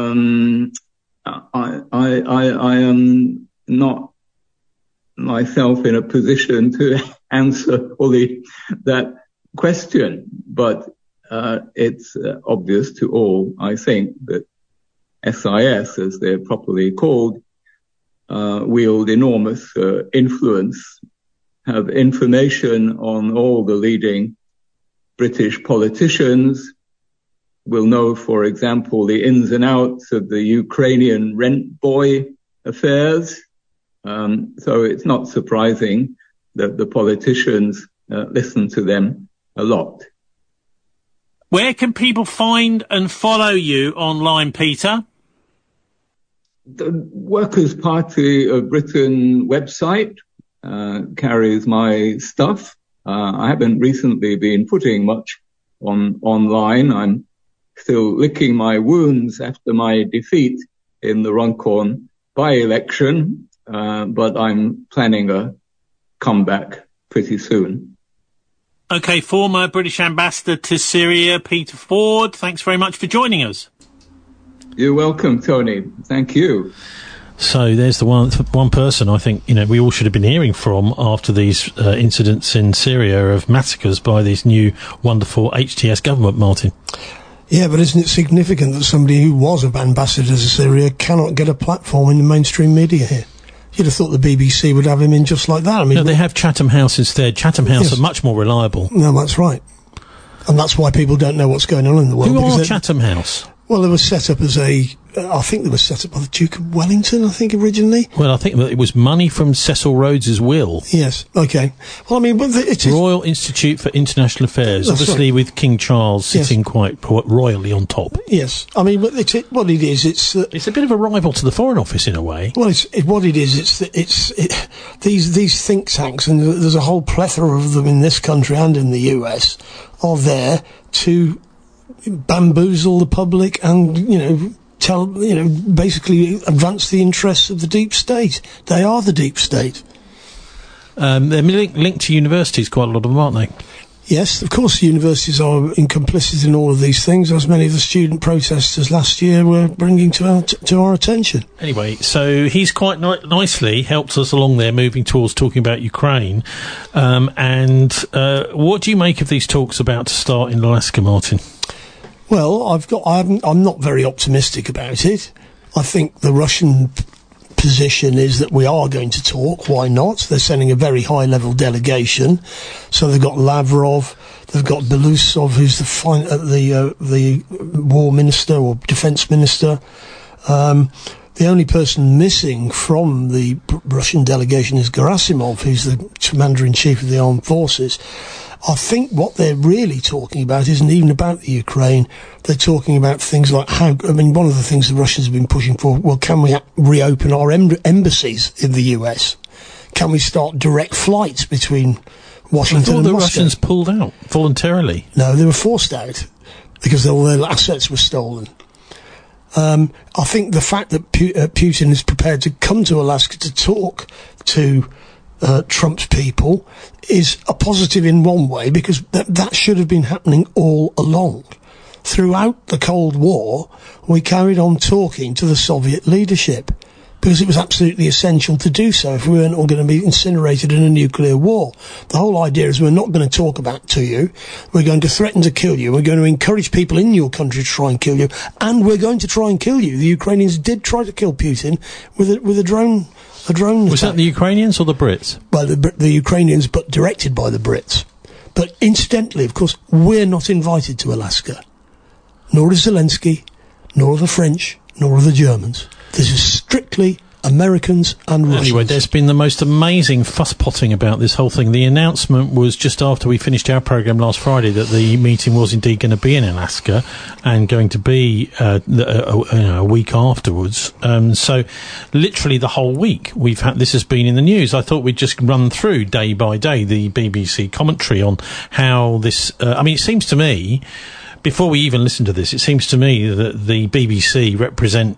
I am not myself in a position to answer fully that question, but it's obvious to all, I think, that SIS, as they're properly called, wield enormous influence, have information on all the leading British politicians, will know, for example, the ins and outs of the Ukrainian rent boy affairs. So it's not surprising that the politicians listen to them a lot. Where can people find and follow you online, Peter? The Workers' Party of Britain website carries my stuff. I haven't recently been putting much online. I'm still licking my wounds after my defeat in the Runcorn by-election, but I'm planning a comeback pretty soon. OK, former British ambassador to Syria, Peter Ford, thanks very much for joining us. You're welcome, Tony. Thank you. So there's the one person I think, we all should have been hearing from after these incidents in Syria of massacres by this new wonderful HTS government, Martin. Yeah, but isn't it significant that somebody who was an ambassador to Syria cannot get a platform in the mainstream media here? You'd have thought the BBC would have him in just like that. I mean, no, they have Chatham House instead. Chatham House are much more reliable. No, that's right. And that's why people don't know what's going on in the world. Who are Chatham House? Well, they were set up as I think they were set up by the Duke of Wellington, originally. Well, I think it was money from Cecil Rhodes's will. Yes, OK. Well, I mean, but it is... Royal Institute for International Affairs, obviously with King Charles sitting quite royally on top. Yes. I mean, but what it is, it's a bit of a rival to the Foreign Office in a way. Well, what it is, these think tanks, and there's a whole plethora of them in this country and in the US, are there to bamboozle the public and, basically advance the interests of the deep state. They are the deep state. They're linked to universities, quite a lot of them, aren't they? Yes, of course, universities are complicit in all of these things, as many of the student protesters last year were bringing to our attention. Anyway, so he's quite nicely helped us along there, moving towards talking about Ukraine. And what do you make of these talks about to start in Alaska, Martin? Well, I'm not very optimistic about it. I think the Russian position is that we are going to talk. Why not? They're sending a very high-level delegation. So they've got Lavrov, they've got Belousov, who's the war minister or defence minister. The only person missing from the Russian delegation is Gerasimov, who's the commander-in-chief of the armed forces. I think what they're really talking about isn't even about the Ukraine. They're talking about things like one of the things the Russians have been pushing for, well, can we reopen our embassies in the US? Can we start direct flights between Washington and Moscow? I thought the Russians pulled out voluntarily. No, they were forced out because all their assets were stolen. I think the fact that Putin is prepared to come to Alaska to talk to Trump's people is a positive in one way, because that should have been happening all along. Throughout the Cold War, we carried on talking to the Soviet leadership because it was absolutely essential to do so if we weren't all going to be incinerated in a nuclear war. The whole idea is we're not going to talk to you, we're going to threaten to kill you, we're going to encourage people in your country to try and kill you, and we're going to try and kill you. The Ukrainians did try to kill Putin with a drone. Was that the Ukrainians or the Brits? Well, the Ukrainians, but directed by the Brits. But incidentally, of course, we're not invited to Alaska. Nor is Zelensky, nor are the French, nor are the Germans. This is strictly Americans and Russians. Anyway, there's been the most amazing fuss-potting about this whole thing. The announcement was just after we finished our programme last Friday that the meeting was indeed going to be in Alaska and going to be a week afterwards. So literally the whole week this has been in the news. I thought we'd just run through day by day the BBC commentary on how this... it seems to me, before we even listen to this, it seems to me that the BBC represent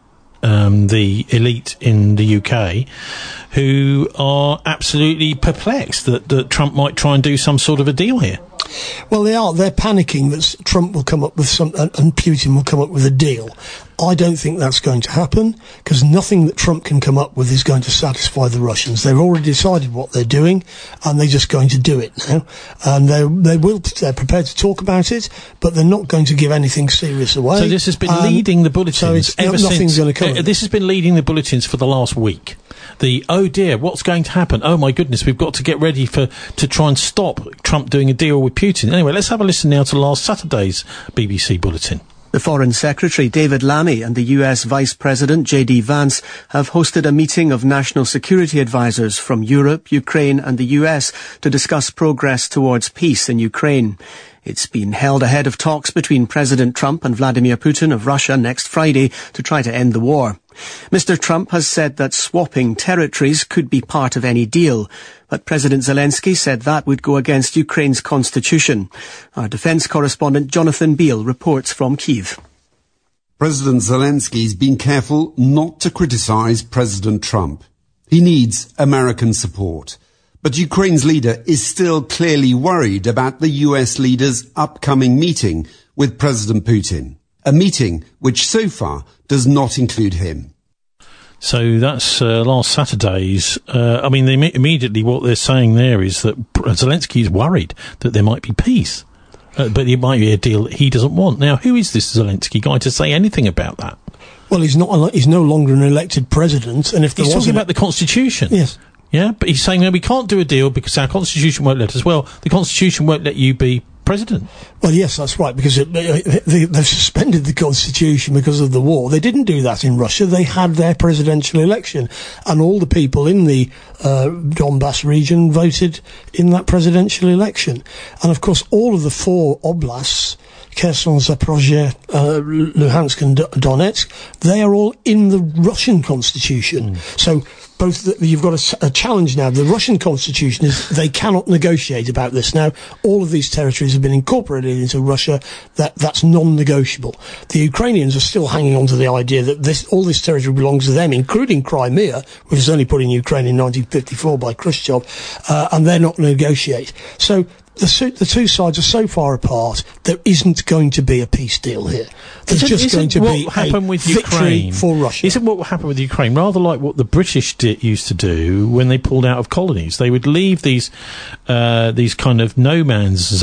the elite in the UK who are absolutely perplexed that Trump might try and do some sort of a deal here. Well, they are. They're panicking that Trump will come up with and Putin will come up with a deal. I don't think that's going to happen, because nothing that Trump can come up with is going to satisfy the Russians. They've already decided what they're doing, and they're just going to do it now. And they're prepared to talk about it, but they're not going to give anything serious away. So this has been leading the bulletins ever since. Nothing's going to come. This has been leading the bulletins for the last week. Oh dear, what's going to happen? Oh my goodness, we've got to get ready to try and stop Trump doing a deal with Putin. Anyway, let's have a listen now to last Saturday's BBC Bulletin. The Foreign Secretary, David Lammy, and the US Vice President, J.D. Vance, have hosted a meeting of national security advisers from Europe, Ukraine and the US to discuss progress towards peace in Ukraine. It's been held ahead of talks between President Trump and Vladimir Putin of Russia next Friday to try to end the war. Mr. Trump has said that swapping territories could be part of any deal, but President Zelensky said that would go against Ukraine's constitution. Our defence correspondent Jonathan Beale reports from Kyiv. President Zelensky's been careful not to criticise President Trump. He needs American support. But Ukraine's leader is still clearly worried about the US leader's upcoming meeting with President Putin, a meeting which so far does not include him. So that's last Saturday's. Immediately what they're saying there is that Zelensky is worried that there might be peace, but it might be a deal that he doesn't want. Now, who is this Zelensky guy to say anything about that? Well, he's no longer an elected president, and if there he's talking about the Constitution. Yes. Yeah, but he's saying, no, we can't do a deal because our Constitution won't let us. Well, the Constitution won't let you be president. Well, yes, that's right, because they've suspended the Constitution because of the war. They didn't do that in Russia. They had their presidential election, and all the people in the Donbass region voted in that presidential election. And, of course, all of the 4 oblasts, Kherson, Zaporozhye, Luhansk and Donetsk, they are all in the Russian Constitution. So you've got a challenge now. The Russian Constitution is they cannot negotiate about this. Now, all of these territories have been incorporated into Russia. That's non-negotiable. The Ukrainians are still hanging on to the idea that all this territory belongs to them, including Crimea, which was only put in Ukraine in 1954 by Khrushchev, and they're not going to negotiate. So the two sides are so far apart, there isn't going to be a peace deal here. There's just going to be a victory for Russia. Isn't what happened with Ukraine rather like what the British used to do when they pulled out of colonies? They would leave these kind of no man's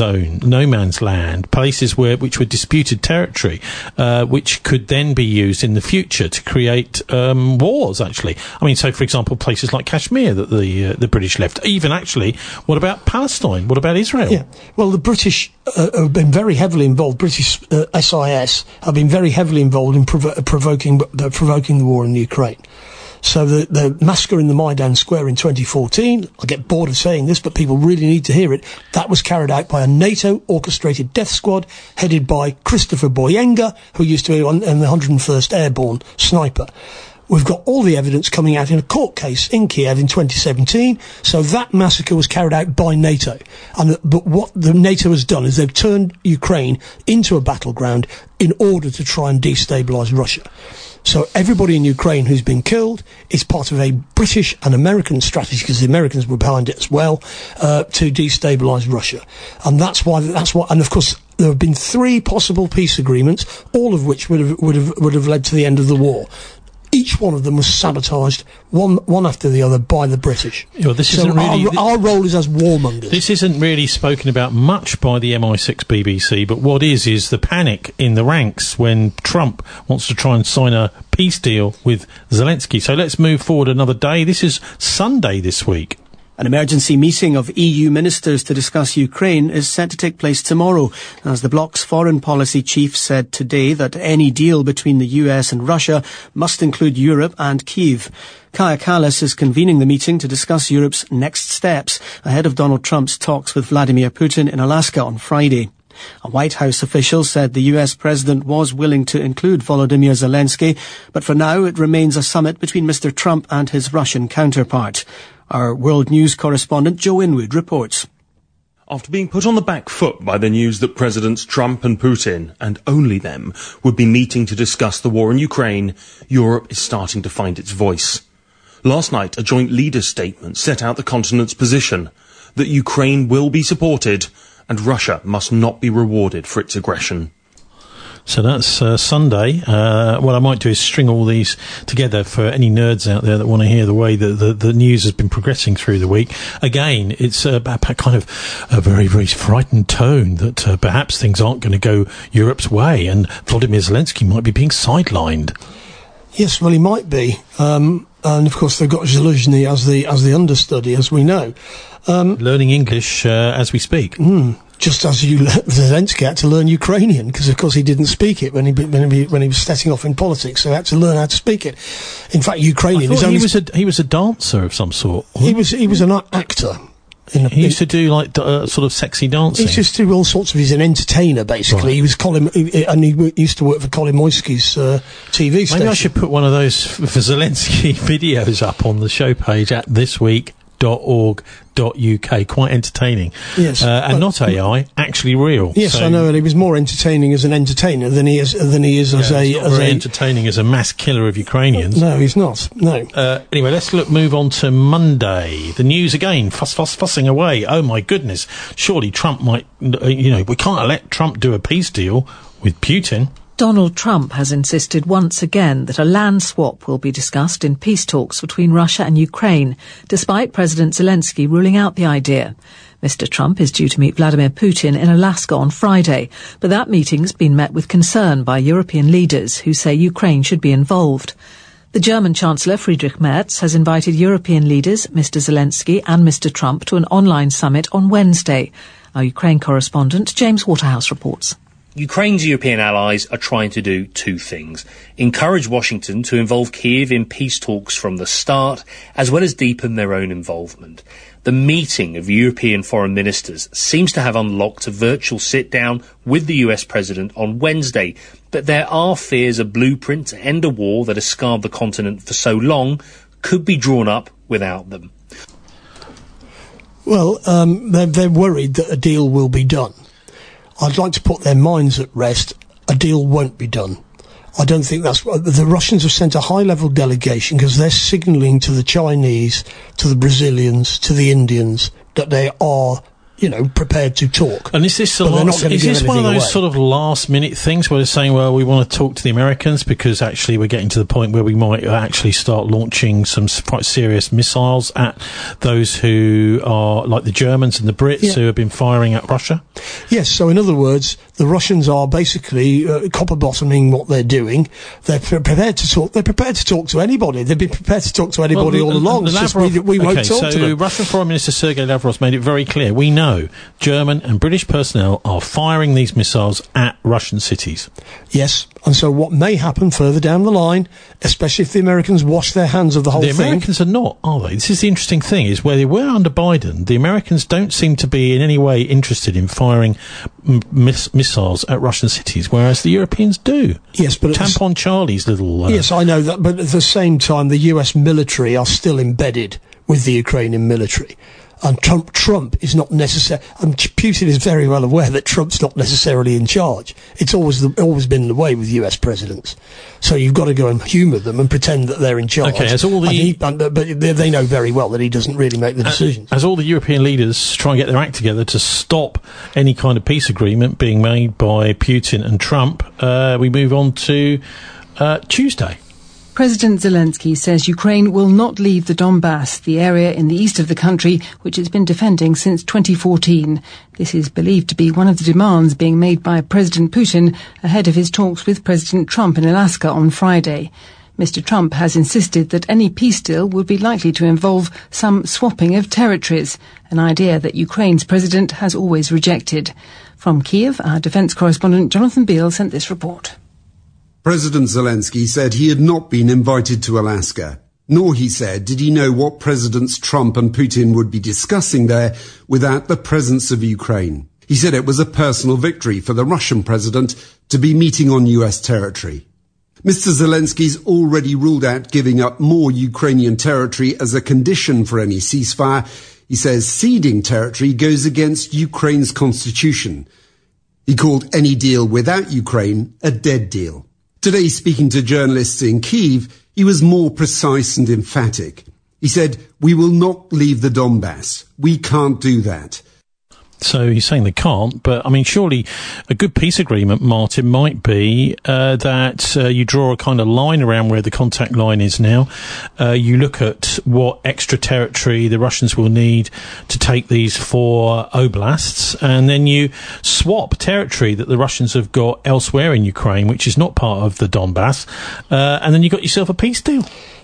land, places which were disputed territory, which could then be used in the future to create wars, actually. I mean, so, for example, places like Kashmir that the British left. Even, actually, what about Palestine? What about Israel? Yeah, well, the British have been very heavily involved. British SIS have been very heavily involved in provoking the war in Ukraine. So the massacre in the Maidan Square in 2014, I get bored of saying this, but people really need to hear it, that was carried out by a NATO-orchestrated death squad headed by Christopher Boyenga, who used to be in the 101st Airborne sniper. We've got all the evidence coming out in a court case in Kiev in 2017. So that massacre was carried out by NATO. But what the NATO has done is they've turned Ukraine into a battleground in order to try and destabilise Russia. So everybody in Ukraine who's been killed is part of a British and American strategy, because the Americans were behind it as well, to destabilise Russia. And that's why, and of course, there have been 3 possible peace agreements, all of which would have led to the end of the war. Each one of them was sabotaged, one after the other, by the British. Our role is as warmongers. This isn't really spoken about much by the MI6 BBC, but what is the panic in the ranks when Trump wants to try and sign a peace deal with Zelensky. So let's move forward another day. This is Sunday this week. An emergency meeting of EU ministers to discuss Ukraine is set to take place tomorrow, as the bloc's foreign policy chief said today that any deal between the US and Russia must include Europe and Kyiv. Kaja Kallas is convening the meeting to discuss Europe's next steps ahead of Donald Trump's talks with Vladimir Putin in Alaska on Friday. A White House official said the US president was willing to include Volodymyr Zelensky, but for now it remains a summit between Mr. Trump and his Russian counterpart. Our World News correspondent Joe Inwood reports. After being put on the back foot by the news that Presidents Trump and Putin, and only them, would be meeting to discuss the war in Ukraine, Europe is starting to find its voice. Last night, a joint leaders' statement set out the continent's position that Ukraine will be supported and Russia must not be rewarded for its aggression. So that's Sunday. What I might do is string all these together for any nerds out there that want to hear the way the news has been progressing through the week. Again, it's about kind of a very, very frightened tone that perhaps things aren't going to go Europe's way and Volodymyr Zelensky might be being sidelined. Yes, well, he might be. And, of course, they've got Zaluzhny as the understudy, as we know. Learning English as we speak. Just as Zelensky had to learn Ukrainian, because of course he didn't speak it when he was setting off in politics, so he had to learn how to speak it. In fact, Ukrainian he was a dancer of some sort. He was an actor. He used to do like sort of sexy dancing. He used to do all sorts of. He's an entertainer, basically. Right. He was he used to work for Colin Moisky's TV station. Maybe I should put one of those for Zelensky videos up on the show page at thisweek.org.uk. Quite entertaining. Yes, and not AI, actually real. Yes, so, I know, and he was more entertaining as an entertainer than he is as entertaining as a mass killer of Ukrainians. No, he's not. No. Anyway, let's move on to Monday. The news again, fussing away. Oh my goodness! Surely Trump might. We can't let Trump do a peace deal with Putin. Donald Trump has insisted once again that a land swap will be discussed in peace talks between Russia and Ukraine, despite President Zelensky ruling out the idea. Mr. Trump is due to meet Vladimir Putin in Alaska on Friday, but that meeting's been met with concern by European leaders who say Ukraine should be involved. The German Chancellor Friedrich Merz has invited European leaders, Mr. Zelensky and Mr. Trump, to an online summit on Wednesday. Our Ukraine correspondent James Waterhouse reports. Ukraine's European allies are trying to do two things: encourage Washington to involve Kyiv in peace talks from the start, as well as deepen their own involvement. The meeting of European foreign ministers seems to have unlocked a virtual sit-down with the US president on Wednesday, but there are fears a blueprint to end a war that has scarred the continent for so long could be drawn up without them. Well, they're worried that a deal will be done. I'd like to put their minds at rest. A deal won't be done. I don't think that's... The Russians have sent a high-level delegation because they're signalling to the Chinese, to the Brazilians, to the Indians that they are, prepared to talk. And is this one of those sort of last-minute things where they're saying, well, we want to talk to the Americans because actually we're getting to the point where we might actually start launching some quite serious missiles at those who are, like the Germans and the Brits, who have been firing at Russia? Yes, so in other words, the Russians are basically copper-bottoming what they're doing. They're prepared to talk. They're prepared to talk to anybody. They've been prepared to talk to anybody all along. It's just we won't talk to them. Russian Foreign Minister Sergei Lavrov made it very clear. We know German and British personnel are firing these missiles at Russian cities. Yes, and so what may happen further down the line, especially if the Americans wash their hands of the whole thing... The Americans are not, are they? This is the interesting thing, is where they were under Biden, the Americans don't seem to be in any way interested in firing missiles at Russian cities, whereas the Europeans do. Yes, but... Tampon Charlie's little... Yes, I know that, but at the same time, the US military are still embedded with the Ukrainian military. And Trump is not necessarily... Putin is very well aware that Trump's not necessarily in charge. It's always been the way with US presidents. So you've got to go and humour them and pretend that they're in charge. Okay, but they know very well that he doesn't really make the decisions. As all the European leaders try and get their act together to stop any kind of peace agreement being made by Putin and Trump, we move on to Tuesday. President Zelensky says Ukraine will not leave the Donbass, the area in the east of the country which it's been defending since 2014. This is believed to be one of the demands being made by President Putin ahead of his talks with President Trump in Alaska on Friday. Mr. Trump has insisted that any peace deal would be likely to involve some swapping of territories, an idea that Ukraine's president has always rejected. From Kyiv, our defence correspondent Jonathan Beale sent this report. President Zelensky said he had not been invited to Alaska, nor, he said, did he know what Presidents Trump and Putin would be discussing there without the presence of Ukraine. He said it was a personal victory for the Russian president to be meeting on US territory. Mr. Zelensky's already ruled out giving up more Ukrainian territory as a condition for any ceasefire. He says ceding territory goes against Ukraine's constitution. He called any deal without Ukraine a dead deal. Today, speaking to journalists in Kyiv, he was more precise and emphatic. He said, "We will not leave the Donbass. We can't do that." So he's saying they can't, but I mean, surely a good peace agreement, Martin, might be that you draw a kind of line around where the contact line is now. You look at what extra territory the Russians will need to take these 4 oblasts, and then you swap territory that the Russians have got elsewhere in Ukraine, which is not part of the Donbass, and then you've got yourself a peace deal.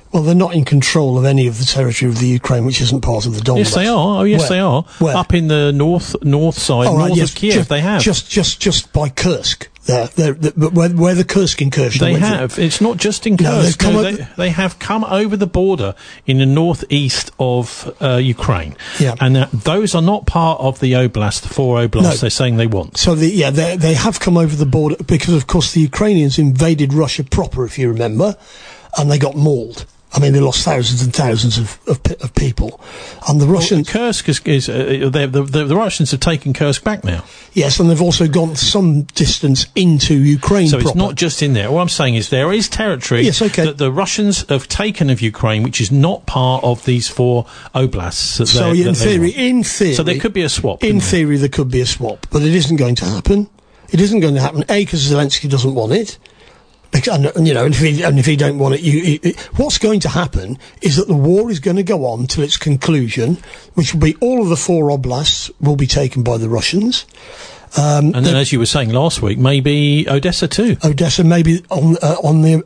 Well, they're not in control of any of the territory of the Ukraine, which isn't part of the Donbass. Yes, they are. Oh, yes, they are. Where? Up in the north side, of Kiev, they have. Just by Kursk. Where the Kursk incursion. They have. It's not just in Kursk. They have come over the border in the northeast of Ukraine. Yeah. And those are not part of the oblast, the 4 oblasts they're saying they want. So, they have come over the border because, of course, the Ukrainians invaded Russia proper, if you remember, and they got mauled. I mean, they lost thousands and thousands of people, and the Russians. Kursk is the Russians have taken Kursk back now. Yes, and they've also gone some distance into Ukraine. So proper. It's not just in there. What I'm saying is there is territory that the Russians have taken of Ukraine, which is not part of these 4 oblasts. In theory, so there could be a swap. In theory, there could be a swap, but it isn't going to happen. It isn't going to happen. Because Zelensky doesn't want it. And if he don't want it, what's going to happen is that the war is going to go on till its conclusion, which will be all of the 4 oblasts will be taken by the Russians. And then, as you were saying last week, maybe Odessa too. Odessa, maybe the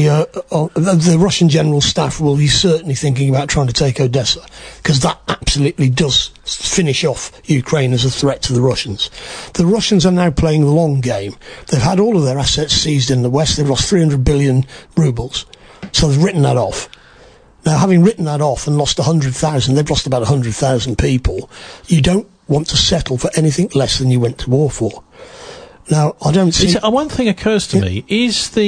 Russian general staff will be certainly thinking about trying to take Odessa, because that absolutely does finish off Ukraine as a threat to the Russians. The Russians are now playing the long game. They've had all of their assets seized in the West. They've lost 300 billion rubles, so they've written that off. Now, having written that off and lost 100,000, they've lost about 100,000 people. You don't want to settle for anything less than you went to war for. Now, I don't see... One thing occurs to me, is do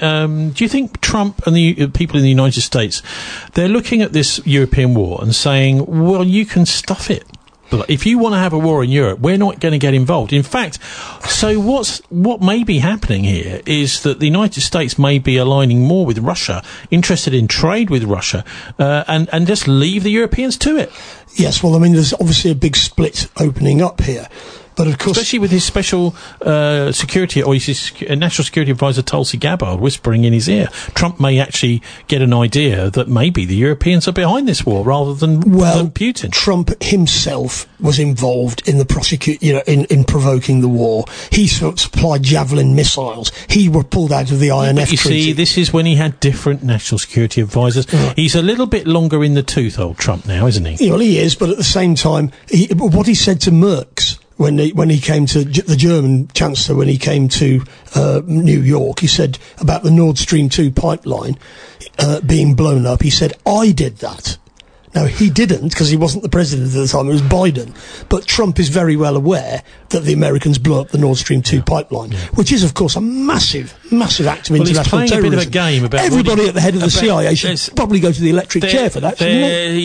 you think Trump and the people in the United States, they're looking at this European war and saying, well, you can stuff it. But if you want to have a war in Europe, we're not going to get involved. In fact, so what may be happening here is that the United States may be aligning more with Russia, interested in trade with Russia, and just leave the Europeans to it. Yes, well, I mean, there's obviously a big split opening up here. But of course, especially with his special security, or his national security advisor Tulsi Gabbard whispering in his ear, Trump may actually get an idea that maybe the Europeans are behind this war rather than Putin. Trump himself was involved in the in provoking the war. He supplied Javelin missiles. He were pulled out of the INF treaty. See, this is when he had different national security advisors. Right. He's a little bit longer in the tooth, old Trump, now, isn't he? Well, he is, but at the same time, what he said to Merckx. When he came to the German Chancellor, when he came to New York, he said about the Nord Stream 2 pipeline being blown up. He said, "I did that." Now, he didn't, because he wasn't the president at the time, it was Biden. But Trump is very well aware that the Americans blew up the Nord Stream 2 pipeline, which is, of course, a massive, massive act of international terrorism. He's playing a bit of a game about... Everybody at the head of the CIA should probably go to the electric chair for that, shouldn't they?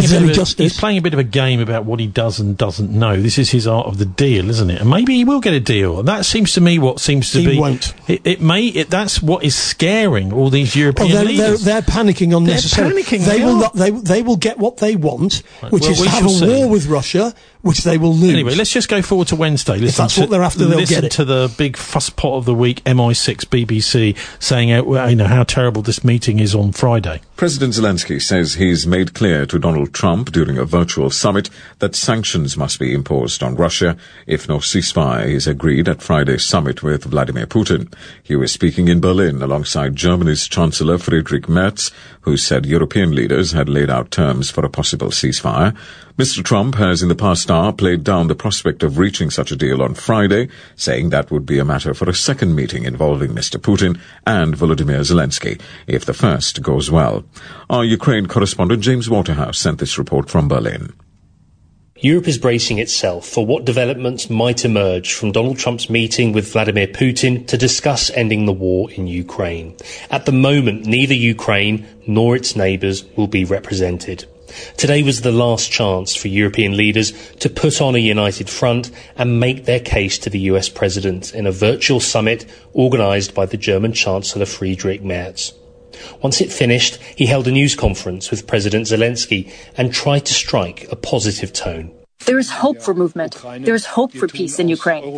He's playing a bit of a game about what he does and doesn't know. This is his art of the deal, isn't it? And maybe he will get a deal. And that seems to me what seems to be... He won't. That's what is scaring all these European leaders. They're panicking unnecessarily. They will get what they want, which is to have a war with Russia, which they will lose. Anyway, let's just go forward to Wednesday. If that's what they're after, they'll get it. Listen to the big fuss pot of the week, MI6 BBC, saying how terrible this meeting is on Friday. President Zelensky says he's made clear to Donald Trump during a virtual summit that sanctions must be imposed on Russia if no ceasefire is agreed at Friday's summit with Vladimir Putin. He was speaking in Berlin alongside Germany's Chancellor Friedrich Merz, who said European leaders had laid out terms for a possible ceasefire. Mr. Trump has in the past hour played down the prospect of reaching such a deal on Friday, saying that would be a matter for a second meeting involving Mr. Putin and Volodymyr Zelensky, if the first goes well. Our Ukraine correspondent James Waterhouse sent this report from Berlin. Europe is bracing itself for what developments might emerge from Donald Trump's meeting with Vladimir Putin to discuss ending the war in Ukraine. At the moment, neither Ukraine nor its neighbours will be represented. Today was the last chance for European leaders to put on a united front and make their case to the US president in a virtual summit organised by the German Chancellor Friedrich Merz. Once it finished, he held a news conference with President Zelensky and tried to strike a positive tone. There is hope for movement. There is hope for peace in Ukraine.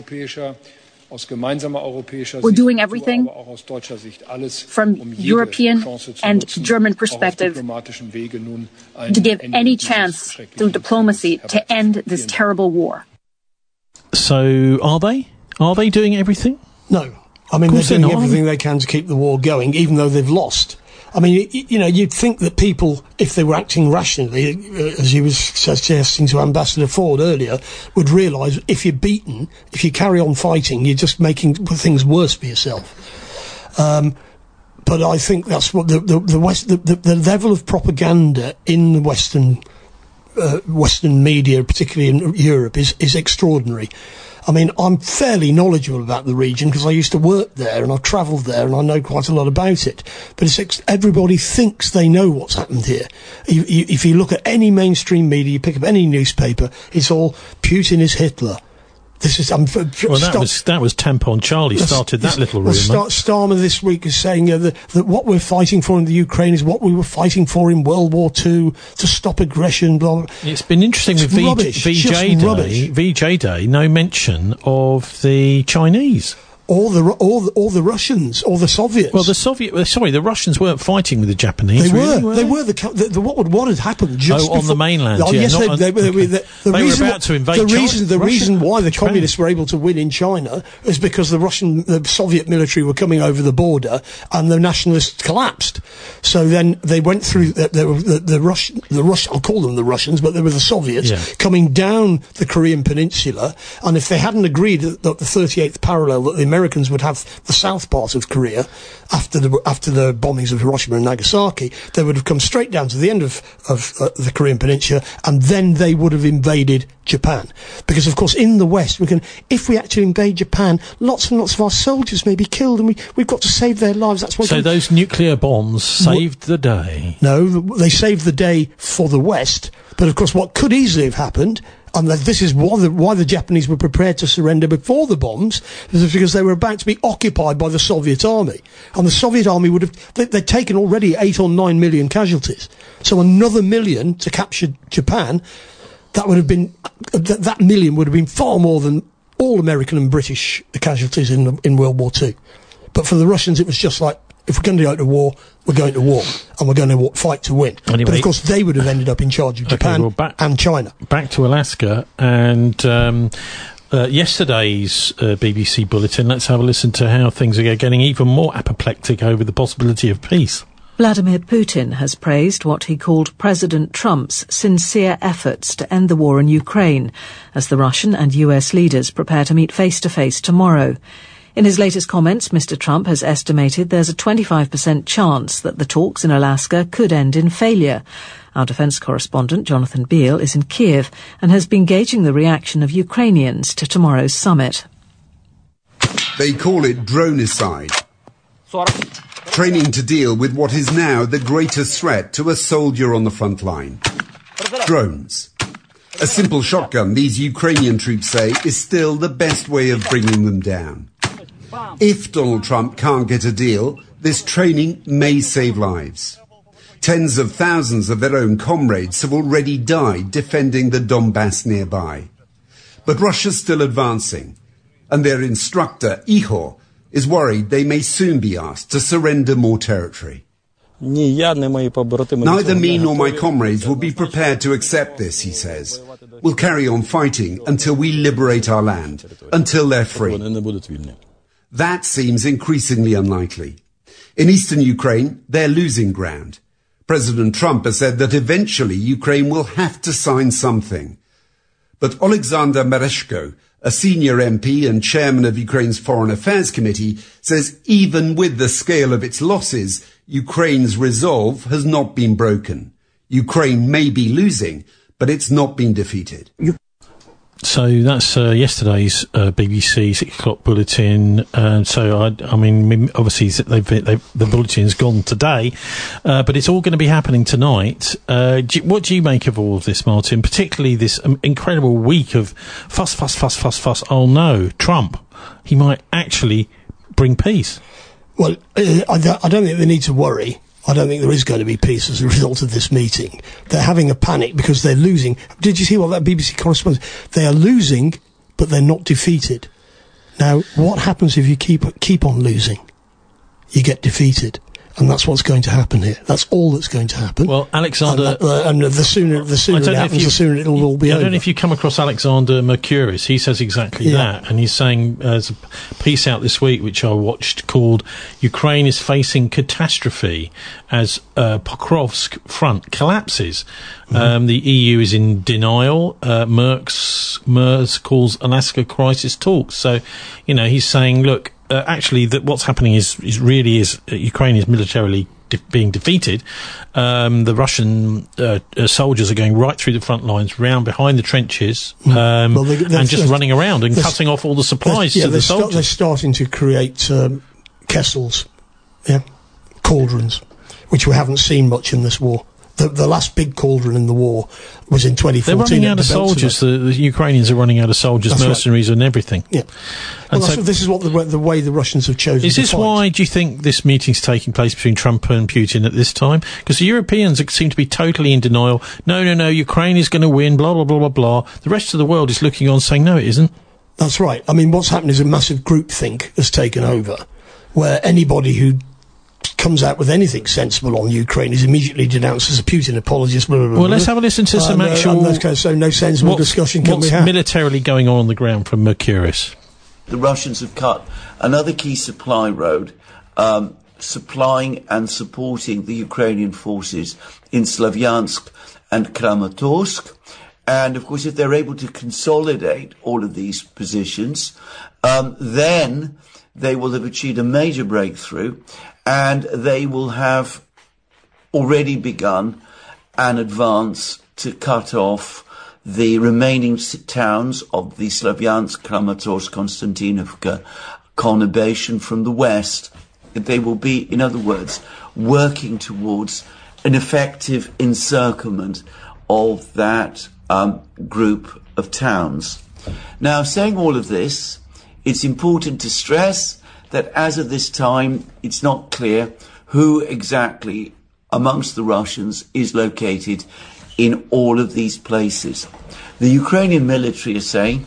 We're doing everything from European and German perspective to give any chance through diplomacy to end this terrible war. So are they? Are they doing everything? No. I mean, they're doing everything they can to keep the war going, even though they've lost. I mean, you know, you'd think that people, if they were acting rationally, as he was suggesting to Ambassador Ford earlier, would realise if you're beaten, if you carry on fighting, you're just making things worse for yourself. But I think that's what the level of propaganda in the Western media, particularly in Europe, is extraordinary. I mean, I'm fairly knowledgeable about the region because I used to work there and I've travelled there and I know quite a lot about it. But everybody thinks they know what's happened here. If you look at any mainstream media, you pick up any newspaper, it's all Putin is Hitler. This is that was Tampon Charlie started that little rumour. Starmer this week is saying that what we're fighting for in the Ukraine is what we were fighting for in World War II to stop aggression. Blah, blah. It's been interesting with VJ Day. No mention of the Chinese. Or the Russians, or the Soviets. Well, the Russians weren't fighting with the Japanese. They were. Really, they were. What had happened just on the mainland? Oh, yes, they were about to invade China. The reason why the communists were able to win in China is because the Soviet military were coming over the border, and the nationalists collapsed. So then they went through the Russian. I'll call them the Russians, but they were the Soviets coming down the Korean Peninsula. And if they hadn't agreed that the 38th parallel that the Americans would have the south part of Korea after the bombings of Hiroshima and Nagasaki, they would have come straight down to the end of the Korean Peninsula, and then they would have invaded Japan. Because, of course, in the West, if we actually invade Japan, lots and lots of our soldiers may be killed, and we've got to save their lives. That's what. So those nuclear bombs saved the day. No, they saved the day for the West. But, of course, what could easily have happened, and this is why the Japanese were prepared to surrender before the bombs, is because they were about to be occupied by the Soviet army. And the Soviet army they'd taken already 8 or 9 million casualties. So another million to capture Japan, that would have been, that million would have been far more than all American and British casualties in World War II. But for the Russians, it was just like, if we're going to go to war, we're going to war, and we're going to fight to win. Anyway, but of course, they would have ended up in charge of Japan and China. Back to Alaska and yesterday's BBC bulletin. Let's have a listen to how things are getting even more apoplectic over the possibility of peace. Vladimir Putin has praised what he called President Trump's sincere efforts to end the war in Ukraine, as the Russian and US leaders prepare to meet face-to-face tomorrow. In his latest comments, Mr. Trump has estimated there's a 25% chance that the talks in Alaska could end in failure. Our defence correspondent, Jonathan Beale, is in Kiev and has been gauging the reaction of Ukrainians to tomorrow's summit. They call it dronicide. Training to deal with what is now the greatest threat to a soldier on the front line. Drones. A simple shotgun, these Ukrainian troops say, is still the best way of bringing them down. If Donald Trump can't get a deal, this training may save lives. Tens of thousands of their own comrades have already died defending the Donbass nearby. But Russia's still advancing, and their instructor, Ihor, is worried they may soon be asked to surrender more territory. Neither me nor my comrades will be prepared to accept this, he says. We'll carry on fighting until we liberate our land, until they're free. That seems increasingly unlikely. In eastern Ukraine, they're losing ground. President Trump has said that eventually Ukraine will have to sign something. But Alexander Mereshko, a senior MP and chairman of Ukraine's Foreign Affairs Committee, says even with the scale of its losses, Ukraine's resolve has not been broken. Ukraine may be losing, but it's not been defeated. So that's yesterday's BBC 6 o'clock bulletin. So I mean, obviously the bulletin's gone today, but it's all going to be happening tonight. What do you make of all of this, Martin? Particularly this incredible week of fuss. Oh no, Trump! He might actually bring peace. Well, I don't think they need to worry. I don't think there is going to be peace as a result of this meeting. They're having a panic because they're losing. Did you see what that BBC correspondent? They are losing, but they're not defeated. Now, what happens if you keep on losing? You get defeated. And that's what's going to happen here. That's all that's going to happen. Well, Alexander... And the sooner it happens, the sooner it'll all be over. I don't know if you come across Alexander Mercouris. He says exactly that. And he's saying, there's a piece out this week which I watched called Ukraine is Facing Catastrophe as Pokrovsk front collapses. The EU is in denial. Merz calls Alaska crisis talks. So, he's saying, look, actually, that what's happening is Ukraine is militarily being defeated. The Russian soldiers are going right through the front lines, round behind the trenches, and just running around and cutting off all the supplies to the soldiers. They're starting to create kessels, cauldrons, which we haven't seen much in this war. The last big cauldron in the war was in 2014. They're running out of soldiers. The Ukrainians are running out of soldiers, that's mercenaries, right. And everything. Yeah. Well, this is what the way the Russians have chosen. Is this why do you think this meeting's taking place between Trump and Putin at this time? Because the Europeans seem to be totally in denial. No, Ukraine is going to win. Blah blah blah blah blah. The rest of the world is looking on, saying no, it isn't. That's right. I mean, what's happened is a massive groupthink has taken over, where anybody who comes out with anything sensible on Ukraine is immediately denounced as a Putin apologist. Blah, blah, blah, well, let's have a listen to some actual... So no sensible discussion can we have. What's militarily going on the ground from Mercouris? The Russians have cut another key supply road, supplying and supporting the Ukrainian forces in Slavyansk and Kramatorsk. And, of course, if they're able to consolidate all of these positions, then they will have achieved a major breakthrough, and they will have already begun an advance to cut off the remaining towns of the Slavyansk, Kramatorsk, Konstantinovka conurbation from the west. They will be, in other words, working towards an effective encirclement of that group of towns. Now, saying all of this, it's important to stress that as of this time, it's not clear who exactly amongst the Russians is located in all of these places. The Ukrainian military are saying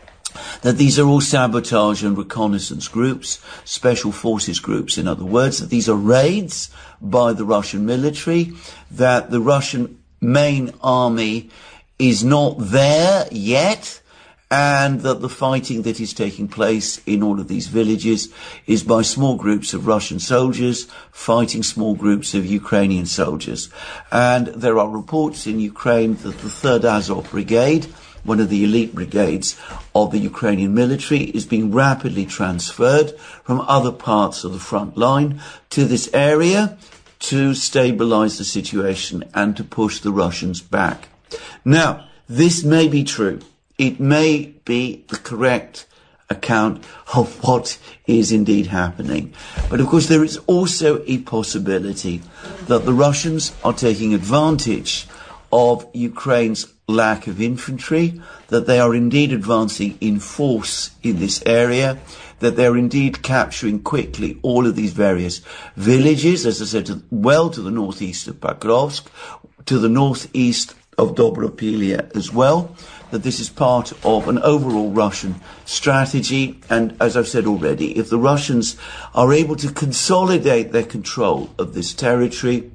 that these are all sabotage and reconnaissance groups, special forces groups, in other words, that these are raids by the Russian military, that the Russian main army is not there yet, and that the fighting that is taking place in all of these villages is by small groups of Russian soldiers fighting small groups of Ukrainian soldiers. And there are reports in Ukraine that the 3rd Azov Brigade, one of the elite brigades of the Ukrainian military, is being rapidly transferred from other parts of the front line to this area to stabilize the situation and to push the Russians back. Now, this may be true. It may be the correct account of what is indeed happening. But of course there is also a possibility that the Russians are taking advantage of Ukraine's lack of infantry, that they are indeed advancing in force in this area, that they're indeed capturing quickly all of these various villages, as I said, to the northeast of Pokrovsk, to the northeast of Dobropilia as well, that this is part of an overall Russian strategy. And as I've said already, if the Russians are able to consolidate their control of this territory,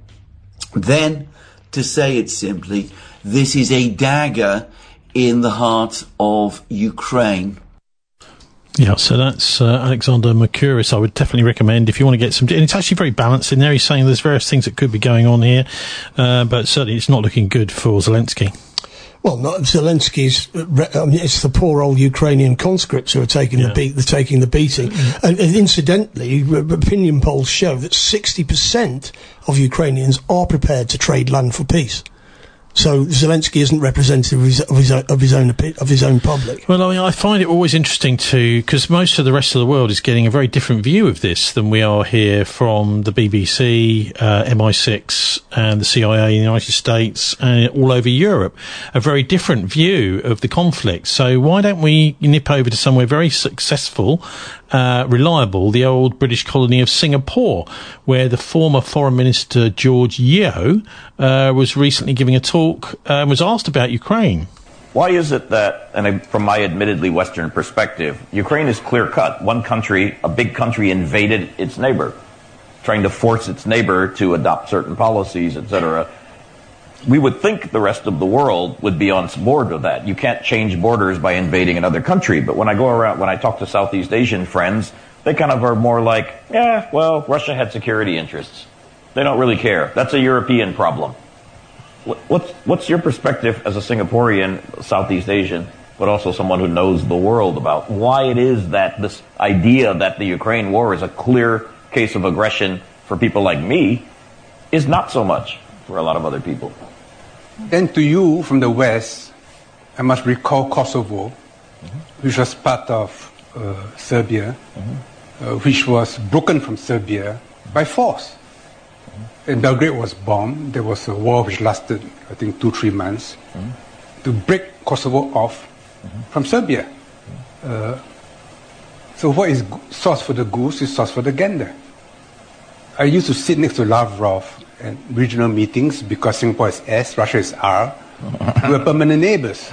then, to say it simply, this is a dagger in the heart of Ukraine. Yeah, so that's Alexander Mercouris. I would definitely recommend if you want to get some... And it's actually very balanced in there. He's saying there's various things that could be going on here, but certainly it's not looking good for Zelensky. Well, not Zelensky's. It's the poor old Ukrainian conscripts who are taking the beating. And incidentally, opinion polls show that 60% of Ukrainians are prepared to trade land for peace. So Zelensky isn't representative of his own public. Well, I mean, I find it always interesting because most of the rest of the world is getting a very different view of this than we are here from the BBC, MI6 and the CIA in the United States and all over Europe. A very different view of the conflict. So why don't we nip over to somewhere very successful, reliable, the old British colony of Singapore, where the former Foreign Minister George Yeo was recently giving a talk and was asked about Ukraine. Why is it that, and from my admittedly Western perspective, Ukraine is clear-cut? One country, a big country, invaded its neighbor. trying to force its neighbor to adopt certain policies, etc. We would think the rest of the world would be on board with that. You can't change borders by invading another country. But when I go around, when I talk to Southeast Asian friends, they kind of are more like, yeah, well, Russia had security interests. They don't really care. That's a European problem. What's your perspective as a Singaporean, Southeast Asian, but also someone who knows the world about why it is that this idea that the Ukraine war is a clear case of aggression for people like me is not so much for a lot of other people? Then to you from the West, I must recall Kosovo, which was part of Serbia, which was broken from Serbia by force. And Belgrade was bombed. There was a war which lasted, I think, 2-3 months to break Kosovo off from Serbia. So what is sauce for the goose is sauce for the gander. I used to sit next to Lavrov at regional meetings because Singapore is S, Russia is R. We were permanent neighbors.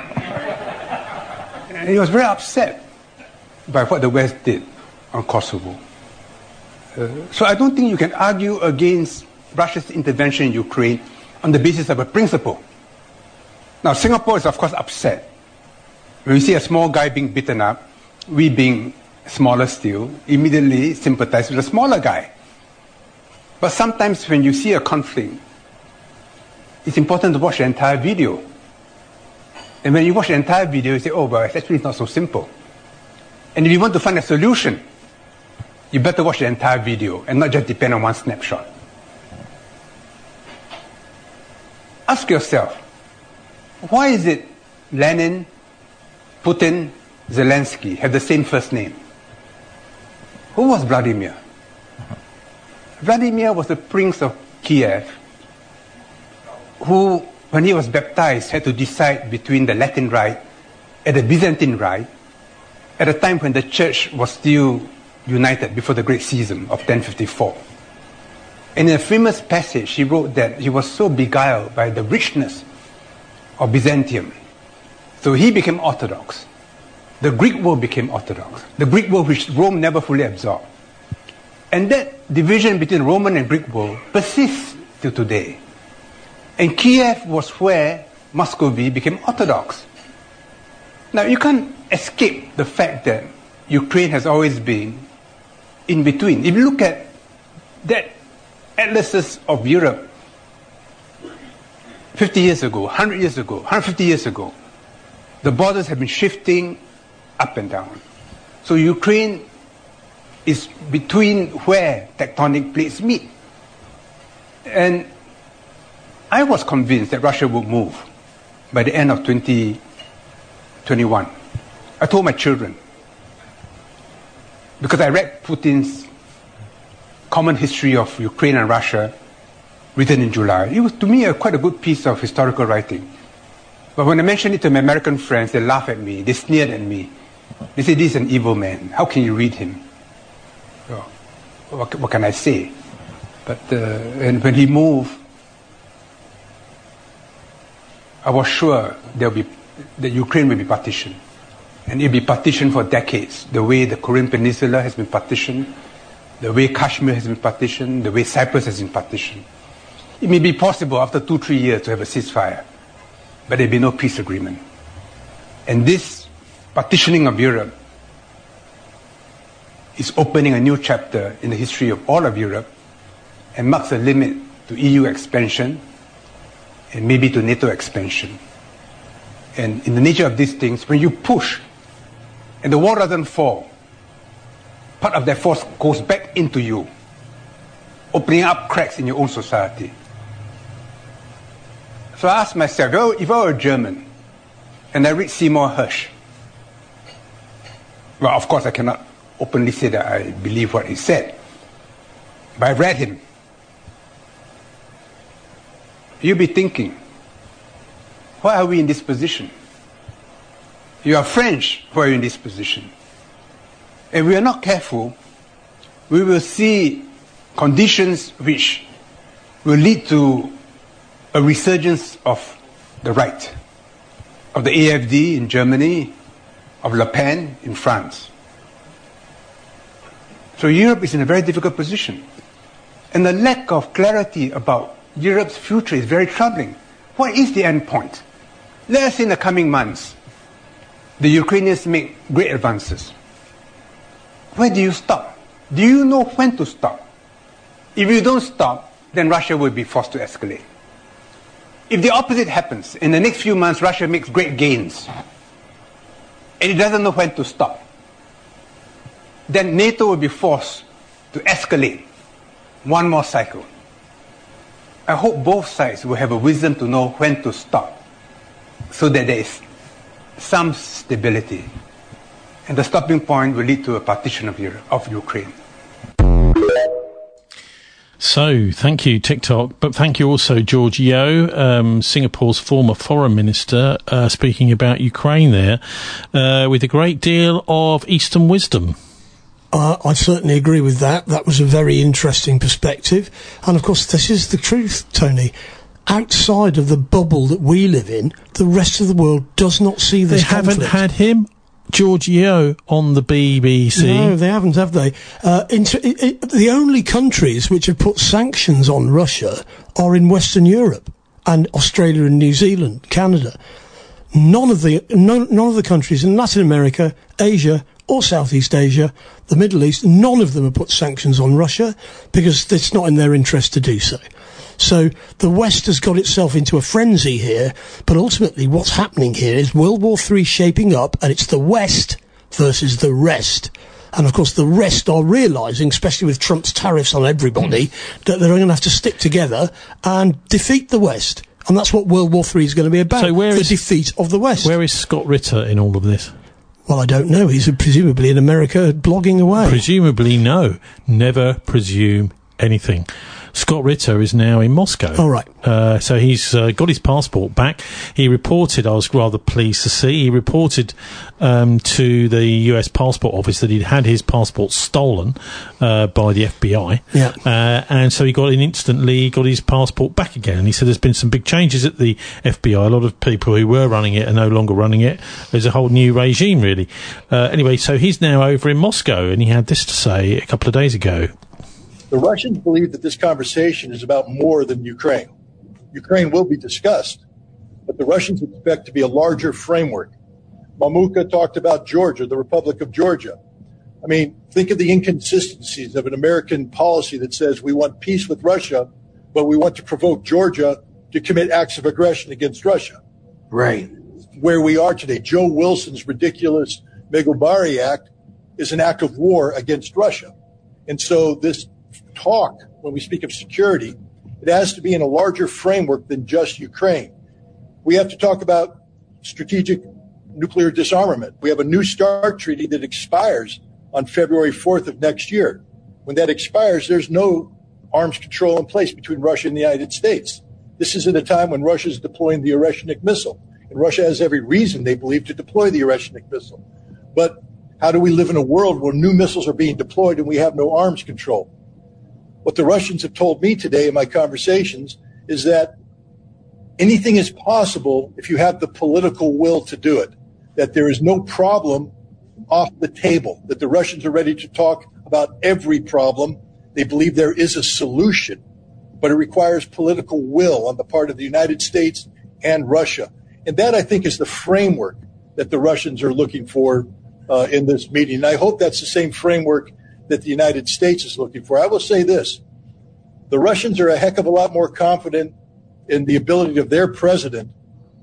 And he was very upset by what the West did on Kosovo. So I don't think you can argue against Russia's intervention in Ukraine on the basis of a principle. Now, Singapore is, of course, upset. When we see a small guy being beaten up, we being smaller still, immediately sympathize with the smaller guy. But sometimes when you see a conflict, it's important to watch the entire video. And when you watch the entire video, you say, oh, well, actually it's not so simple. And if you want to find a solution, you better watch the entire video and not just depend on one snapshot. Ask yourself, why is it Lenin, Putin, Zelensky have the same first name? Who was Vladimir? Vladimir was the Prince of Kiev, who, when he was baptized, had to decide between the Latin Rite and the Byzantine Rite at a time when the church was still united before the Great Schism of 1054. And in a famous passage, he wrote that he was so beguiled by the richness of Byzantium. So he became Orthodox. The Greek world became Orthodox. The Greek world which Rome never fully absorbed. And that division between Roman and Greek world persists till today. And Kiev was where Muscovy became Orthodox. Now you can't escape the fact that Ukraine has always been in between. If you look at that atlases of Europe 50 years ago, 100 years ago, 150 years ago, the borders have been shifting up and down. So Ukraine is between where tectonic plates meet. And I was convinced that Russia would move by the end of 2021. I told my children, because I read Putin's Common History of Ukraine and Russia, written in July. It was, to me, quite a good piece of historical writing. But when I mentioned it to my American friends, they laughed at me, they sneered at me. They said, this is an evil man. How can you read him? Oh, what can I say? But and when he moved, I was sure that Ukraine will be partitioned. And it will be partitioned for decades, the way the Korean Peninsula has been partitioned, the way Kashmir has been partitioned, the way Cyprus has been partitioned. It may be possible after 2-3 years to have a ceasefire, but there will be no peace agreement. And this partitioning of Europe is opening a new chapter in the history of all of Europe and marks a limit to EU expansion and maybe to NATO expansion. And in the nature of these things, when you push and the wall doesn't fall, part of that force goes back into you, opening up cracks in your own society. So I asked myself, if I were a German and I read Seymour Hersh, well, of course I cannot openly say that I believe what he said, but I read him. You'll be thinking, why are we in this position? You are French, why are you in this position? If we are not careful, we will see conditions which will lead to a resurgence of the right, of the AfD in Germany, of Le Pen in France. So Europe is in a very difficult position. And the lack of clarity about Europe's future is very troubling. What is the end point? Let us say in the coming months, the Ukrainians make great advances. Where do you stop? Do you know when to stop? If you don't stop, then Russia will be forced to escalate. If the opposite happens, in the next few months Russia makes great gains, and it doesn't know when to stop, then NATO will be forced to escalate one more cycle. I hope both sides will have a wisdom to know when to stop, so that there is some stability. And the stopping point will lead to a partition of Ukraine. So, thank you, TikTok, but thank you also, George Yeo, Singapore's former foreign minister, speaking about Ukraine there, with a great deal of Eastern wisdom. I certainly agree with that. That was a very interesting perspective. And of course, this is the truth, Tony. Outside of the bubble that we live in, the rest of the world does not see this conflict. They haven't had him, George Yeo, on the BBC. No, they haven't, have they? The only countries which have put sanctions on Russia are in Western Europe and Australia and New Zealand, Canada. None of the countries in Latin America, Asia, or Southeast Asia, the Middle East, none of them have put sanctions on Russia because it's not in their interest to do so. So the West has got itself into a frenzy here, but ultimately what's happening here is World War III shaping up, and it's the West versus the rest. And of course the rest are realising, especially with Trump's tariffs on everybody, that they're going to have to stick together and defeat the West. And that's what World War III is going to be about, the defeat of the West. Where is Scott Ritter in all of this? Well, I don't know. He's presumably in America blogging away. Presumably, no. Never presume anything. Scott Ritter is now in Moscow. All right. So he's got his passport back. He reported, I was rather pleased to see, he reported to the US Passport Office that he'd had his passport stolen by the FBI. Yeah. And so he instantly got his passport back again. And he said there's been some big changes at the FBI. A lot of people who were running it are no longer running it. There's a whole new regime, really. Anyway, so he's now over in Moscow, and he had this to say a couple of days ago. The Russians believe that this conversation is about more than Ukraine. Ukraine will be discussed, but the Russians expect to be a larger framework. Mamuka talked about Georgia, the Republic of Georgia. I mean, think of the inconsistencies of an American policy that says we want peace with Russia, but we want to provoke Georgia to commit acts of aggression against Russia. Right. Where we are today, Joe Wilson's ridiculous Megobari Act is an act of war against Russia. And so this talk, when we speak of security, it has to be in a larger framework than just Ukraine. We have to talk about strategic nuclear disarmament. We have a New START treaty that expires on February 4th of next year. When that expires, there's no arms control in place between Russia and the United States. This is at a time when Russia is deploying the Oreshnik missile. And Russia has every reason, they believe, to deploy the Oreshnik missile. But how do we live in a world where new missiles are being deployed and we have no arms control? What the Russians have told me today in my conversations is that anything is possible if you have the political will to do it, that there is no problem off the table, that the Russians are ready to talk about every problem. They believe there is a solution, but it requires political will on the part of the United States and Russia. And that, I think, is the framework that the Russians are looking for in this meeting. And I hope that's the same framework that the United States is looking for. I will say this. The Russians are a heck of a lot more confident in the ability of their president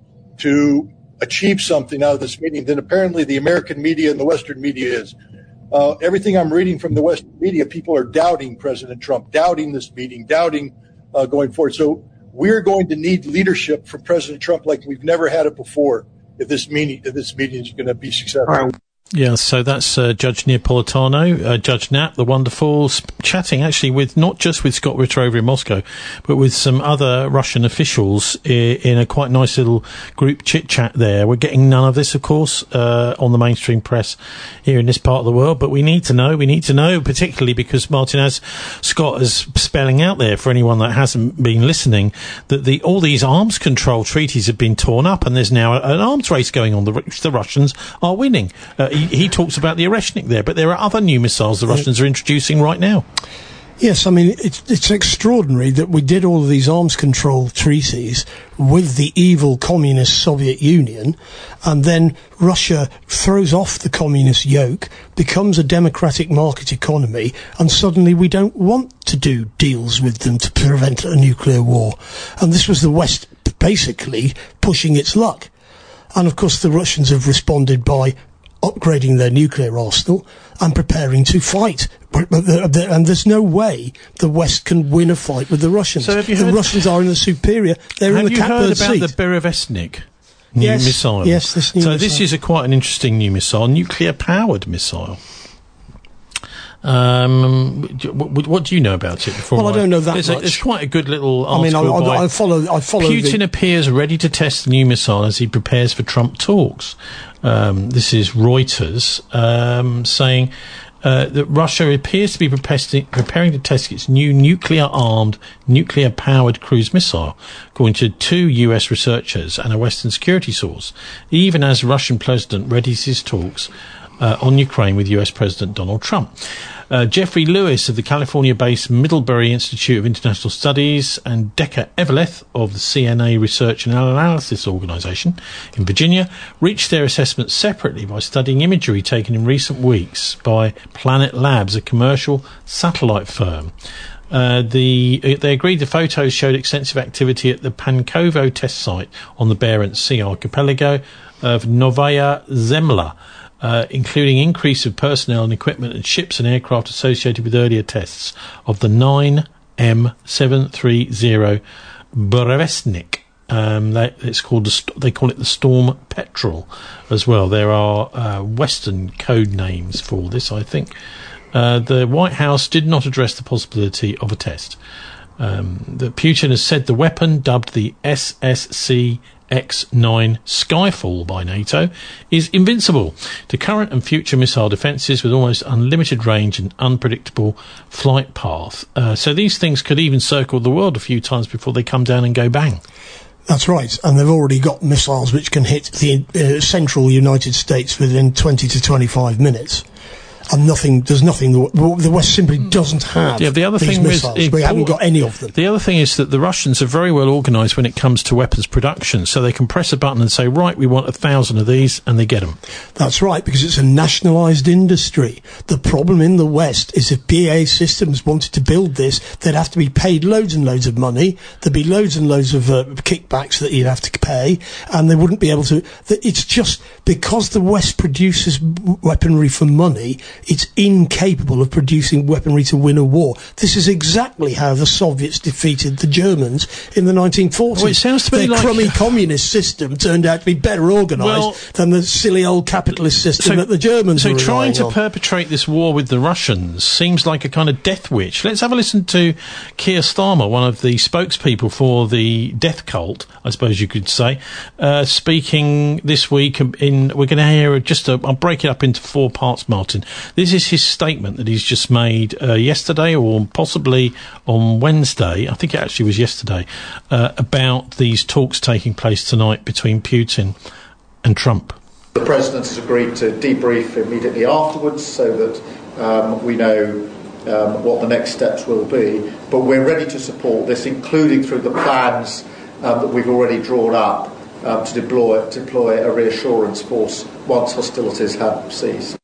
to achieve something out of this meeting than apparently the American media and the Western media is. Everything I'm reading from the Western media, people are doubting President Trump, doubting this meeting, doubting going forward. So we're going to need leadership from President Trump like we've never had it before if this meeting is going to be successful. Yeah, so that's Judge Neapolitano, Judge Knapp, the wonderful, chatting actually with not just with Scott Ritter over in Moscow, but with some other Russian officials in a quite nice little group chit-chat there. We're getting none of this, of course, on the mainstream press here in this part of the world, but we need to know, particularly because, Martin, as Scott is spelling out there for anyone that hasn't been listening, that all these arms control treaties have been torn up and there's now an arms race going on, which the Russians are winning. He talks about the Oreshnik there, but there are other new missiles the Russians are introducing right now. Yes, I mean, it's extraordinary that we did all of these arms control treaties with the evil communist Soviet Union, and then Russia throws off the communist yoke, becomes a democratic market economy, and suddenly we don't want to do deals with them to prevent a nuclear war. And this was the West basically pushing its luck. And of course the Russians have responded by upgrading their nuclear arsenal and preparing to fight. And there's no way the West can win a fight with the Russians. So have you heard, the Russians are in the superior. They're in the catbird seat. Have you heard about the Berezovnik new missile? Yes, this new missile. This is quite an interesting new missile, nuclear-powered missile. What do you know about it? I don't know that much. It's quite a good little article. I follow. Putin appears ready to test the new missile as he prepares for Trump talks. This is Reuters saying that Russia appears to be preparing to test its new nuclear-armed, nuclear-powered cruise missile, according to 2 US researchers and a Western security source, even as Russian President readies his talks on Ukraine with US President Donald Trump. Jeffrey Lewis of the California-based Middlebury Institute of International Studies and Decca Eveleth of the CNA Research and Analysis Organization in Virginia reached their assessment separately by studying imagery taken in recent weeks by Planet Labs, a commercial satellite firm. They agreed the photos showed extensive activity at the Pankovo test site on the Barents Sea archipelago of Novaya Zemlya, including increase of personnel and equipment and ships and aircraft associated with earlier tests of the 9M730 Berezovnik. They call it the Storm Petrel as well. There are Western code names for this, I think. The White House did not address the possibility of a test. That Putin has said the weapon, dubbed the SSC X-9 Skyfall by NATO, is invincible to current and future missile defences with almost unlimited range and unpredictable flight path. So these things could even circle the world a few times before they come down and go bang. That's right, and they've already got missiles which can hit the central United States within 20 to 25 minutes. And there's nothing, the West simply doesn't have the other these thing missiles. We haven't got any of them. The other thing is that the Russians are very well organised when it comes to weapons production, so they can press a button and say, right, we want 1,000 of these, and they get them. That's right, because it's a nationalised industry. The problem in the West is if BAE Systems wanted to build this, they'd have to be paid loads and loads of money, there'd be loads and loads of kickbacks that you'd have to pay, and they wouldn't be able to... It's just because the West produces weaponry for money, it's incapable of producing weaponry to win a war. This is exactly how the Soviets defeated the Germans in the 1940s. Well, it sounds to me Their crummy communist system turned out to be better organised than the silly old capitalist system that the Germans were relying on. So trying to perpetrate this war with the Russians seems like a kind of death wish. Let's have a listen to Keir Starmer, one of the spokespeople for the death cult, I suppose you could say, speaking this week we're going to hear I'll break it up into 4 parts, Martin. This is his statement that he's just made yesterday or possibly on Wednesday, I think it actually was yesterday, about these talks taking place tonight between Putin and Trump. The President has agreed to debrief immediately afterwards so that we know what the next steps will be. But we're ready to support this, including through the plans that we've already drawn up to deploy a reassurance force once hostilities have ceased.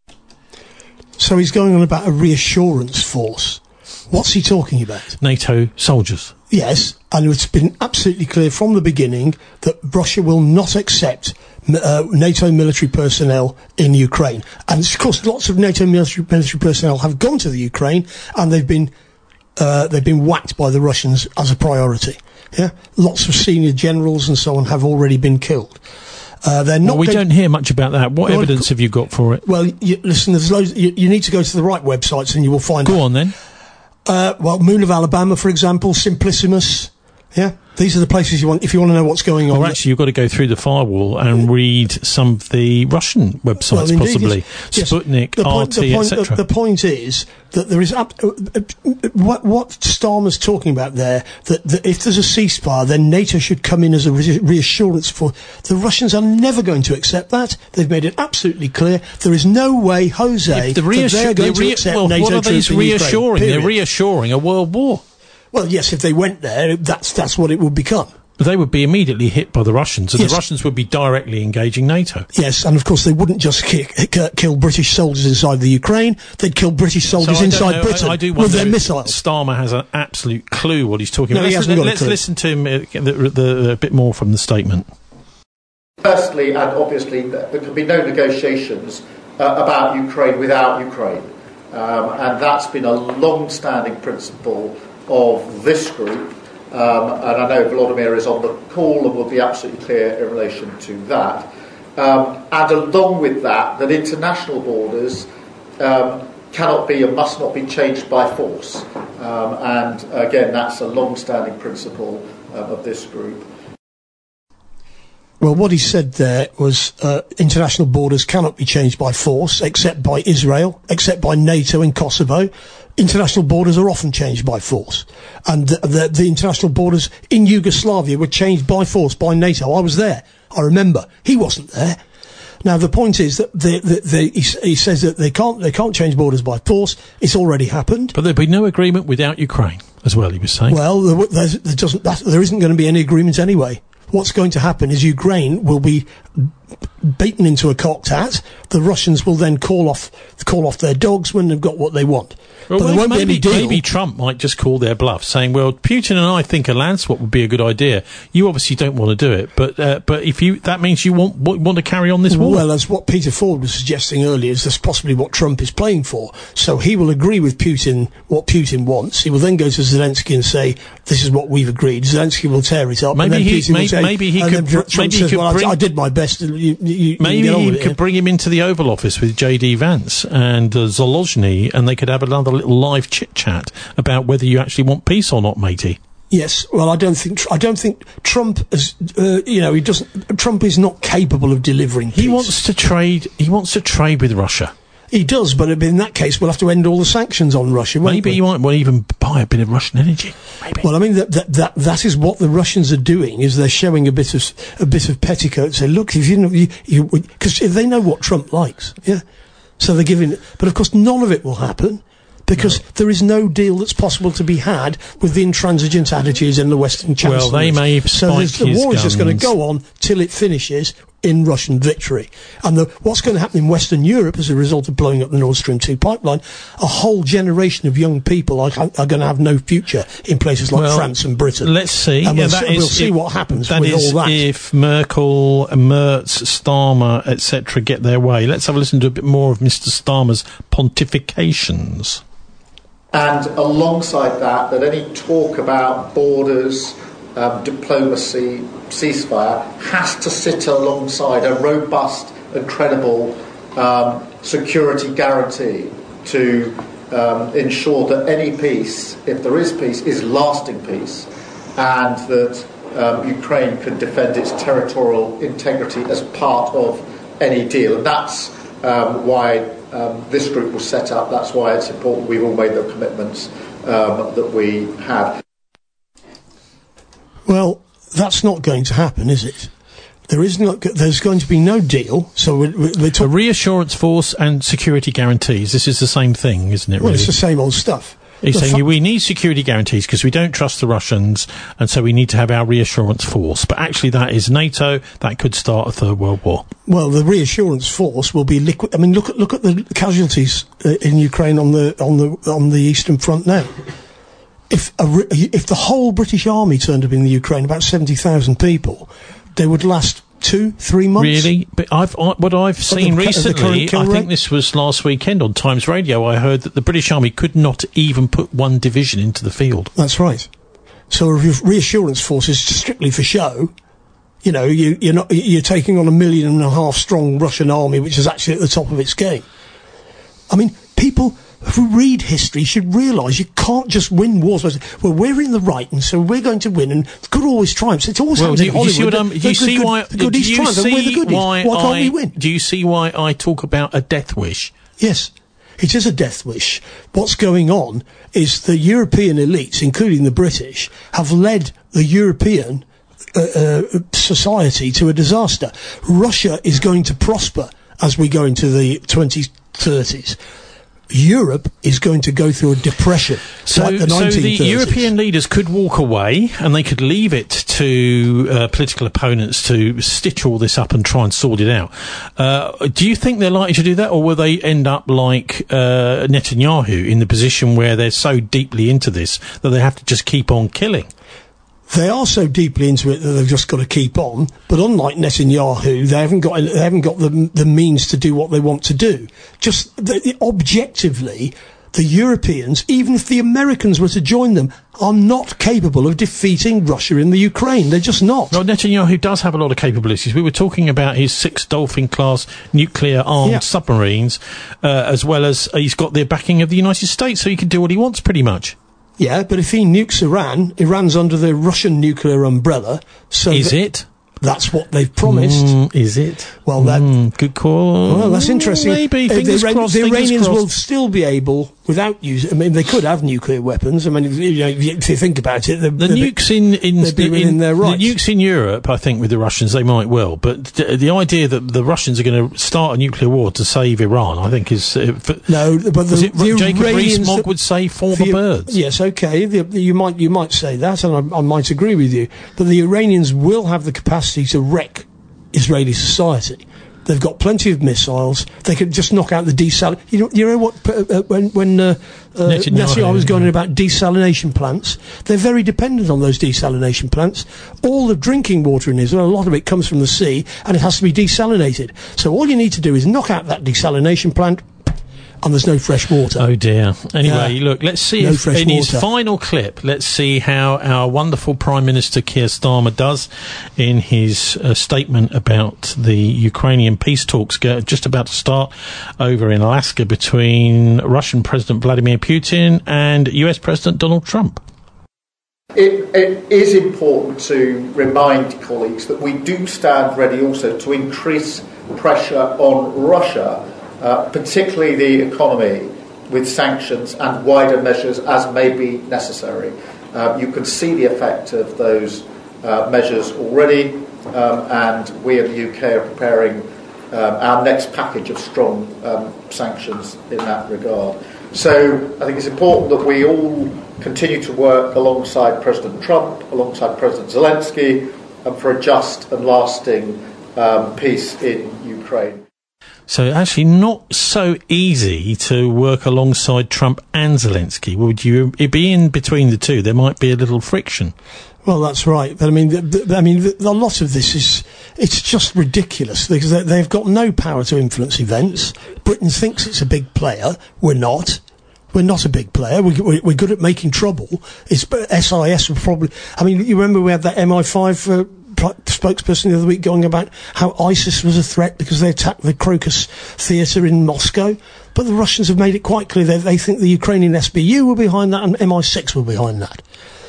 So he's going on about a reassurance force. What's he talking about? NATO soldiers. Yes, and it's been absolutely clear from the beginning that Russia will not accept NATO military personnel in Ukraine. And of course, lots of NATO military personnel have gone to the Ukraine, and they've been whacked by the Russians as a priority. Yeah, lots of senior generals and so on have already been killed. We don't hear much about that. What evidence have you got for it? Well, listen, there's loads. You need to go to the right websites and you will find out. Go on then. Moon of Alabama, for example, Simplicimus. Yeah. These are the places you want, if you want to know what's going on. Or actually, you've got to go through the firewall and read some of the Russian websites, well, possibly. Yes. Sputnik, RT, etc. The point is that there is... what Starmer's talking about there, that if there's a ceasefire, then NATO should come in as a reassurance for... The Russians are never going to accept that. They've made it absolutely clear. There is no way, Jose, that they're going to accept NATO what are troops these reassuring? They're reassuring a world war. Well, yes, if they went there, that's what it would become. They would be immediately hit by the Russians, and the Russians would be directly engaging NATO. Yes, and of course they wouldn't just kill British soldiers inside the Ukraine, they'd kill British soldiers inside Britain with their missiles. Starmer has an absolute clue what he's talking about. Let's listen to him a bit more from the statement. Firstly, and obviously, there can be no negotiations about Ukraine without Ukraine. And that's been a long-standing principle of this group, and I know Volodymyr is on the call and will be absolutely clear in relation to that. And along with that international borders cannot be and must not be changed by force. And again, that's a long-standing principle of this group. Well, what he said there was international borders cannot be changed by force, except by Israel, except by NATO in Kosovo. International borders are often changed by force. And the international borders in Yugoslavia were changed by force by NATO. I was there. I remember. He wasn't there. Now, the point is that he says that they can't change borders by force. It's already happened. But there'd be no agreement without Ukraine, as well, he was saying. Well, there isn't going to be any agreement anyway. What's going to happen is Ukraine will be beaten into a cocked hat. The Russians will then call off their dogs when they've got what they want. Well, but there won't be any deal. Maybe Trump might just call their bluff, saying, "Well, Putin and I think a land swap would be a good idea. You obviously don't want to do it, but if that means you want to carry on this war." Well, that's what Peter Ford was suggesting earlier. Is that's possibly what Trump is playing for? So he will agree with Putin what Putin wants. He will then go to Zelensky and say, "This is what we've agreed." Zelensky will tear it up. Maybe he could. I did my best. Maybe he could bring him into the Oval Office with J.D. Vance and Zalozhny, and they could have another little live chit-chat about whether you actually want peace or not, matey. Yes, well, I don't think Trump is. He doesn't. Trump is not capable of delivering peace. He wants to trade. He wants to trade with Russia. He does, but in that case, we'll have to end all the sanctions on Russia. Maybe he might even buy a bit of Russian energy. Maybe. Well, I mean that is what the Russians are doing. Is they're showing a bit of petticoat. Say, look, if because they know what Trump likes, yeah. So they're giving it, but of course none of it will happen. Because there is no deal that's possible to be had with the intransigent attitudes in the Western chancellors. Well, they may spike the war is just going to go on till it finishes in Russian victory. And what's going to happen in Western Europe as a result of blowing up the Nord Stream 2 pipeline, a whole generation of young people are going to have no future in places like France and Britain. Let's see. And we'll see what happens with all that. If Merkel, Merz, Starmer, etc. get their way. Let's have a listen to a bit more of Mr. Starmer's pontifications. And alongside that any talk about borders, diplomacy, ceasefire has to sit alongside a robust and credible security guarantee to ensure that any peace, if there is peace, is lasting peace, and that Ukraine can defend its territorial integrity as part of any deal. And that's why this group was set up. That's why it's important we've all made the commitments that we have. Well, that's not going to happen, is it? There's going to be no deal. So we're a reassurance force and security guarantees. This is the same thing, isn't it? Well, really? It's the same old stuff. He's saying we need security guarantees because we don't trust the Russians, and so we need to have our reassurance force. But actually, that is NATO. That could start a third world war. Well, the reassurance force will be liquid. I mean, look at the casualties in Ukraine on the Eastern Front now. If the whole British army turned up in the Ukraine, about 70,000 people, they would last 2-3 months. Really? But what I've seen recently, I think this was last weekend on Times Radio, I heard that the British Army could not even put one division into the field. That's right. So a reassurance force is strictly for show. You know, you're taking on 1.5 million strong Russian army, which is actually at the top of its game. I mean, people who read history should realise you can't just win wars. Well, we're in the right, and so we're going to win, and good always triumphs. It's always happens in Hollywood. Do you see why? Why can't we win? Do you see why I talk about a death wish? Yes. It is a death wish. What's going on is the European elites, including the British, have led the European society to a disaster. Russia is going to prosper as we go into the 2030s. Europe is going to go through a depression like the 1930s. So the European leaders could walk away and they could leave it to political opponents to stitch all this up and try and sort it out. Do you think they're likely to do that, or will they end up like Netanyahu in the position where they're so deeply into this that they have to just keep on killing? They are so deeply into it that they've just got to keep on. But unlike Netanyahu, they haven't got the means to do what they want to do. Objectively, the Europeans, even if the Americans were to join them, are not capable of defeating Russia in the Ukraine. They're just not. Well, Netanyahu does have a lot of capabilities. We were talking about his 6 Dolphin-class nuclear-armed submarines, as well as he's got the backing of the United States, so he can do what he wants, pretty much. Yeah, but if he nukes Iran, Iran's under the Russian nuclear umbrella. So is it? That's what they've promised. Is it? Well, good call. Well, that's interesting. Maybe. Fingers crossed. The Iranians will still be able, without using. I mean, they could have nuclear weapons. I mean, if you think about it, the nukes in their rights. The nukes in Europe, I think, with the Russians, they might well. But the idea that the Russians are going to start a nuclear war to save Iran, I think is no. But Jacob Rees-Mogg would say for the birds. Yes, okay. You might say that, and I might agree with you. But the Iranians will have the capacity to wreck Israeli society. They've got plenty of missiles. They can just knock out the desalination. You know what? When Netanyahu was going on about desalination plants, they're very dependent on those desalination plants. All the drinking water in Israel, a lot of it comes from the sea, and it has to be desalinated. So all you need to do is knock out that desalination plant, and there's no fresh water. Oh dear. Anyway, look, let's see if in his final clip, let's see how our wonderful Prime Minister Keir Starmer does in his statement about the Ukrainian peace talks just about to start over in Alaska between Russian President Vladimir Putin and US President Donald Trump. It is important to remind colleagues that we do stand ready also to increase pressure on Russia, particularly the economy, with sanctions and wider measures as may be necessary. You can see the effect of those measures already, and we in the UK are preparing our next package of strong sanctions in that regard. So I think it's important that we all continue to work alongside President Trump, alongside President Zelensky, for a just and lasting peace in Ukraine. So actually not so easy to work alongside Trump and Zelensky. Would you be in between the two? There might be a little friction. Well, that's right. But I mean, a lot of this it's just ridiculous because they've got no power to influence events. Britain thinks it's a big player. We're not. We're not a big player. We're good at making trouble. SIS would probably. I mean, you remember we had that MI5 spokesperson the other week going about how ISIS was a threat because they attacked the Crocus theatre in Moscow. But the Russians have made it quite clear that they think the Ukrainian SBU were behind that and MI6 were behind that.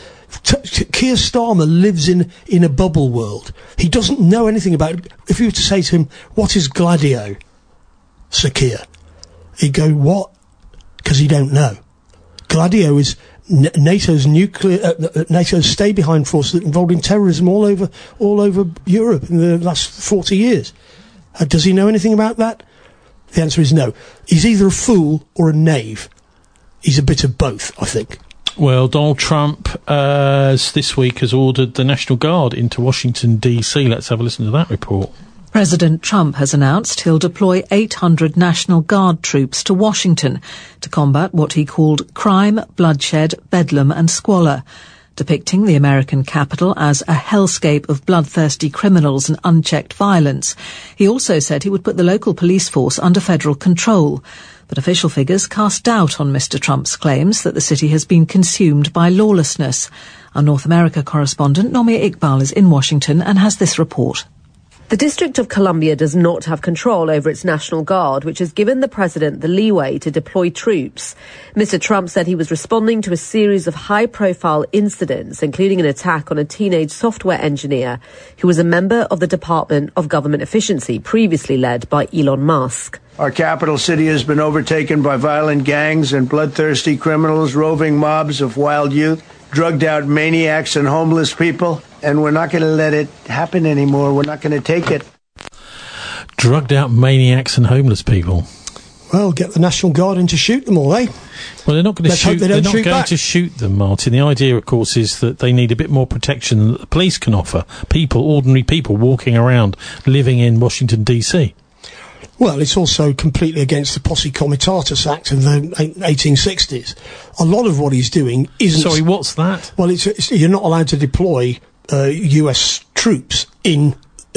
Keir Starmer lives in a bubble world. He doesn't know anything about it. If you were to say to him, what is Gladio, Sir Keir? He'd go, what? Because he don't know. Gladio is NATO's NATO's stay-behind force that involved in terrorism all over Europe in the last 40 years. Does he know anything about that? The answer is no. He's either a fool or a knave. He's a bit of both, I think. Well, Donald Trump this week has ordered the National Guard into Washington, D.C. Let's have a listen to that report. President Trump has announced he'll deploy 800 National Guard troops to Washington to combat what he called crime, bloodshed, bedlam and squalor, depicting the American capital as a hellscape of bloodthirsty criminals and unchecked violence. He also said he would put the local police force under federal control. But official figures cast doubt on Mr. Trump's claims that the city has been consumed by lawlessness. Our North America correspondent, Nomi Iqbal, is in Washington and has this report. The District of Columbia does not have control over its National Guard, which has given the president the leeway to deploy troops. Mr. Trump said he was responding to a series of high-profile incidents, including an attack on a teenage software engineer who was a member of the Department of Government Efficiency, previously led by Elon Musk. Our capital city has been overtaken by violent gangs and bloodthirsty criminals, roving mobs of wild youth, drugged-out maniacs and homeless people. And we're not going to let it happen anymore. We're not going to take it. Drugged out maniacs and homeless people. Well, get the National Guard in to shoot them all, eh? Well, they're not going to shoot. They're not going to shoot them, Martin. The idea, of course, is that they need a bit more protection than the police can offer. People, ordinary people, walking around, living in Washington D.C. Well, it's also completely against the Posse Comitatus Act of the 1860s. A lot of what he's doing isn't... Sorry, what's that? Well, you're not allowed to deploy US troops in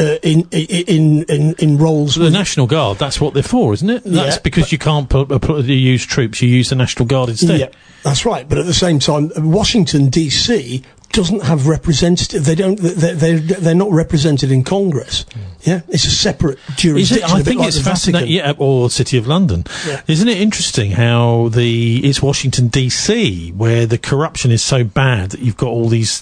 roles. The National Guard, that's what they're for, isn't it? That's because you can't use troops, you use the National Guard instead. Yeah, that's right. But at the same time, Washington, D.C. doesn't have representative. They're not represented in Congress. Yeah, it's a separate jurisdiction. I think it's fascinating. Yeah, or City of London. Yeah. Isn't it interesting how it's Washington D.C. where the corruption is so bad that you've got all these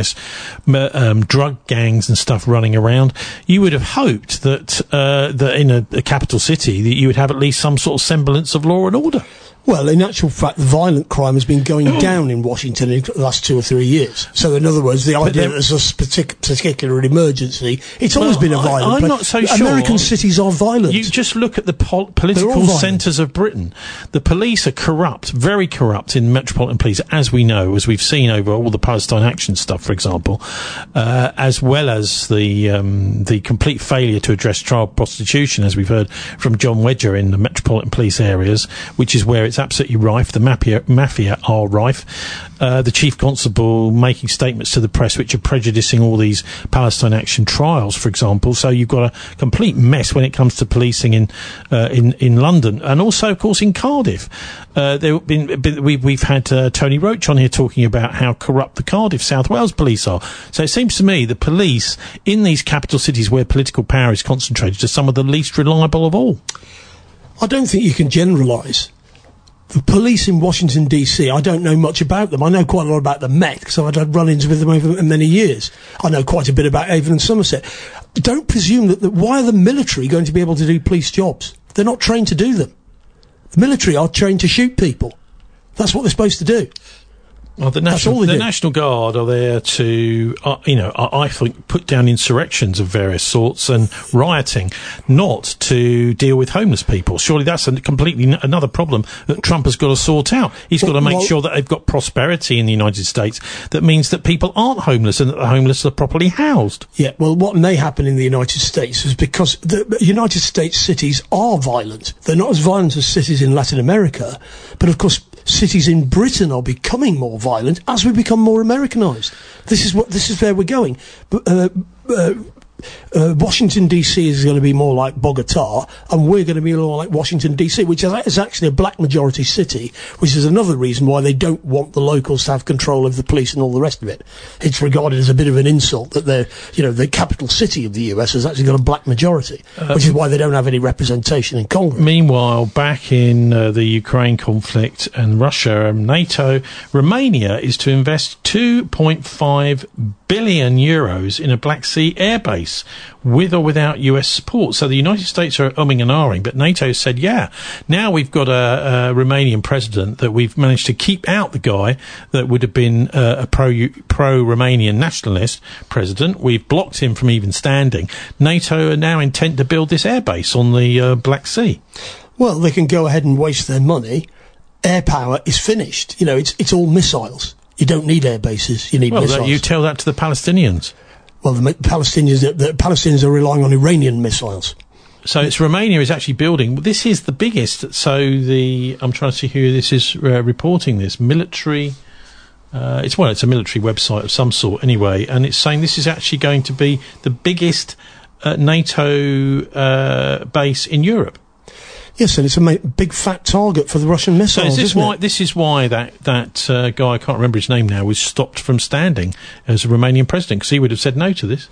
drug gangs and stuff running around. You would have hoped that in a capital city that you would have at least some sort of semblance of law and order. Well, in actual fact, violent crime has been going down in Washington in the last 2 or 3 years. So, in other words, the idea that there's a particular emergency, it's always been a violent place. I'm not so sure. American cities are violent. You just look at the political centres of Britain. The police are corrupt, very corrupt in Metropolitan Police, as we know, as we've seen over all the Palestine Action stuff, for example, as well as the complete failure to address child prostitution, as we've heard from John Wedger in the Metropolitan Police areas, which is where it's absolutely rife. The mafia are rife. The chief constable making statements to the press which are prejudicing all these Palestine Action trials, for example. So you've got a complete mess when it comes to policing in London, and also, of course, in Cardiff. We've had Tony Roach on here talking about how corrupt the Cardiff South Wales police are. So it seems to me the police in these capital cities where political power is concentrated are some of the least reliable of all. I don't think you can generalise. The police in Washington, D.C., I don't know much about them. I know quite a lot about the Met, because I've had run-ins with them over many years. I know quite a bit about Avon and Somerset. Don't presume that why are the military going to be able to do police jobs? They're not trained to do them. The military are trained to shoot people. That's what they're supposed to do. Well, the National Guard are there to, I think, put down insurrections of various sorts and rioting, not to deal with homeless people. Surely that's completely another problem that Trump has got to sort out. He's got to make sure that they've got prosperity in the United States. That means that people aren't homeless and that the homeless are properly housed. Yeah, well, what may happen in the United States is because the United States cities are violent. They're not as violent as cities in Latin America, but of course, cities in Britain are becoming more violent as we become more Americanised. This is where we're going. Washington DC is going to be more like Bogota, and we're going to be more like Washington DC, which is actually a black majority city, which is another reason why they don't want the locals to have control of the police and all the rest of it. It's regarded as a bit of an insult that the capital city of the US has actually got a black majority, which is why they don't have any representation in Congress. Meanwhile, back in the Ukraine conflict and Russia and NATO, Romania is to invest 2.5 billion euros in a Black Sea airbase, with or without US support. So the United States are umming and ahhing, but NATO said, yeah, now we've got a Romanian president that we've managed to keep out the guy that would have been a pro-Romanian nationalist president. We've blocked him from even standing. NATO are now intent to build this airbase on the Black Sea. Well, they can go ahead and waste their money. Air power is finished. It's all missiles. You don't need air bases. You need missiles. You tell that to the Palestinians. Well, the Palestinians are relying on Iranian missiles. So it's Romania is actually building. This is the biggest. So I'm trying to see who this is reporting this military. It's a military website of some sort anyway, and it's saying this is actually going to be the biggest NATO base in Europe. Yes, and it's a big fat target for the Russian missiles. So this is why that guy, I can't remember his name now, was stopped from standing as a Romanian president, because he would have said no to this.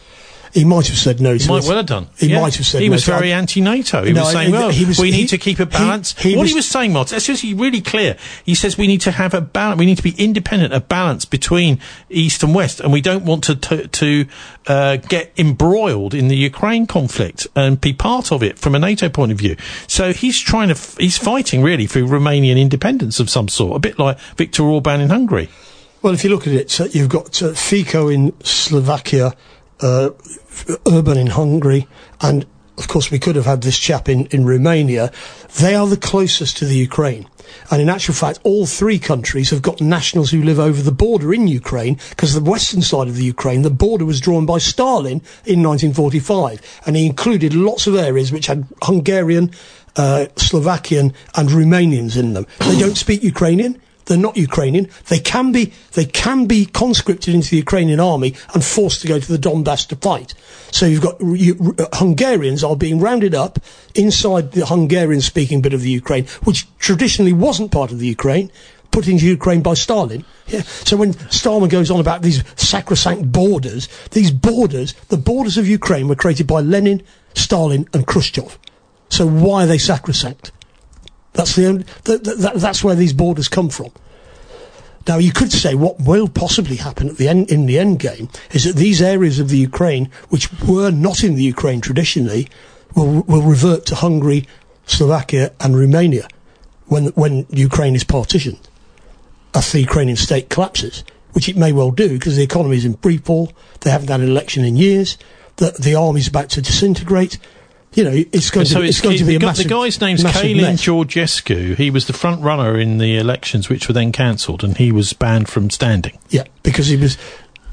He might have said no to it. He might well have done. He might have said no. He was very anti-NATO. He was saying, we need to keep a balance. What he was saying, Martin, that's just really clear. He says we need to have a balance. We need to be independent, a balance between East and West, and we don't want to get embroiled in the Ukraine conflict and be part of it from a NATO point of view. So he's fighting really for Romanian independence of some sort, a bit like Viktor Orban in Hungary. Well, if you look at it, you've got Fico in Slovakia, Orban in Hungary, and of course we could have had this chap in Romania. They are the closest to the Ukraine. And in actual fact, all three countries have got nationals who live over the border in Ukraine, because the western side of the Ukraine, the border was drawn by Stalin in 1945, and he included lots of areas which had Hungarian, Slovakian and Romanians in them. They don't speak Ukrainian. They're not Ukrainian. They can be conscripted into the Ukrainian army and forced to go to the Donbass to fight. So you've got Hungarians are being rounded up inside the Hungarian-speaking bit of the Ukraine, which traditionally wasn't part of the Ukraine, put into Ukraine by Stalin. Yeah. So when Stalin goes on about these sacrosanct borders, the borders of Ukraine were created by Lenin, Stalin and Khrushchev. So why are they sacrosanct? That's that's where these borders come from. Now, you could say what will possibly happen in the end game is that these areas of the Ukraine, which were not in the Ukraine traditionally, will revert to Hungary, Slovakia and Romania when Ukraine is partitioned, after the Ukrainian state collapses, which it may well do because the economy is in free fall, they haven't had an election in years, the army's about to disintegrate. You know, it's going to be a massive. The guy's name's Kalin Georgescu. He was the front runner in the elections, which were then cancelled, and he was banned from standing. Yeah, because he was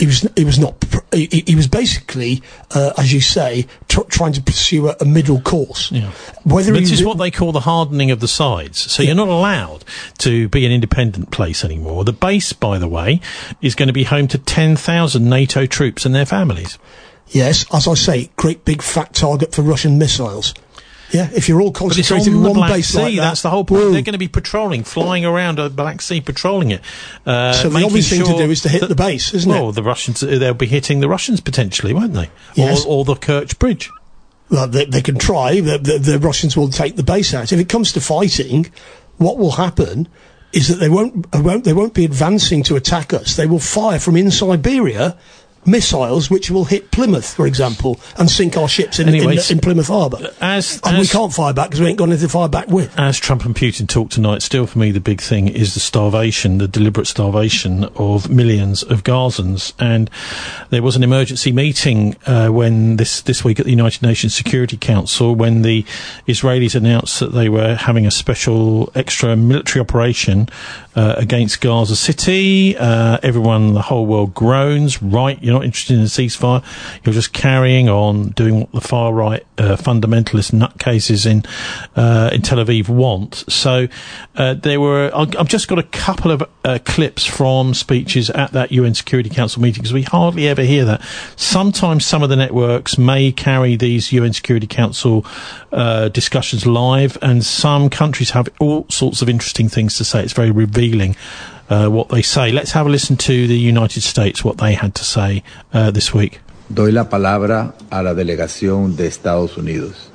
basically, as you say, trying to pursue a middle course. Yeah. This is what they call the hardening of the sides. So you're not allowed to be an independent place anymore. The base, by the way, is going to be home to 10,000 NATO troops and their families. Yes, as I say, great big fat target for Russian missiles. Yeah, if you're all concentrated in one base like that. That's the whole point. Whoa. They're going to be flying around the Black Sea, patrolling it. So the obvious thing to do is to hit the base, isn't it? Well, the Russians, they'll be hitting the Russians potentially, won't they? Yes. Or the Kerch Bridge. Well, they can try. The Russians will take the base out. If it comes to fighting, what will happen is that they won't be advancing to attack us. They will fire from in Siberia missiles which will hit Plymouth, for example, and sink our ships in Plymouth Harbour. And we can't fire back because we ain't got anything to fire back with. As Trump and Putin talk tonight, still for me the big thing is the deliberate starvation of millions of Gazans. And there was an emergency meeting when this week at the United Nations Security Council when the Israelis announced that they were having a special extra military operation against Gaza City. Everyone, the whole world groans. Right, you're not interested in a ceasefire. You're just carrying on doing what the far right fundamentalist nutcases in Tel Aviv want. So there were. I've just got a couple of clips from speeches at that UN Security Council meeting because we hardly ever hear that. Sometimes some of the networks may carry these UN Security Council discussions live, and some countries have all sorts of interesting things to say. It's very revealing what they say. Let's have a listen to the United States, what they had to say this week. Doy la palabra a la delegación de Estados Unidos.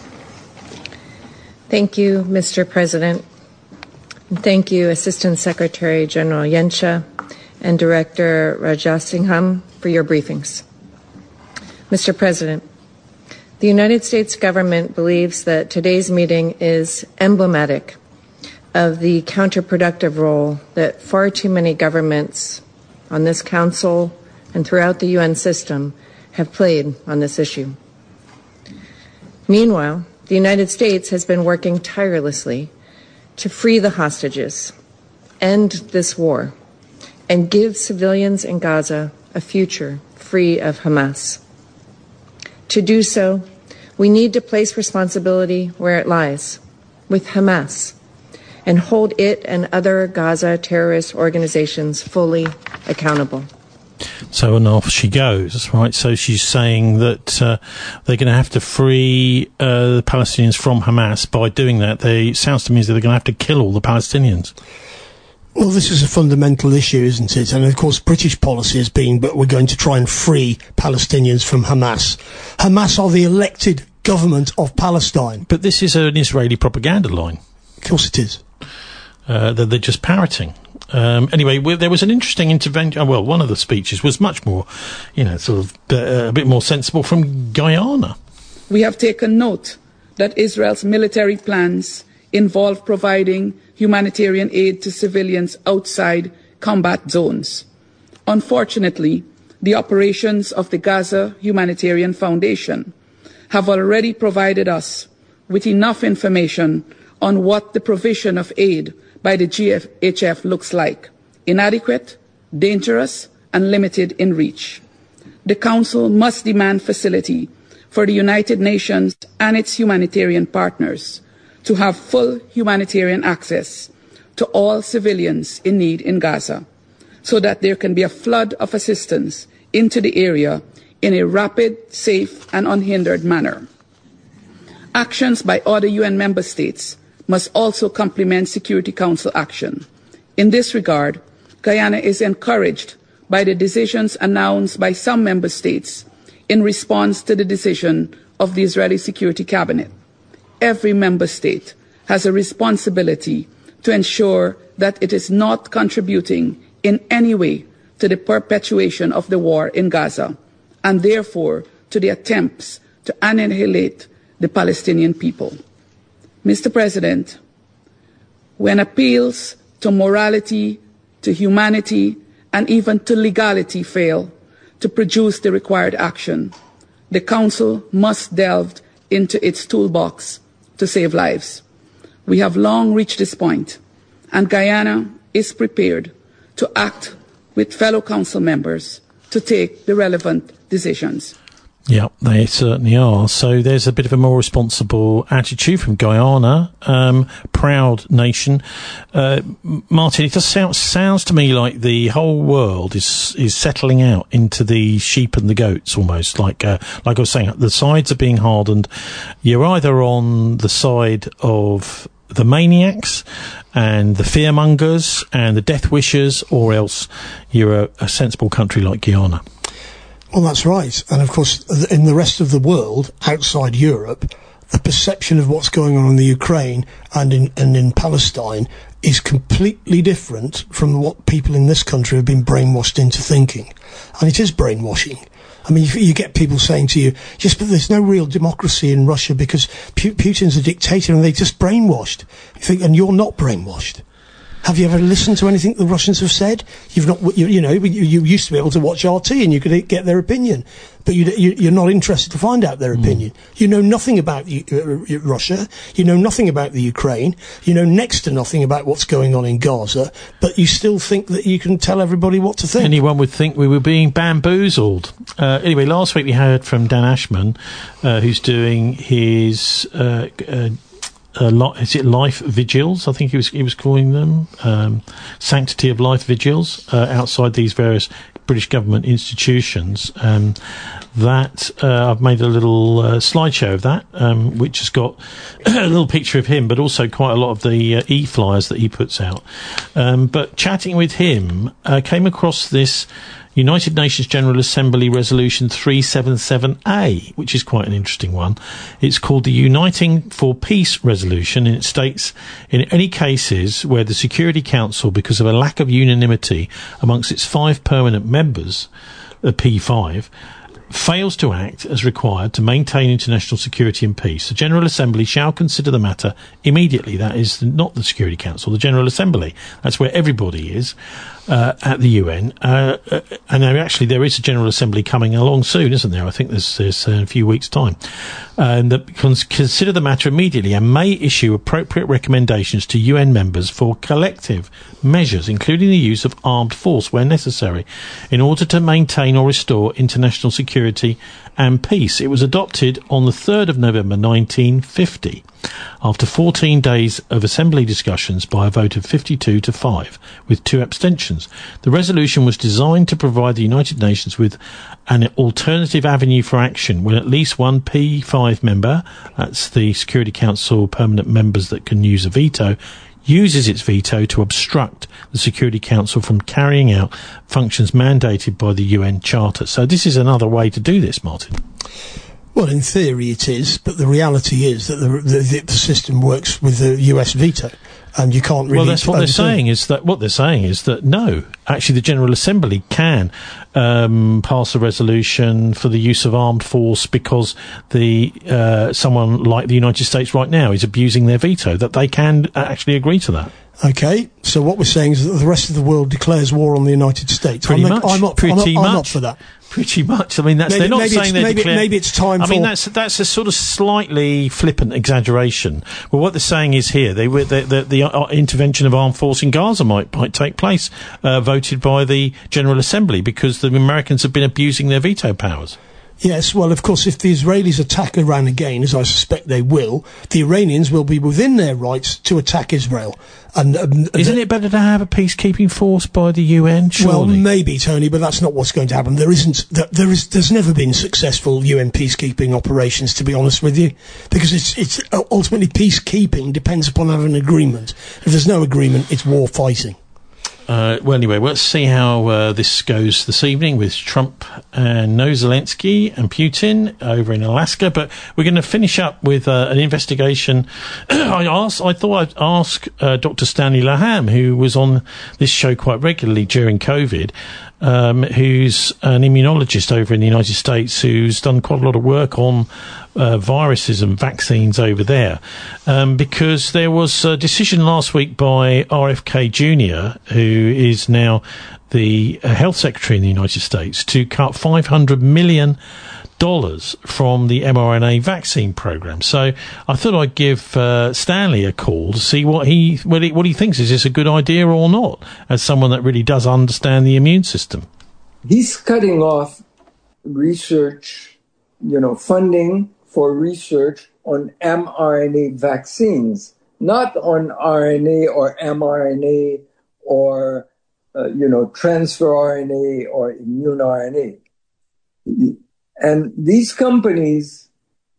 Thank you, Mr. President. And thank you, Assistant Secretary General Yensha and Director Rajasingham, for your briefings. Mr. President, the United States government believes that today's meeting is emblematic of the counterproductive role that far too many governments on this council and throughout the UN system have played on this issue. Meanwhile, the United States has been working tirelessly to free the hostages, end this war, and give civilians in Gaza a future free of Hamas. To do so, we need to place responsibility where it lies, with Hamas, and hold it and other Gaza terrorist organizations fully accountable. So, and off she goes, right? So she's saying that they're going to have to free the Palestinians from Hamas. By doing that, sounds to me as though they're going to have to kill all the Palestinians. Well, this is a fundamental issue, isn't it? And, of course, British policy has been, but we're going to try and free Palestinians from Hamas. Hamas are the elected government of Palestine. But this is an Israeli propaganda line. Of course it is. That they're just parroting. Anyway, there was an interesting intervention. Well, one of the speeches was much more, sort of a bit more sensible from Guyana. We have taken note that Israel's military plans involve providing humanitarian aid to civilians outside combat zones. Unfortunately, the operations of the Gaza Humanitarian Foundation have already provided us with enough information on what the provision of aid by the GHF looks like: inadequate, dangerous, and limited in reach. The Council must demand facility for the United Nations and its humanitarian partners to have full humanitarian access to all civilians in need in Gaza, so that there can be a flood of assistance into the area in a rapid, safe, and unhindered manner. Actions by other UN member states must also complement Security Council action. In this regard, Guyana is encouraged by the decisions announced by some member states in response to the decision of the Israeli Security Cabinet. Every member state has a responsibility to ensure that it is not contributing in any way to the perpetuation of the war in Gaza, and therefore to the attempts to annihilate the Palestinian people. Mr. President, when appeals to morality, to humanity, and even to legality fail to produce the required action, the Council must delve into its toolbox to save lives. We have long reached this point, and Guyana is prepared to act with fellow Council members to take the relevant decisions. Yeah, they certainly are. So there's a bit of a more responsible attitude from Guyana, proud nation. Martin, it just sounds to me like the whole world is settling out into the sheep and the goats almost. Like I was saying, the sides are being hardened. You're either on the side of the maniacs and the fearmongers and the death wishers, or else you're a sensible country like Guyana. Well, that's right. And of course, in the rest of the world, outside Europe, the perception of what's going on in the Ukraine and in Palestine is completely different from what people in this country have been brainwashed into thinking. And it is brainwashing. I mean, you get people saying to you, just, but there's no real democracy in Russia because Putin's a dictator and they're just brainwashed. You think, and you're not brainwashed. Have you ever listened to anything the Russians have said? You've not, you used to be able to watch RT and you could get their opinion, but you're not interested to find out their opinion. You know nothing about Russia. You know nothing about the Ukraine. You know next to nothing about what's going on in Gaza, but you still think that you can tell everybody what to think. Anyone would think we were being bamboozled. Anyway, last week we heard from Dan Ashman, who's doing his, is it life vigils? I think he was calling them sanctity of life vigils outside these various British government institutions. That I've made a little slideshow of that, which has got a little picture of him, but also quite a lot of the e-flyers that he puts out. But chatting with him, came across this United Nations General Assembly Resolution 377A, which is quite an interesting one. It's called the Uniting for Peace Resolution, and it states, in any cases where the Security Council, because of a lack of unanimity amongst its 5 permanent members, the P5, fails to act as required to maintain international security and peace, the General Assembly shall consider the matter immediately. That is not the Security Council, the General Assembly. That's where everybody is at the UN. And there is a General Assembly coming along soon, isn't there? I think there's in a few weeks' time. And that consider the matter immediately and may issue appropriate recommendations to UN members for collective measures, including the use of armed force where necessary, in order to maintain or restore international security and peace. It was adopted on the 3rd of November 1950, after 14 days of Assembly discussions by a vote of 52 to 5, with 2 abstentions. The resolution was designed to provide the United Nations with an alternative avenue for action when at least one P5 member, that's the Security Council permanent members that can use a veto, uses its veto to obstruct the Security Council from carrying out functions mandated by the UN Charter. So this is another way to do this, Martin. Well, in theory it is, but the reality is that the system works with the US veto. And you can't really... Well, that's what they're saying is that no, actually the General Assembly can pass a resolution for the use of armed force because someone like the United States right now is abusing their veto, that they can actually agree to that. Okay, so what we're saying is that the rest of the world declares war on the United States. I'm not for that. Pretty much. I mean, they're not saying they're declaring... Maybe it's time for... I mean, that's a sort of slightly flippant exaggeration. Well, what they're saying is here, the intervention of armed force in Gaza might take place, voted by the General Assembly, because the Americans have been abusing their veto powers. Yes, well, of course, if the Israelis attack Iran again, as I suspect they will, the Iranians will be within their rights to attack Israel. And isn't it better to have a peacekeeping force by the UN? Surely? Well, maybe, Tony, but that's not what's going to happen. There's never been successful UN peacekeeping operations, to be honest with you, because it's ultimately peacekeeping depends upon having an agreement. If there's no agreement, it's war fighting. Well, anyway, let's see how this goes this evening with Trump and Zelensky and Putin over in Alaska. But we're going to finish up with an investigation. I thought I'd ask Dr. Stanley Laham, who was on this show quite regularly during COVID, who's an immunologist over in the United States who's done quite a lot of work on viruses and vaccines over there, because there was a decision last week by RFK Jr., who is now the health secretary in the United States, to cut $500 million from the mRNA vaccine program. So I thought I'd give Stanley a call to see what he thinks. Is this a good idea or not, as someone that really does understand the immune system? He's cutting off research, funding for research on mRNA vaccines, not on RNA or mRNA or, transfer RNA or immune RNA. And these companies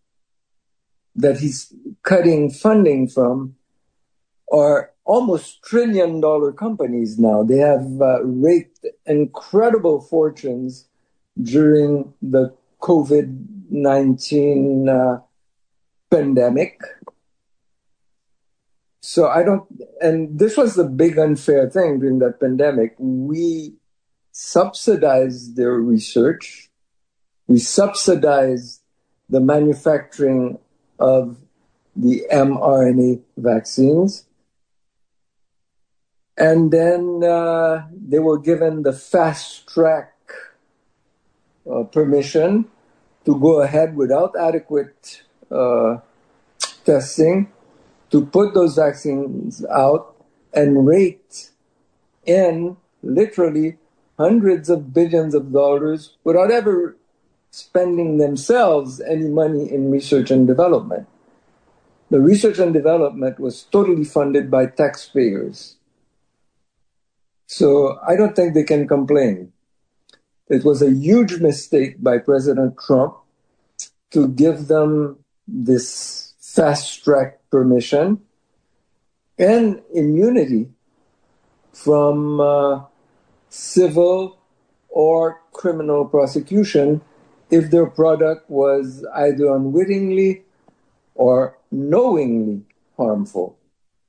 that he's cutting funding from are almost trillion-dollar companies now. They have raked incredible fortunes during the COVID-19 pandemic. So and this was the big unfair thing during that pandemic. We subsidized their research. We subsidized the manufacturing of the mRNA vaccines. And then they were given the fast track permission to go ahead without adequate testing, to put those vaccines out and rake in literally hundreds of billions of dollars without ever spending themselves any money in research and development. The research and development was totally funded by taxpayers. So I don't think they can complain. It was a huge mistake by President Trump to give them this fast-track permission and immunity from civil or criminal prosecution if their product was either unwittingly or knowingly harmful.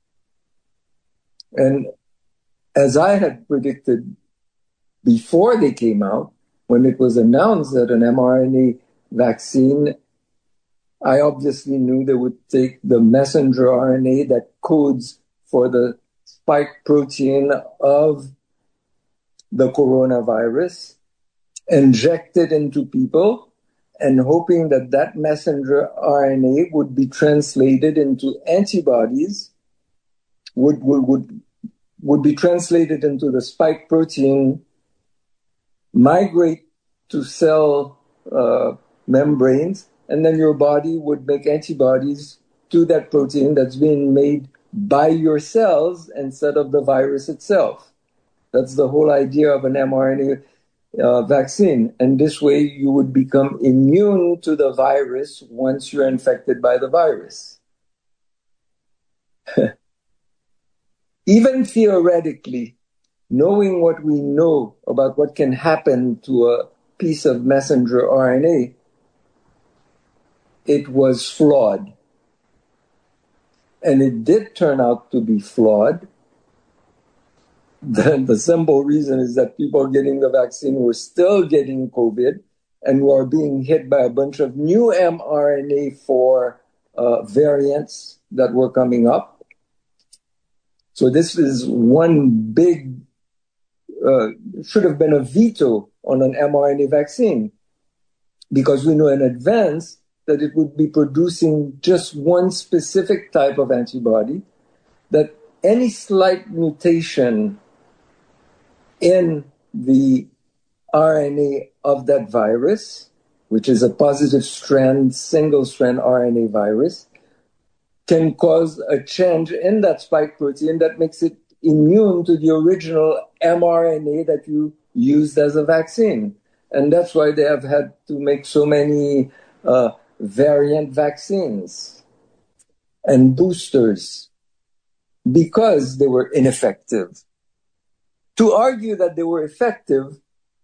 And as I had predicted before they came out, when it was announced that an mRNA vaccine, I obviously knew they would take the messenger RNA that codes for the spike protein of the coronavirus, inject it into people, and hoping that that messenger RNA would be translated into antibodies, would be translated into the spike protein, migrate to cell membranes, and then your body would make antibodies to that protein that's being made by your cells instead of the virus itself. That's the whole idea of an mRNA vaccine. And this way you would become immune to the virus once you're infected by the virus. even theoretically, knowing what we know about what can happen to a piece of messenger RNA, it was flawed. And it did turn out to be flawed. The simple reason is that people getting the vaccine were still getting COVID and were being hit by a bunch of new mRNA-4 variants that were coming up. So this is one big, should have been a veto on an mRNA vaccine, because we know in advance that it would be producing just one specific type of antibody, that any slight mutation in the RNA of that virus, which is a positive strand, single strand RNA virus, can cause a change in that spike protein that makes it immune to the original mRNA that you used as a vaccine. And that's why they have had to make so many variant vaccines and boosters, because they were ineffective. To argue that they were effective,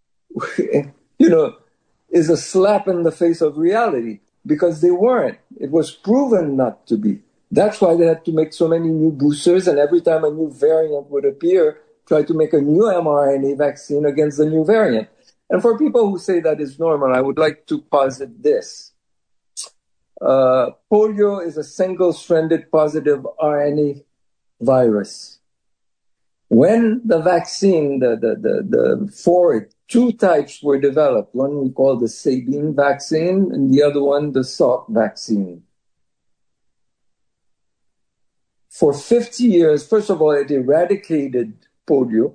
is a slap in the face of reality, because they weren't. It was proven not to be. That's why they had to make so many new boosters, and every time a new variant would appear, try to make a new mRNA vaccine against the new variant. And for people who say that is normal, I would like to posit this. Polio is a single-stranded positive RNA virus. When the vaccine, two types were developed. One we call the Sabin vaccine, and the other one the Salk vaccine. For 50 years, first of all, it eradicated polio.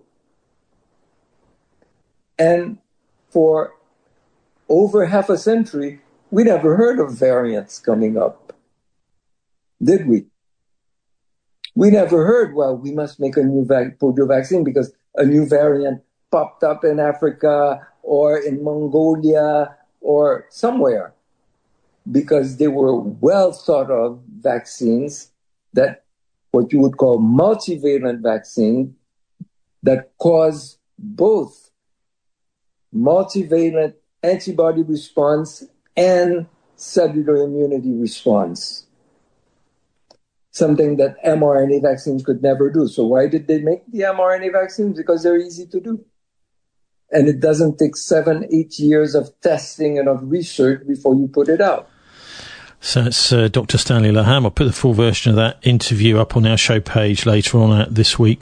And for over half a century, we never heard of variants coming up, did we? We never heard, well, we must make a new polio vaccine because a new variant popped up in Africa or in Mongolia or somewhere, because they were well thought of vaccines, that what you would call multivalent vaccine, that cause both multivalent antibody response and cellular immunity response. Something that mRNA vaccines could never do. So why did they make the mRNA vaccines? Because they're easy to do. And it doesn't take 7-8 years of testing and of research before you put it out. So it's Dr. Stanley Laham. I'll put the full version of that interview up on our show page later on at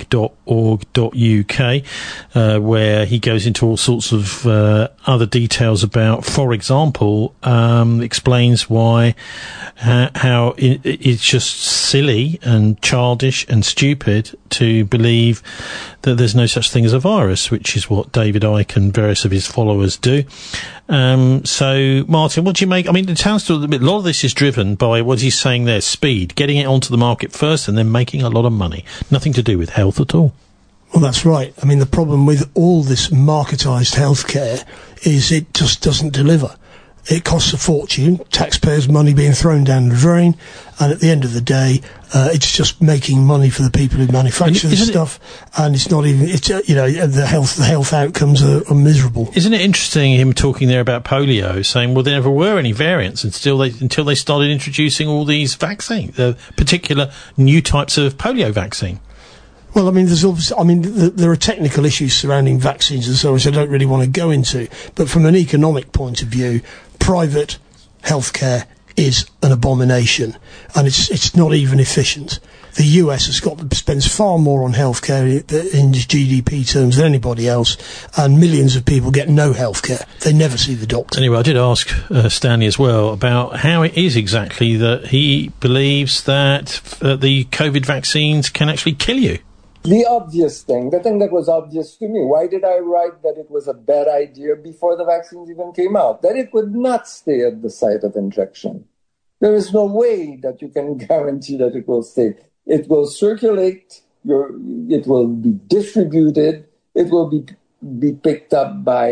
thisweek.org.uk, where he goes into all sorts of other details about, for example, explains why, how it's just silly and childish and stupid to believe that there's no such thing as a virus, which is what David Icke and various of his followers do. So, Martin, what do you make? I mean, it sounds to a lot of this is driven by what he's saying there, speed, getting it onto the market first and then making a lot of money. Nothing to do with health at all. Well, that's right. I mean, the problem with all this marketised healthcare is it just doesn't deliver. It costs a fortune, taxpayers' money being thrown down the drain, and at the end of the day, it's just making money for the people who manufacture this stuff, and it's not even, the health outcomes are miserable. Isn't it interesting him talking there about polio, saying, well, there never were any variants until they started introducing all these vaccines, particular new types of polio vaccine. Well, I mean, there are technical issues surrounding vaccines and so on, which I don't really want to go into. But from an economic point of view, private healthcare is an abomination, and it's not even efficient. The US spends far more on healthcare in GDP terms than anybody else, and millions of people get no healthcare. They never see the doctor. Anyway, I did ask Stanley as well about how it is exactly that he believes that the COVID vaccines can actually kill you. The obvious thing, the thing that was obvious to me, why did I write that it was a bad idea before the vaccines even came out? That it would not stay at the site of injection. There is no way that you can guarantee that it will stay. It will circulate, it will be distributed, it will be picked up by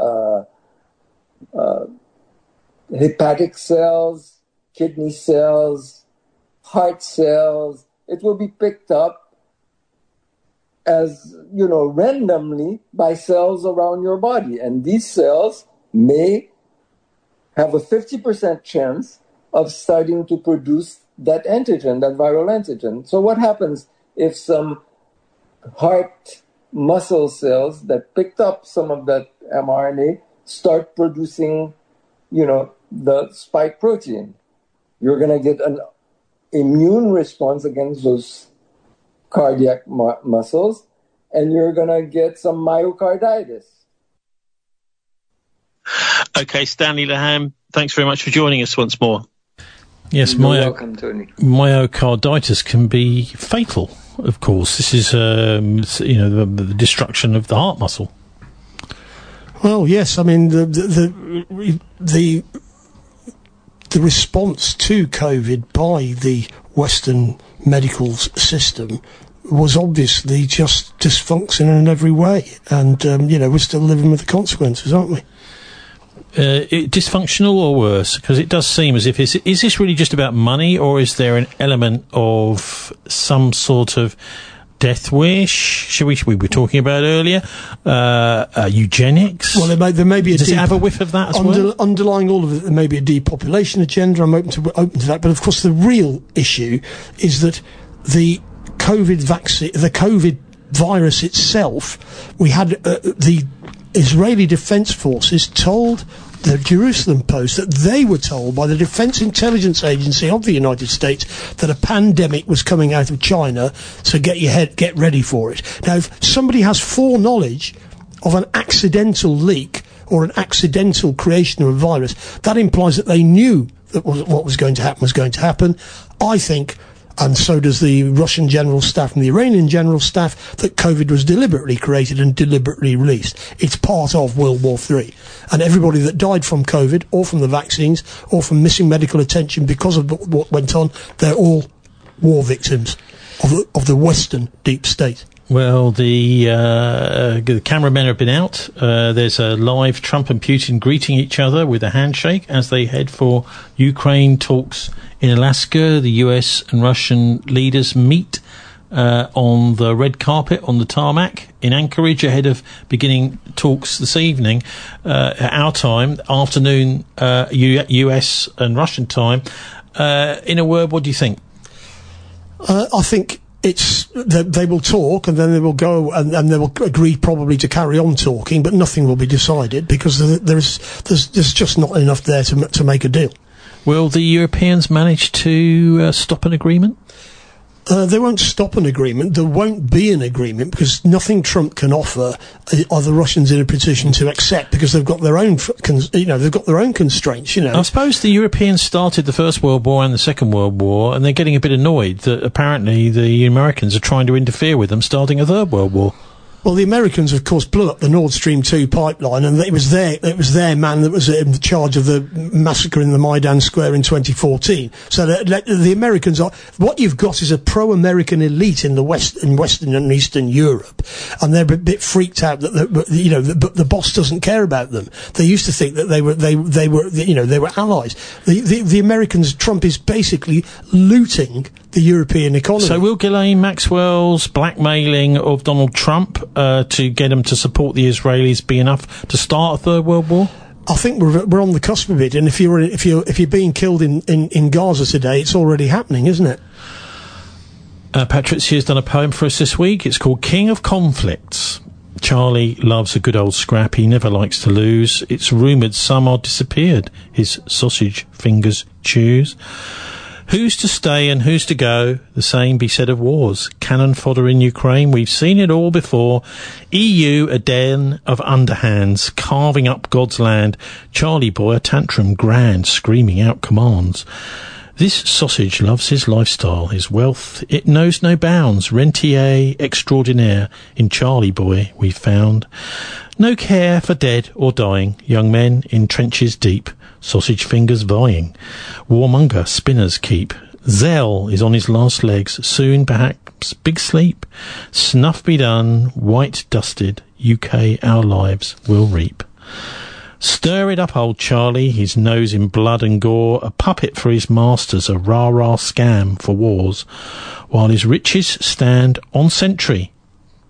hepatic cells, kidney cells, heart cells. It will be picked up as, randomly by cells around your body. And these cells may have a 50% chance of starting to produce that antigen, that viral antigen. So what happens if some heart muscle cells that picked up some of that mRNA start producing, the spike protein? You're going to get an immune response against those cardiac muscles, and you're going to get some myocarditis. Okay, Stanley Leham, thanks very much for joining us once more. Yes, You're welcome, Tony. Myocarditis can be fatal, of course. This is, the destruction of the heart muscle. Well, yes. I mean, the response to COVID by the Western medical system was obviously just dysfunctional in every way, and we're still living with the consequences, aren't we? Dysfunctional or worse? Because it does seem as if is this really just about money, or is there an element of some sort of death wish? We were talking about earlier, eugenics. Well, there may be Does it have a whiff of that as well? Underlying all of it, there may be a depopulation agenda. I'm open to that, but of course, the real issue is that the COVID vaccine, the COVID virus itself, we had the Israeli Defense Forces told the Jerusalem Post that they were told by the Defense Intelligence Agency of the United States that a pandemic was coming out of China, so get ready for it. Now, if somebody has foreknowledge of an accidental leak or an accidental creation of a virus, that implies that they knew that what was going to happen. I think, and so does the Russian General Staff and the Iranian General Staff, that COVID was deliberately created and deliberately released. It's part of World War III. And everybody that died from COVID, or from the vaccines, or from missing medical attention because of what went on, they're all war victims of the Western deep state. Well, the cameramen have been out. There's a live Trump and Putin greeting each other with a handshake as they head for Ukraine talks in Alaska. The US and Russian leaders meet on the red carpet on the tarmac in Anchorage ahead of beginning talks this evening, our time, afternoon, US and Russian time. In a word, what do you think? I think they will talk, and then they will go and they will agree probably to carry on talking, but nothing will be decided because there's just not enough there to make a deal. Will the Europeans manage to stop an agreement? They won't stop an agreement. There won't be an agreement because nothing Trump can offer are the Russians in a position to accept, because they've got their own, they've got their own constraints. I suppose the Europeans started the First World War and the Second World War, and they're getting a bit annoyed that apparently the Americans are trying to interfere with them starting a Third World War. Well, the Americans, of course, blew up the Nord Stream 2 pipeline, and it was their man that was in charge of the massacre in the Maidan Square in 2014. So the Americans what you've got is a pro-American elite in Western and Eastern Europe, and they're a bit freaked out that the boss doesn't care about them. They used to think that they were allies. The Americans, Trump is basically looting the European economy. So will Ghislaine Maxwell's blackmailing of Donald Trump to get him to support the Israelis be enough to start a Third World War? I think we're on the cusp of it, and if you're being killed in Gaza today, it's already happening, isn't it? Patricia has done a poem for us this week. It's called King of Conflicts. Charlie loves a good old scrap. He never likes to lose. It's rumoured some are disappeared. His sausage fingers chews. Who's to stay and who's to go? The same be said of wars. Cannon fodder in Ukraine. We've seen it all before. EU, a den of underhands, carving up God's land. Charlie boy, a tantrum grand, screaming out commands. This sausage loves his lifestyle, his wealth. It knows no bounds. Rentier extraordinaire in Charlie boy we've found. No care for dead or dying. Young men in trenches deep. Sausage fingers vying. Warmonger spinners keep. Zell is on his last legs. Soon, perhaps, big sleep. Snuff be done. White dusted. UK our lives will reap. Stir it up, old Charlie, his nose in blood and gore, a puppet for his masters, a rah-rah scam for wars, while his riches stand on sentry,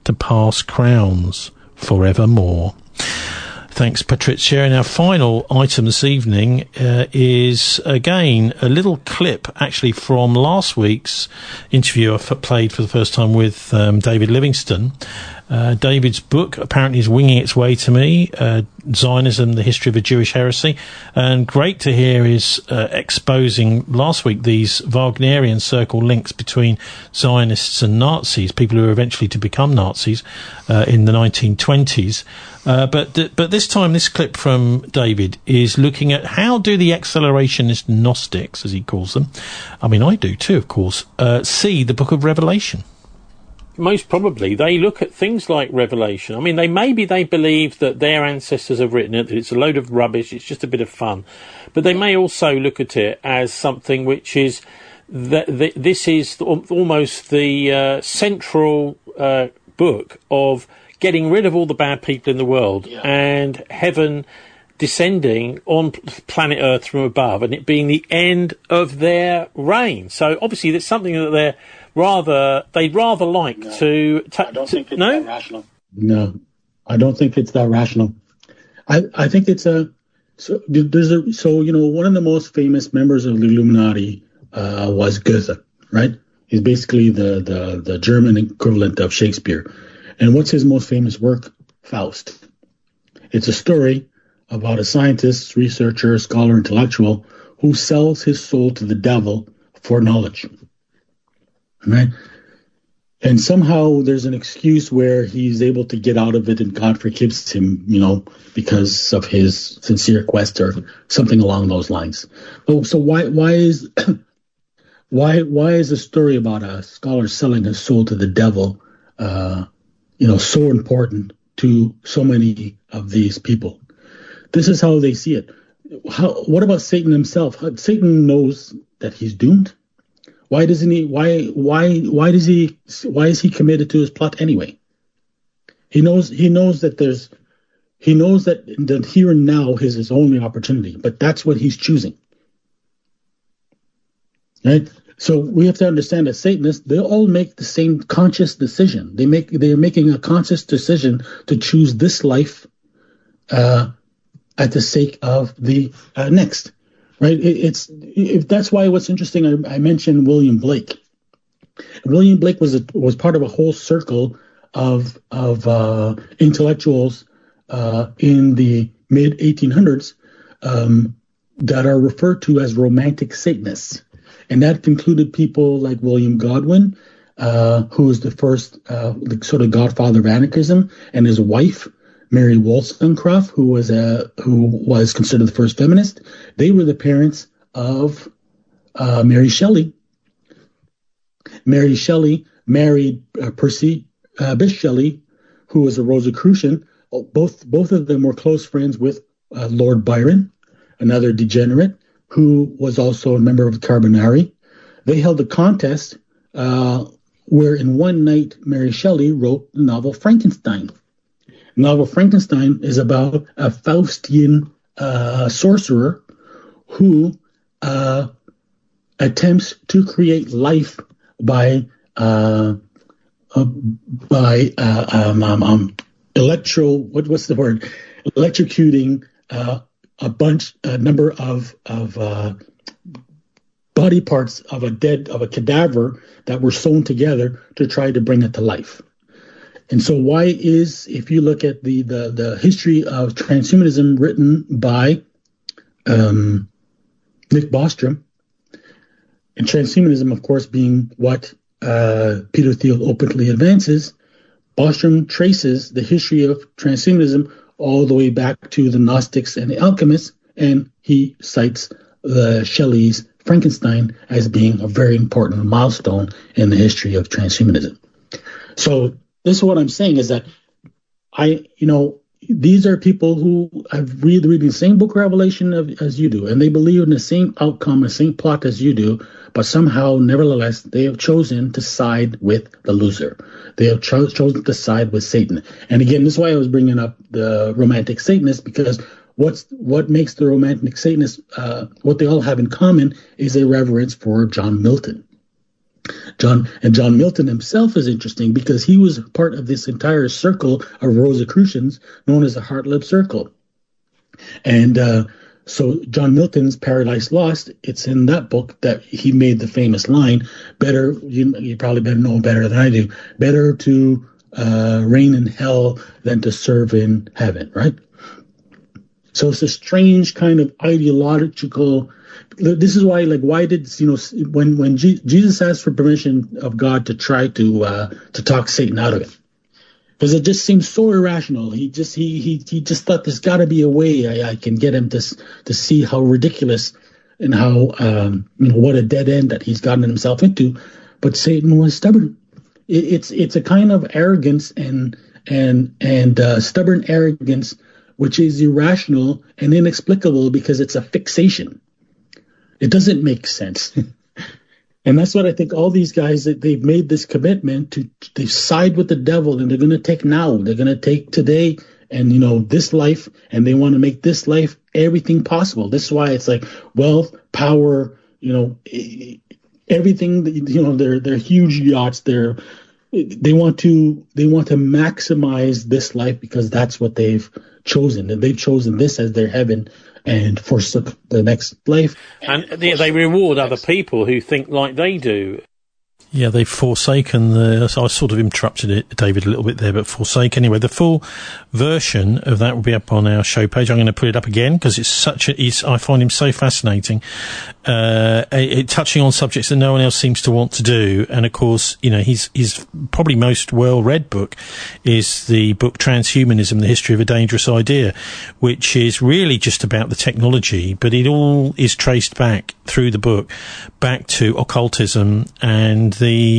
to pass crowns forevermore. Thanks, Patricia. And our final item this evening is, again, a little clip, actually, from last week's interview I played for the first time with David Livingstone. David's book apparently is winging its way to me, Zionism, the History of a Jewish Heresy. And great to hear is exposing last week these Wagnerian circle links between Zionists and Nazis, people who were eventually to become Nazis in the 1920s. But this time, this clip from David is looking at how do the accelerationist Gnostics, as he calls them, I mean, I do too, of course, see the book of Revelation. Most probably, they look at things like Revelation. I mean, they believe that their ancestors have written it, that it's a load of rubbish, it's just a bit of fun. But they may also look at it as something which is, this is almost the central book of getting rid of all the bad people in the world and heaven descending on planet Earth from above and it being the end of their reign. So obviously that's something that they'd rather like to... I don't think it's that rational. No, I don't think it's that rational. I think it's one of the most famous members of the Illuminati was Goethe, right? He's basically the German equivalent of Shakespeare. And what's his most famous work? Faust. It's a story about a scientist, researcher, scholar, intellectual who sells his soul to the devil for knowledge. Right? And somehow there's an excuse where he's able to get out of it and God forgives him, because of his sincere quest or something along those lines. So why is a story about a scholar selling his soul to the devil so important to so many of these people? This is how they see it. What about Satan himself? Satan knows that he's doomed. Why doesn't he? Why is he committed to his plot anyway? He knows that that here and now is his only opportunity, but that's what he's choosing. Right? So we have to understand that Satanists, they all make the same conscious decision. They're making a conscious decision to choose this life at the sake of the next, right? That's why what's interesting. I mentioned William Blake. William Blake was part of a whole circle of intellectuals in the mid 1800s that are referred to as Romantic Satanists. And that included people like William Godwin, who was the first sort of godfather of anarchism, and his wife, Mary Wollstonecraft, who was considered the first feminist. They were the parents of Mary Shelley. Mary Shelley married Percy Bysshe Shelley, who was a Rosicrucian. Both of them were close friends with Lord Byron, another degenerate, who was also a member of the Carbonari. They held a contest where in one night Mary Shelley wrote the novel Frankenstein. The novel Frankenstein is about a Faustian sorcerer who attempts to create life by electrocuting a number of body parts of a cadaver that were sewn together to try to bring it to life. And so if you look at the history of transhumanism written by Nick Bostrom, and transhumanism, of course, being what Peter Thiel openly advances, Bostrom traces the history of transhumanism all the way back to the Gnostics and the alchemists, and he cites Shelley's Frankenstein as being a very important milestone in the history of transhumanism. So this is what I'm saying is that these are people who have read the same book of Revelation as you do, and they believe in the same outcome, the same plot as you do, but somehow, nevertheless, they have chosen to side with the loser. They have chosen to side with Satan. And again, this is why I was bringing up the Romantic Satanists, because what makes the Romantic Satanists, what they all have in common is a reverence for John Milton. John Milton himself is interesting because he was part of this entire circle of Rosicrucians known as the Hartlib Circle. And so John Milton's Paradise Lost, it's in that book that he made the famous line, better, you probably better know better than I do, better to reign in hell than to serve in heaven, right? So it's a strange kind of ideological. This is why, like, why did, when Jesus asked for permission of God to try to talk Satan out of it, because it just seems so irrational. He just thought there's got to be a way I can get him to see how ridiculous and how what a dead end that he's gotten himself into. But Satan was stubborn. It's a kind of arrogance and stubborn arrogance, which is irrational and inexplicable because it's a fixation. It doesn't make sense. And that's what I think all these guys, that they've made this commitment to, they side with the devil, and they're going to take now. They're going to take today and, this life, and they want to make this life everything possible. This is why it's like wealth, power, everything, they're huge yachts. They want to maximize this life because that's what they've chosen. And they've chosen this as their heaven and forsook the next life. And they reward other people who think like they do. Yeah, they've forsaken so I sort of interrupted it, David, a little bit there, but forsake anyway. The full version of that will be up on our show page. I'm going to put it up again because I find him so fascinating, touching on subjects that no one else seems to want to do. And of course, his probably most well-read book is the book Transhumanism, The History of a Dangerous Idea, which is really just about the technology, but it all is traced back through the book, back to occultism and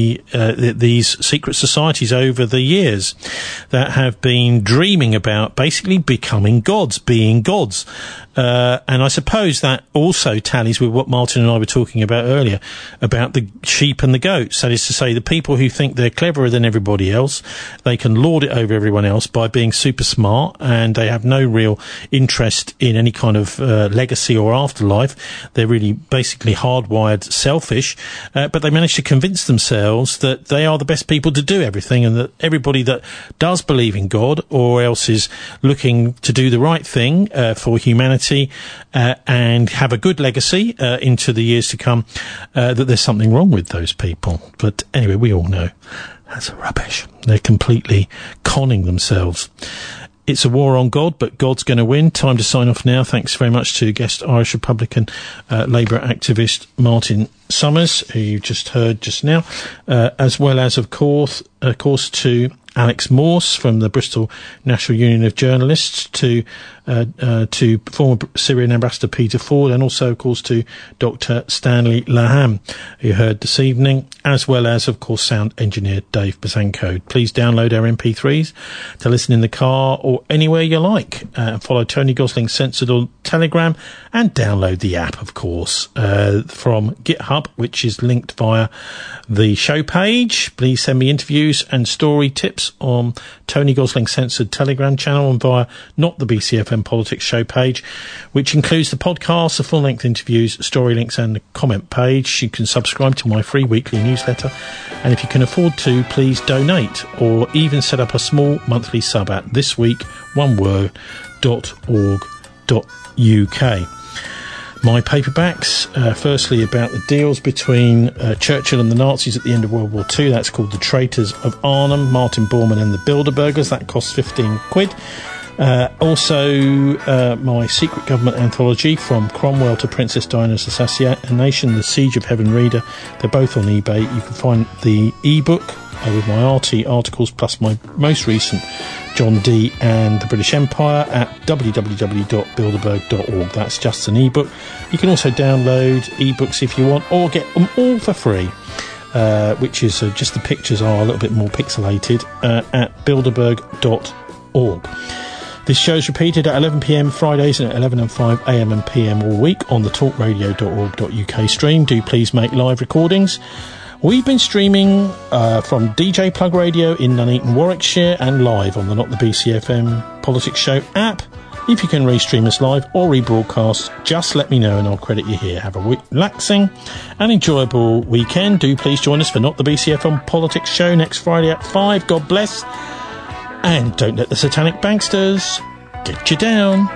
these secret societies over the years that have been dreaming about basically becoming gods, being gods. And I suppose that also tallies with what Martin and I were talking about earlier, about the sheep and the goats. That is to say, the people who think they're cleverer than everybody else, they can lord it over everyone else by being super smart, and they have no real interest in any kind of legacy or afterlife. They're really basically hardwired selfish, but they manage to convince themselves that they are the best people to do everything, and that everybody that does believe in God or else is looking to do the right thing for humanity and have a good legacy into the years to come, that there's something wrong with those people. But anyway, we all know that's rubbish. They're completely conning themselves. It's a war on God, but God's going to win. Time to sign off now. Thanks very much to guest Irish Republican Labour activist Martin Summers, who you just heard just now, as well as, of course, to Alex Morse from the Bristol National Union of Journalists, to former Syrian Ambassador Peter Ford, and also, of course, to Dr. Stanley Laham, who you heard this evening, as well as, of course, sound engineer Dave Bazanko. Please download our MP3s to listen in the car or anywhere you like. Follow Tony Gosling Censored on Telegram, and download the app, of course, from GitHub, which is linked via the show page. Please send me interviews and story tips on Tony Gosling Censored Telegram channel and via Not the BCFM Politics show page, which includes the podcast, the full-length interviews, story links and the comment page. You can subscribe to my free weekly newsletter, and if you can afford to, please donate or even set up a small monthly sub at thisweek.org.uk. My paperbacks, firstly about the deals between Churchill and the Nazis at the end of World War II. That's called The Traitors of Arnhem, Martin Bormann and the Bilderbergers. That costs £15. Also, my secret government anthology, From Cromwell to Princess Diana's Assassination, The Siege of Heaven Reader. They're both on eBay. You can find the ebook with my RT articles plus my most recent John Dee and the British Empire at www.bilderberg.org. That's just an ebook. You can also download ebooks if you want, or get them all for free, which is just the pictures are a little bit more pixelated, at bilderberg.org. This show's repeated at 11 p.m. Fridays and at 11 and 5 a.m. and p.m. all week on the talkradio.org.uk stream. Do please make live recordings. We've been streaming from DJ Plug Radio in Nuneaton, Warwickshire, and live on the Not the BCFM Politics Show app If you can restream us live or rebroadcast, just let me know and I'll credit you here. Have a relaxing and enjoyable weekend. Do please join us for Not the BCFM Politics Show next Friday at 5. God bless. And don't let the satanic banksters get you down.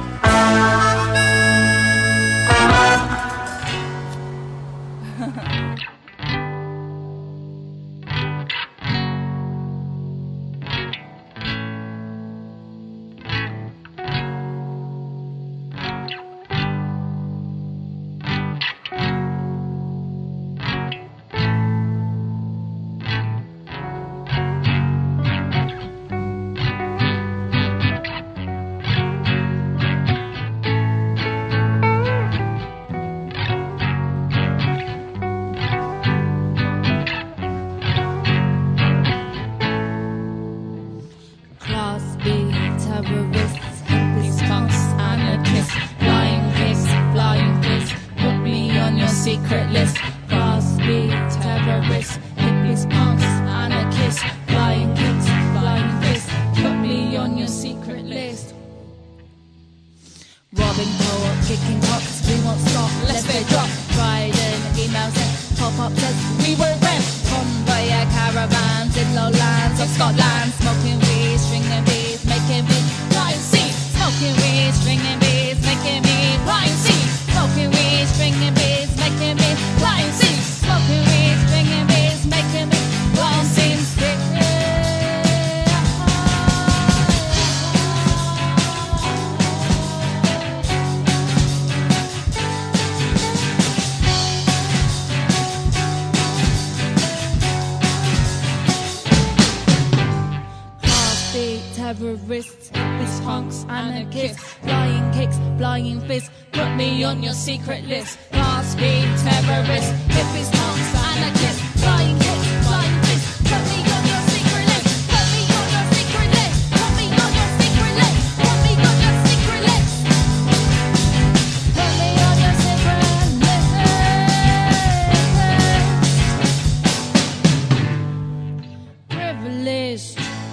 Terrorists, hippies, punks, anarchists, flying kicks, flying fists, put me on your secret list. Class B terrorists, hippies, punks, anarchists, flying kicks, flying fists, put me on your secret list. Put me on your secret list. Put me on your secret list. Put me on your secret list. Put me on your secret list. Privileged.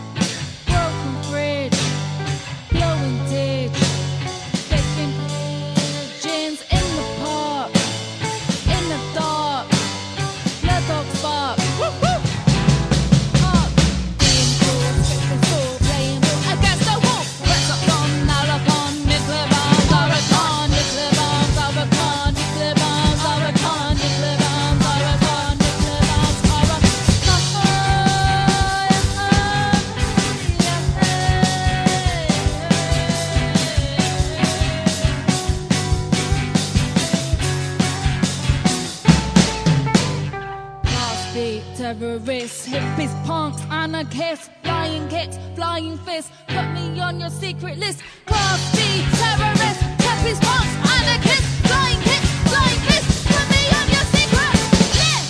Terrorists, hippies, punks, anarchists, flying kicks, flying fists, put me on your secret list. Class B terrorists, hippies, punks, anarchists, flying kicks, flying fists, put me on your secret list.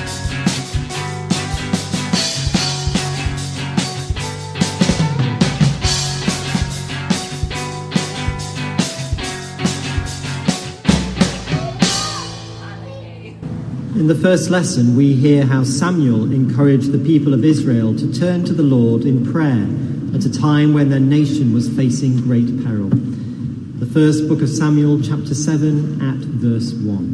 In the first lesson, we hear how Samuel encouraged the people of Israel to turn to the Lord in prayer at a time when their nation was facing great peril. The first book of Samuel, chapter 7, at verse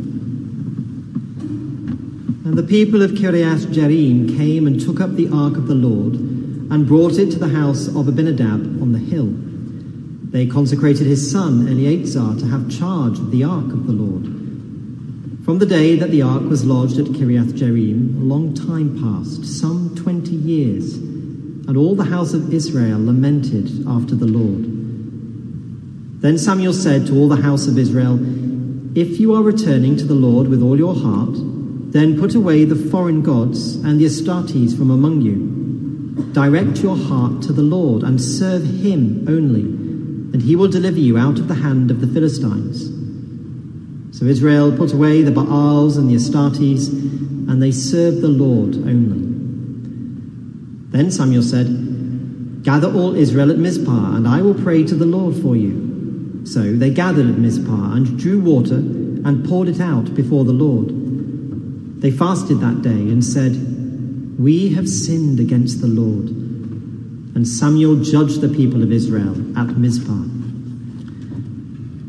1. And the people of Kiriath Jearim came and took up the ark of the Lord and brought it to the house of Abinadab on the hill. They consecrated his son Eleazar to have charge of the ark of the Lord. From the day that the ark was lodged at Kiriath Jearim, a long time passed, some 20 years, and all the house of Israel lamented after the Lord. Then Samuel said to all the house of Israel, "If you are returning to the Lord with all your heart, then put away the foreign gods and the Astartes from among you. Direct your heart to the Lord and serve him only, and he will deliver you out of the hand of the Philistines." So Israel put away the Baals and the Astartes, and they served the Lord only. Then Samuel said, "Gather all Israel at Mizpah, and I will pray to the Lord for you." So they gathered at Mizpah and drew water and poured it out before the Lord. They fasted that day and said, "We have sinned against the Lord." And Samuel judged the people of Israel at Mizpah.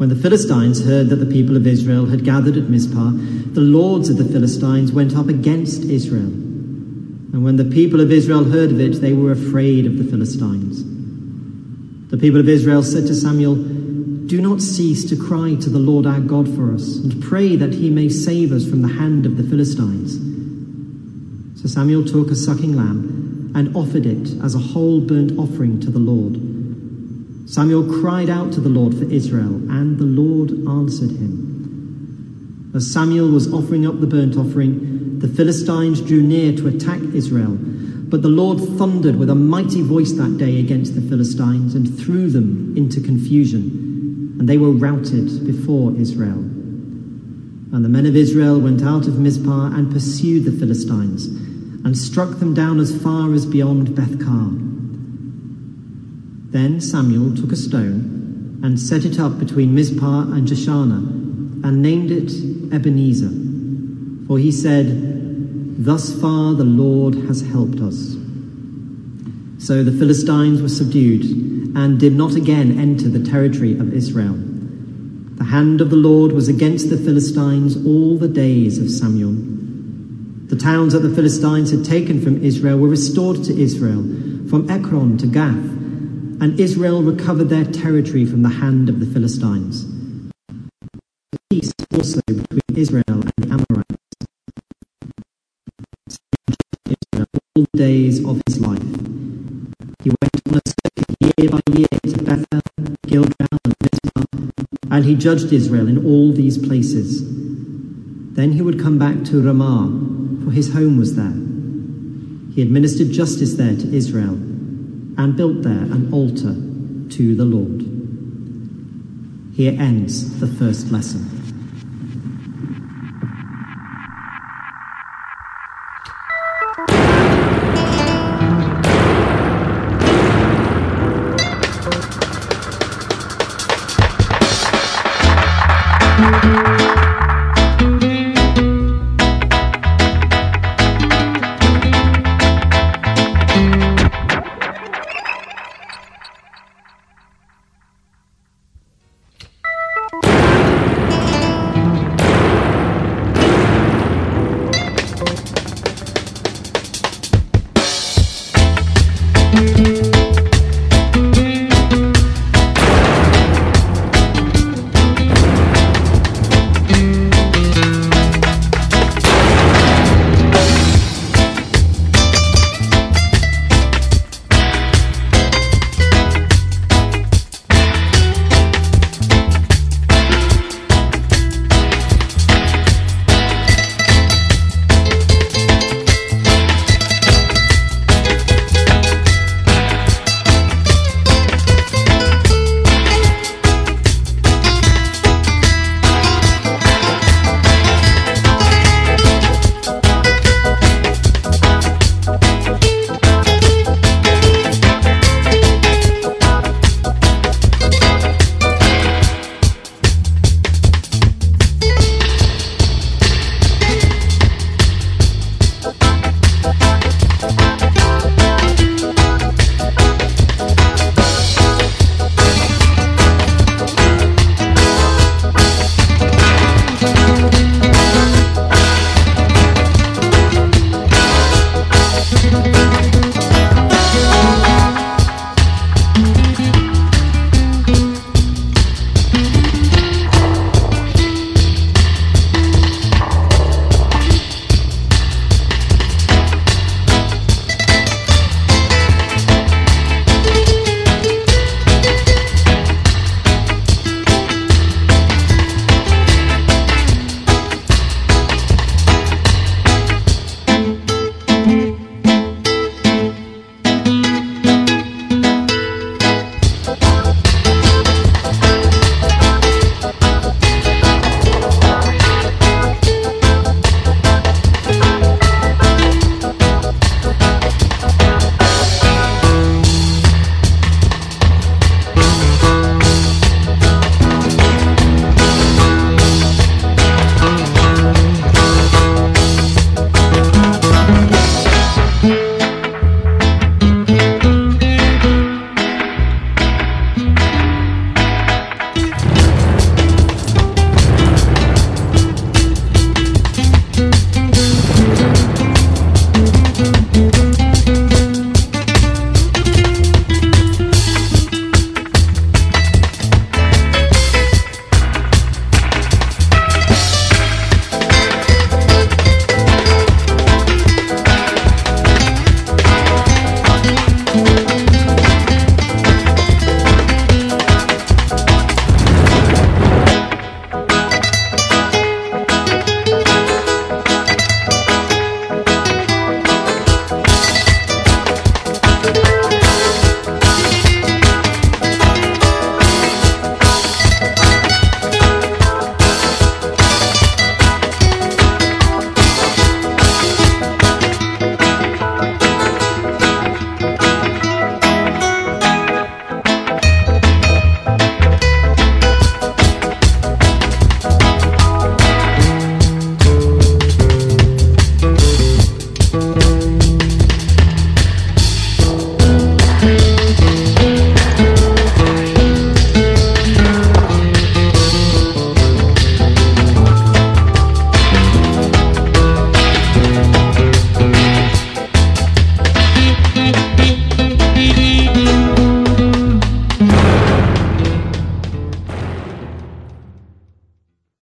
When the Philistines heard that the people of Israel had gathered at Mizpah, the lords of the Philistines went up against Israel. And when the people of Israel heard of it, they were afraid of the Philistines. The people of Israel said to Samuel, "Do not cease to cry to the Lord our God for us, and pray that he may save us from the hand of the Philistines." So Samuel took a sucking lamb and offered it as a whole burnt offering to the Lord. Samuel cried out to the Lord for Israel, and the Lord answered him. As Samuel was offering up the burnt offering, the Philistines drew near to attack Israel. But the Lord thundered with a mighty voice that day against the Philistines and threw them into confusion, and they were routed before Israel. And the men of Israel went out of Mizpah and pursued the Philistines, and struck them down as far as beyond Beth-kar. Then Samuel took a stone and set it up between Mizpah and Jeshanah, and named it Ebenezer. For he said, "Thus far the Lord has helped us." So the Philistines were subdued and did not again enter the territory of Israel. The hand of the Lord was against the Philistines all the days of Samuel. The towns that the Philistines had taken from Israel were restored to Israel, from Ekron to Gath, and Israel recovered their territory from the hand of the Philistines. Peace also between Israel and the Amorites. Israel all the days of his life. He went on a circuit year by year to Bethel, Gilgal, and Mizpah, and he judged Israel in all these places. Then he would come back to Ramah, for his home was there. He administered justice there to Israel, and built there an altar to the Lord. Here ends the first lesson.